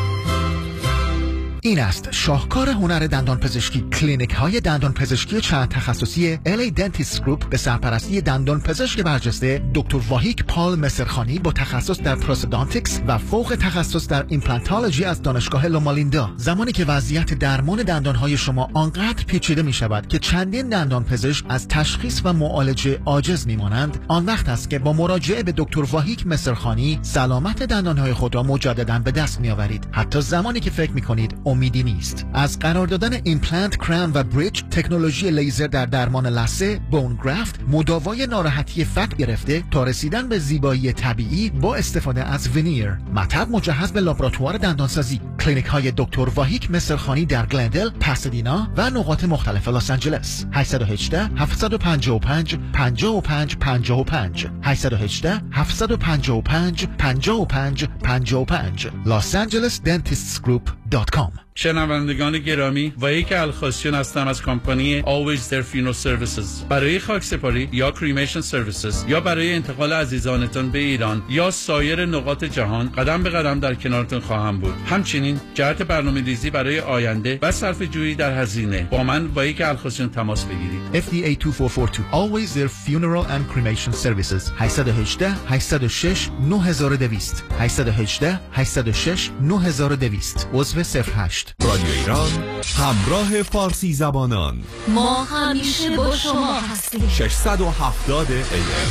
Speaker 10: این است شاهکار هنر دندان پزشکی. کلینیک های دندان پزشکی چند تخصصی ال ای Dentist Group به سرپرستی دندان پزشک برجسته دکتر واهیک پال مصرخانی با تخصص در پروستودانتیکس و فوق تخصص در ایمپلانتولوژی از دانشگاه لومالیندا. زمانی که وضعیت درمان دندان های شما آنقدر پیچیده می شود که چندین دندان پزشک از تشخیص و معالجه عاجز می مانند، آن وقت است که با مراجعه به دکتر واهیک مصرخانی سلامت دندان های خود را مجددا به دست می آورید، حتی زمانی که فکر می کنید امیدی نیست. از قرار دادن ایمپلنت، کرام و بریج، تکنولوژی لیزر در درمان لثه، بون گرافت، مداوای ناراحتی فک گرفته تا رسیدن به زیبایی طبیعی با استفاده از ونیر. مطب مجهز به لابراتوار دندانسازی. کلینیک های دکتر واهیک مصرخانی در گلندل، پاسادینا و نقاط مختلف لس آنجلس. هشت یک هشت هفت پنج پنج پنج پنج پنج پنج هشت یک هشت هفت پنج پنج پنج پنج پنج پنج los angeles dentist group دات کام.
Speaker 2: شنوندگان گرامی، واهیک الخاسیون هستم از کمپانی Always There Funeral Services. برای خاکسپاری یا کریمیشن سرویسز یا برای انتقال عزیزانتان به ایران یا سایر نقاط جهان قدم به قدم در کنارتون خواهم بود. همچنین جهت برنامه‌ریزی برای آینده و صرفه‌جویی در هزینه با من واهیک الخاسیون تماس بگیرید.
Speaker 10: اف دی ای دو چهار چهار دو Always There Funeral and Cremation Services. هشت یک هشت هشت شش نه دو صفر صفر هشت یک هشت هشت شش نه دو صفر صفر عضو صفر هشت.
Speaker 5: رادیو ایران همراه فارسی زبانان.
Speaker 3: ما همیشه با شما هستیم.
Speaker 5: ششصد و هفتاد ای ام.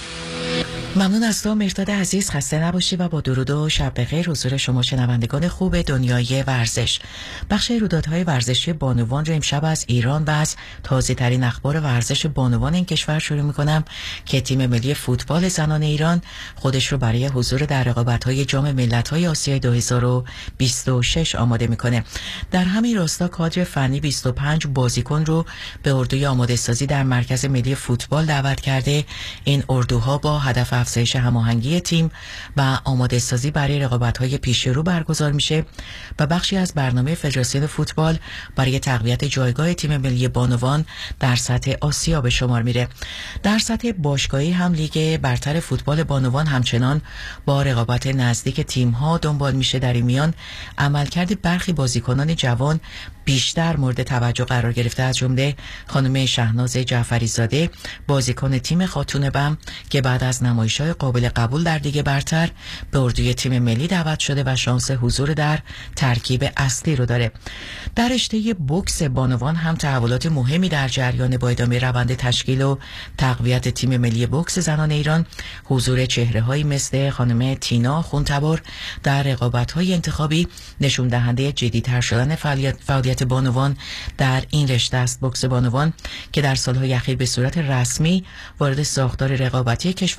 Speaker 11: ممنون از تو مرداد عزیز، خسته نباشی و با درود و شب بخیر حضور شما شنوندگان خوب دنیای ورزش. بخش رویدادهای ورزشی بانوان رو امشب از ایران و از تازه ترین اخبار ورزش بانوان این کشور شروع میکنم که تیم ملی فوتبال زنان ایران خودش رو برای حضور در رقابت‌های جام ملت‌های آسیای دو هزار و بیست و شش آماده میکنه. در همین راستا کادر فنی بیست و پنج بازیکن رو به اردوی آماده سازی در مرکز ملی فوتبال دعوت کرده. این اردوها با هدف افزایش هماهنگی تیم و آماده سازی برای رقابت‌های پیش رو برگزار میشه و بخشی از برنامه فدراسیون فوتبال برای تقویت جایگاه تیم ملی بانوان در سطح آسیا به شمار میره. در سطح باشگاهی هم لیگ برتر فوتبال بانوان همچنان با رقابت نزدیک تیم‌ها دنبال میشه. در این میان عملکرد برخی بازیکنان جوان بیشتر مورد توجه قرار گرفته، از جمله خانم شهناز جعفری زاده بازیکن تیم خاتون بم که بعد از نمایش‌های قابل قبول در لیگ برتر به اردوی تیم ملی دعوت شده و شانس حضور در ترکیب اصلی رو داره. در رشته بوکس بانوان هم تحولات مهمی در جریان با ادامه روند تشکیل و تقویت تیم ملی بوکس زنان ایران. حضور چهره‌هایی مثل خانم تینا خونتبار در رقابت‌های انتخابی نشون دهنده جدی‌تر شدن فعالیت فعالیت بانوان در این رشته است. بوکس بانوان که در سالهای اخیر به صورت رسمی وارد ساختار رقابتی کشور شده،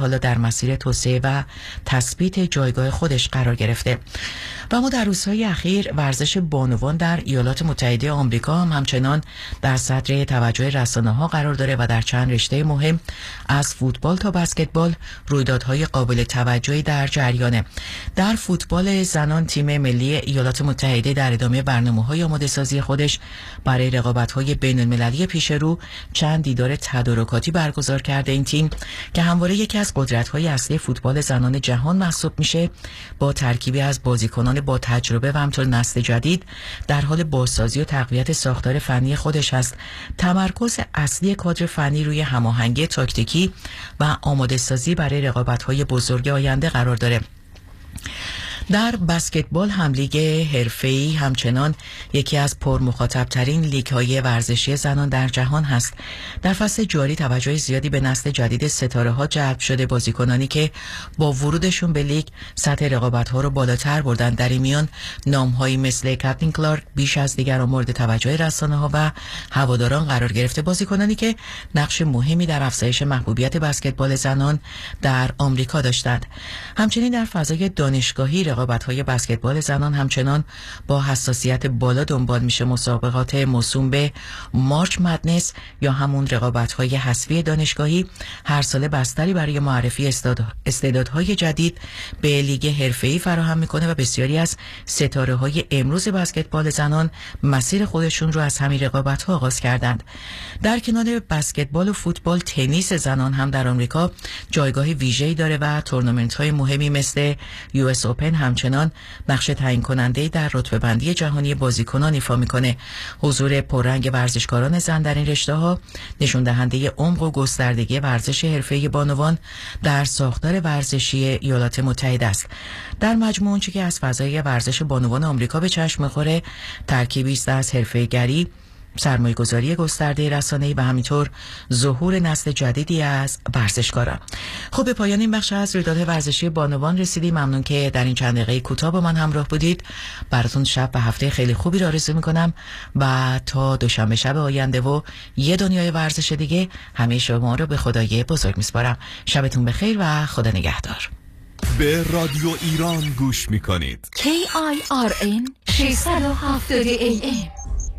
Speaker 11: حالا در مسیر توسعه و تثبیت جایگاه خودش قرار گرفته. و ما در روزهای اخیر ورزش بانوان در ایالات متحده آمریکا هم همچنان در صدر توجه رسانه‌ها قرار داره و در چند رشته مهم از فوتبال تا بسکتبال رویدادهای قابل توجهی در جریانه. در فوتبال زنان تیم ملی ایالات متحده در ادامه برنامه‌های آماده‌سازی خودش برای رقابت‌های بین‌المللی پیش رو چند دیدار تدارکاتی برگزار کرده. این تیم که همواره یکی از قدرت‌های اصلی فوتبال زنان جهان محسوب میشه، با ترکیبی از بازیکنان با تجربه و همچنین نسل جدید در حال بازسازی و تقویت ساختار فنی خودش است. تمرکز اصلی کادر فنی روی هماهنگی تاکتیکی و آماده‌سازی برای رقابت‌های بزرگ آینده قرار داره. در بسکتبال هم لیگ حرفه‌ای همچنان یکی از پرمخاطب‌ترین لیگ‌های ورزشی زنان در جهان هست. در فصل جاری توجه زیادی به نسل جدید ستاره‌ها جلب شده، بازیکنانی که با ورودشون به لیگ سطح رقابت‌ها رو بالاتر بردن. در این میان نام‌هایی مثل کاتلین کلارک بیش از دیگران مورد توجه رسانه‌ها و هواداران قرار گرفته، بازیکنانی که نقش مهمی در افزایش محبوبیت بسکتبال زنان در آمریکا داشتند. همچنین در فضای دانشگاهی رقابت‌های بسکتبال زنان همچنان با حساسیت بالا دنبال میشه. مسابقات موسوم به مارچ مدنس یا همون رقابت‌های حذفی دانشگاهی هر ساله بستری برای معرفی استعدادهای جدید به لیگ حرفه‌ای فراهم میکنه و بسیاری از ستاره‌های امروز بسکتبال زنان مسیر خودشون رو از همین رقابت‌ها آغاز کردند. در کنار بسکتبال و فوتبال، تنیس زنان هم در آمریکا جایگاه ویژه‌ای داره و تورنمنت‌های مهمی مثل یو اس اوپن همچنان نقش تعیین کننده در رتبه بندی جهانی بازیکنان ایفا میکنه. حضور پررنگ ورزشکاران زن در این رشته ها نشون دهنده عمق و گستردگی ورزش حرفه‌ای بانوان در ساختار ورزشی ایالات متحده است. در مجموع چیزی که از فضای ورزش بانوان آمریکا به چشم میخوره ترکیبی است از حرفه‌گری، سرمایه‌گذاری گسترده رسانه‌ای و همینطور ظهور نسل جدیدی از ورزشکاران. خب به پایان این بخش از رویداد ورزشی بانوان رسیدیم. ممنون که در این چند دقیقه کوتاه با من همراه بودید. براتون شب و هفته خیلی خوبی را آرزو می‌کنم و تا دوشنبه شب آینده و یه دنیای ورزش دیگه همه شما رو به خدای بزرگ می‌سپارم. شبتون بخیر و خدا نگهدار.
Speaker 5: به رادیو ایران گوش می‌کنید.
Speaker 31: کی آی آر ان ششصد و هفتاد ای ام.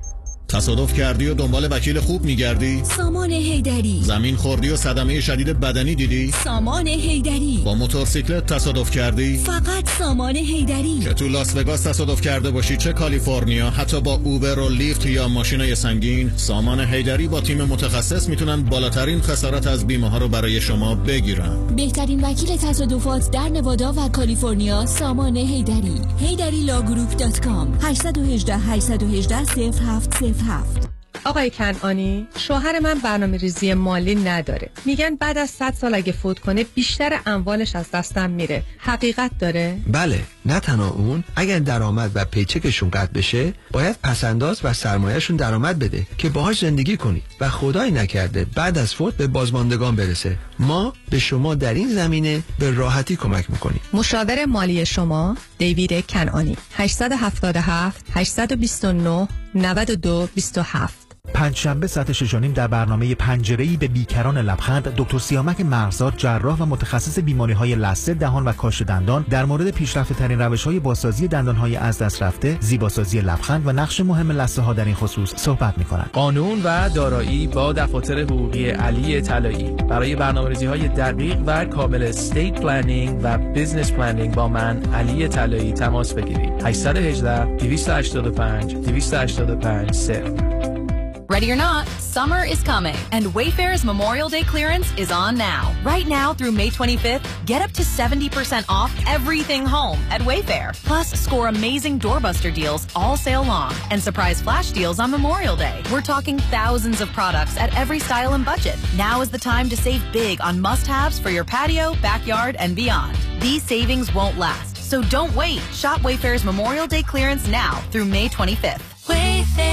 Speaker 18: تصادف کردی و دنبال وکیل خوب میگردی؟
Speaker 31: سامان حیدری.
Speaker 18: زمین خوردی و صدمه شدید بدنی دیدی؟
Speaker 31: سامان حیدری.
Speaker 18: با موتورسیکلت تصادف کردی؟
Speaker 31: فقط سامان حیدری.
Speaker 18: که تو لاس وگاس تصادف کرده باشی، چه کالیفرنیا، حتی با اوبر و لیفت یا ماشینای سنگین، سامان حیدری با تیم متخصص میتونن بالاترین خسارت از بیمه ها رو برای شما بگیرن.
Speaker 31: بهترین وکیل تصادفات در نوادا و کالیفرنیا، سامان حیدری. حیدری لاگروپ دات کام. هشت یک هشت هشت یک هشت صفر هفت صفر هفت.
Speaker 4: آقای کنعانی، شوهر من برنامه ریزی مالی نداره. میگن بعد از صد سال اگه فوت کنه بیشتر اموالش از دستم میره. حقیقت داره؟
Speaker 9: بله، نه تنها اون، اگر درآمد و پیچکشون قطع بشه باید پسنداز و سرمایه‌شون درآمد بده که باهاش زندگی کنی و خدای نکرده بعد از فوت به بازماندگان برسه. ما به شما در این زمینه به راحتی کمک میکنیم.
Speaker 4: مشاور مالی شما دیوید کنعانی. هشت هفت هفت هشت دو نه نه دو دو هفت.
Speaker 10: پنجشنبه ساعت شش و نیم در برنامه پنجره‌ای به بیکران لبخند، دکتر سیامک مرزاد، جراح و متخصص بیماری‌های لثه، دهان و کاشت دندان، در مورد پیشرفته‌ترین روش‌های بازسازی دندان‌های از دست رفته، زیباسازی لبخند و نقش مهم لثه‌ها در این خصوص صحبت می‌کنند.
Speaker 14: قانون و دارایی با دفاتر حقوقی علی طلایی برای برنامه‌ریزی‌های دقیق و کامل استیت پلنینگ و بیزنس پلنینگ با من علی طلایی تماس بگیرید. هشت یک هشت دو هشت پنج دو هشت پنج صفر.
Speaker 21: Ready or not, summer is coming, and Wayfair's Memorial Day clearance is on now. Right now through May twenty-fifth, get up to seventy percent off everything home at Wayfair. Plus, score amazing doorbuster deals all sale long and surprise flash deals on Memorial Day. We're talking thousands of products at every style and budget. Now is the time to save big on must-haves for your patio, backyard, and beyond. These savings won't last, so don't wait. Shop Wayfair's Memorial Day clearance now through May twenty-fifth. Wayfair every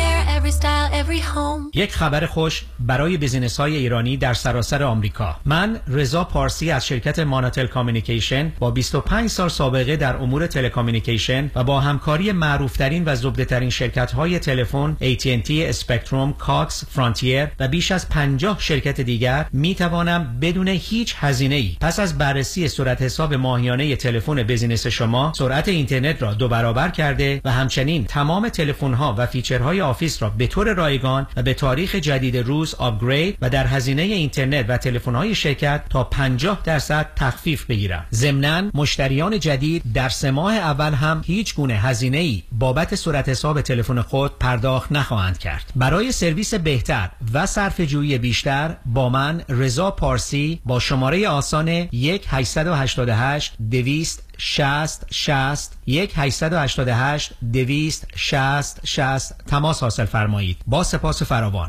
Speaker 3: every style, every home.
Speaker 16: یک خبر خوش برای بیزینس‌های ایرانی در سراسر آمریکا. من رضا پارسی از شرکت ماناتل کامیونیکیشن با بیست و پنج سال سابقه در امور تلکامیونیکیشن و با همکاری معروف‌ترین و زبده‌ترین شرکت‌های تلفن ای تی ان تی، اسپکتروم، کاکس، فرانتیر و بیش از پنجاه شرکت دیگر می‌توانم بدون هیچ هزینه‌ای پس از بررسی صورت حساب ماهیانه تلفن بیزینس شما سرعت اینترنت را دو برابر کرده و همچنین تمام تلفن‌ها و فیچرهای آفیس را به طور رایگان و به تاریخ جدید روز آپگرید و در هزینه اینترنت و تلفن‌های شرکت تا پنجاه درصد تخفیف بگیرم. ضمناً مشتریان جدید در سه ماه اول هم هیچ گونه هزینه‌ای بابت صورت حساب تلفن خود پرداخت نخواهند کرد. برای سرویس بهتر و صرفه‌جویی بیشتر با من رضا پارسی با شماره آسان یک هشت هشت هشت دویست شصت شصت یک هشت هشت هشت دویست شصت شصت تماس حاصل فرمایید. با سپاس فراوان.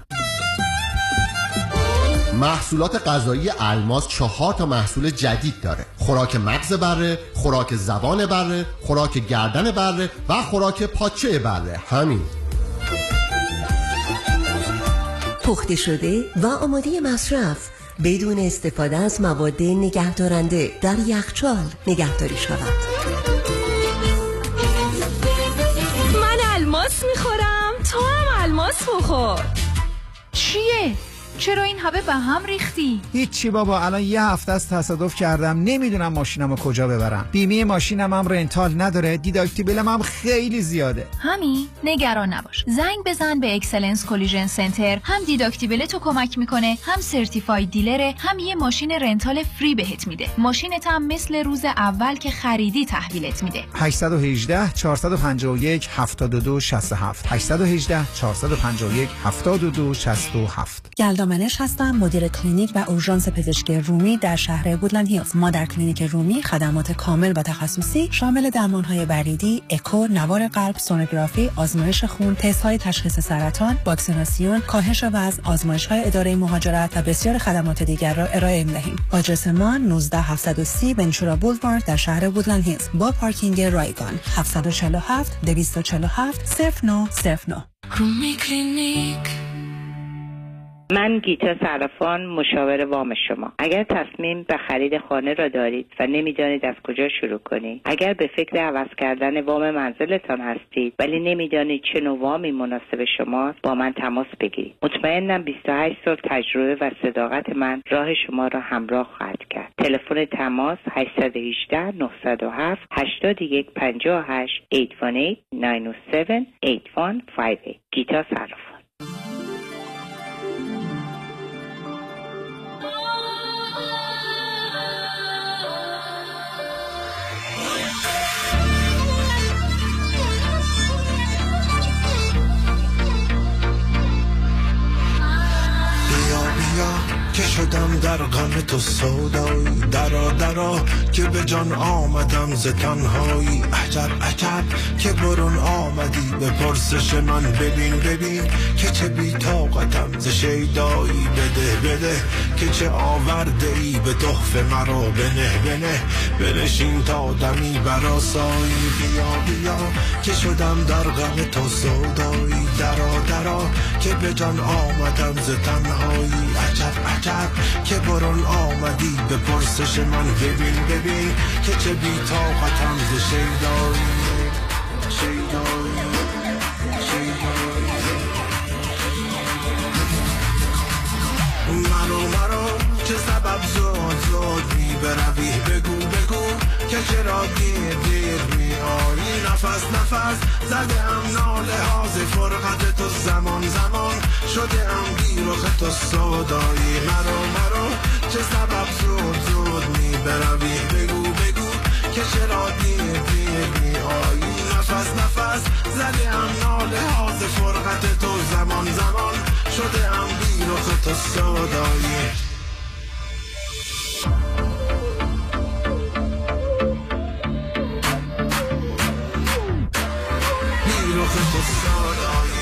Speaker 20: محصولات غذایی الماس چهار تا محصول جدید داره: خوراک مغز بره، خوراک زبان بره، خوراک گردن بره و خوراک پاچه بره. همین.
Speaker 22: پخته شده و آماده مصرف بدون استفاده از مواد نگهدارنده در یخچال نگهداری شود.
Speaker 31: من الماس میخورم، تو هم الماس بخور. چیه؟ چرا این همه به هم ریختی؟
Speaker 23: هیچی بابا، الان یه هفته از تصادف کردم، نمیدونم ماشینمو کجا ببرم. بیمه ماشینم هم رنتال نداره، دیداکتیبلم هم خیلی زیاده.
Speaker 31: همین؟ نگران نباش. زنگ بزن به اکسلنس کلیژن سنتر، هم دیداکتیبل تو کمک میکنه، هم سرتیفاید دیلره، هم یه ماشین رنتال فری بهت میده. ماشینت هم مثل روز اول که خریدی تحویلت میده.
Speaker 23: هشت یک هشت چهار پنج یک هفت دو شش هفت هشت یک هشت چهار پنج یک هفت دو شش هفت.
Speaker 24: منش هستم، مدیر کلینیک و اورژانس پزشکی رومی در شهر وودلند هیلز. ما در کلینیک رومی خدمات کامل و تخصصی شامل درمان‌های بریدی، اکو، نوار قلب، سونوگرافی، آزمایش خون، تست‌های تشخیص سرطان، واکسیناسیون، کاهش وزن، آزمایش‌های اداره مهاجرت و بسیار خدمات دیگر را ارائه می‌دهیم. آدرس ما نوزده هفتصد و سی ونچورا بولوارد در شهر وودلند هیلز با پارکینگ رایگان. هفت چهار هفت دویست و چهل و هفت صفر نه صفر نه.
Speaker 25: رومی کلینیک. من گیتا صرافان، مشاور وام شما. اگر تصمیم به خرید خانه را دارید و نمیدانید از کجا شروع کنید، اگر به فکر عوض کردن وام منزلتان هستید ولی نمیدانید چه نوع وامی مناسب شماست، با من تماس بگیرید. مطمئنم بیست و هشت سال تجربه و صداقت من راه شما را همراه خواهد کرد. تلفن تماس هشت یک هشت نه صفر هفت هشت یک پنج هشت هشت یک هشت نه هفت هشت یک پنج هشت. گیتا صرافان.
Speaker 26: که شدم در غم تو سودایی، درا درا که به جان آمدم ز تنهایی. عجب عجب که برون آمدی به پرسش من، ببین ببین که چه بی طاقتم ز شیدایی. بده بده که چه آورده ای به تحفه مرا، بنه بنه بنشین تا دمی براسایی. بیا بیا که شدم در غم تو سودایی، درا درا که به جان آمدم ز تنهایی. عجب عجب که برون آمدی به پرسش من، ببین ببین که چه بی طاقتم ز شیدایی. شیدایی شیدایی مرو مرو چه سبب زود زود می بروی، بگو بگو که چرا دیر دیر می آیی. نفس نفس زده ام ناله ها ز فرقت تو، زمان زمان شده ام بیرخ تو سودایی. مرو مرو چه سبب زود زود می بروی، بگو بگو که چرا دیر دیر می آیی. نفس نفس زده ام ناله ها ز فرقت تو، زمان زمان شده ام بیرخ تو سودایی. بیرخ تو سودایی.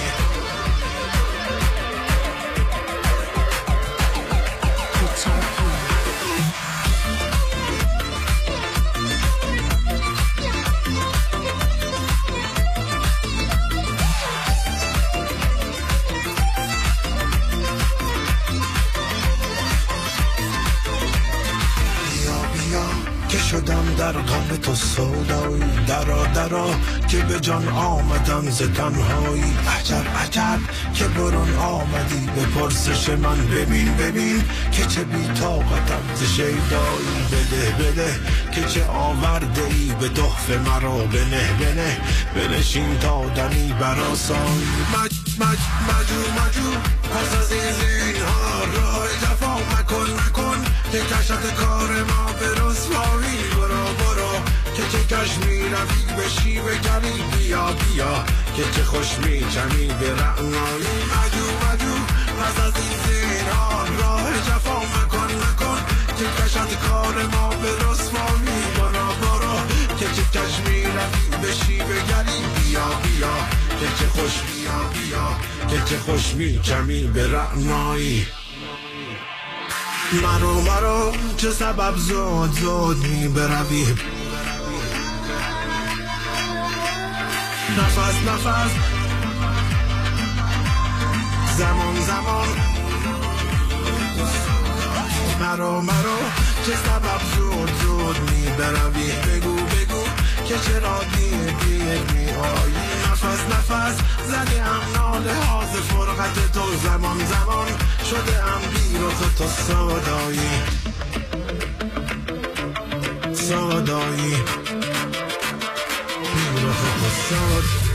Speaker 26: شدم در غم تو سودایی، درا درا که به جان آمدم ز تنهایی. عجب عجب که برون آمدی به پرسش من، ببین ببین که چه بی طاقتم ز شیدایی. بده بده که چه آورده ای به تحفه مرا، بنه بنه بنشین تا دمی براسایی. مج مج مجو مجو پس از این زینها راه جفا مکن مکن که کشت کار ما به رسوایی. برو برو که چه کش می روی به شیوه گری، بیا بیا که چه خوش می چمی به رعنایی. مجو مجو پس از این زینها راه جفا مکن مکن که کشت کار ما به رسوایی. برو برو که چه کش می روی به شیوه گری، بیا بیا که چه خوش بیا بیا که چه خوش می چمی به رعنایی. مرو مرو چه سبب زود زود می بروی، نفس نفس زمان زمان. مرو مرو چه سبب زود زود می بروی، بگو بگو که چرا دیر دیر می آیی. نفس نفس زده ام ناله ها ز فرقت تو، زمان زمان شده ام بی رخ تو سودایی سودایی بی رخ تو سودایی.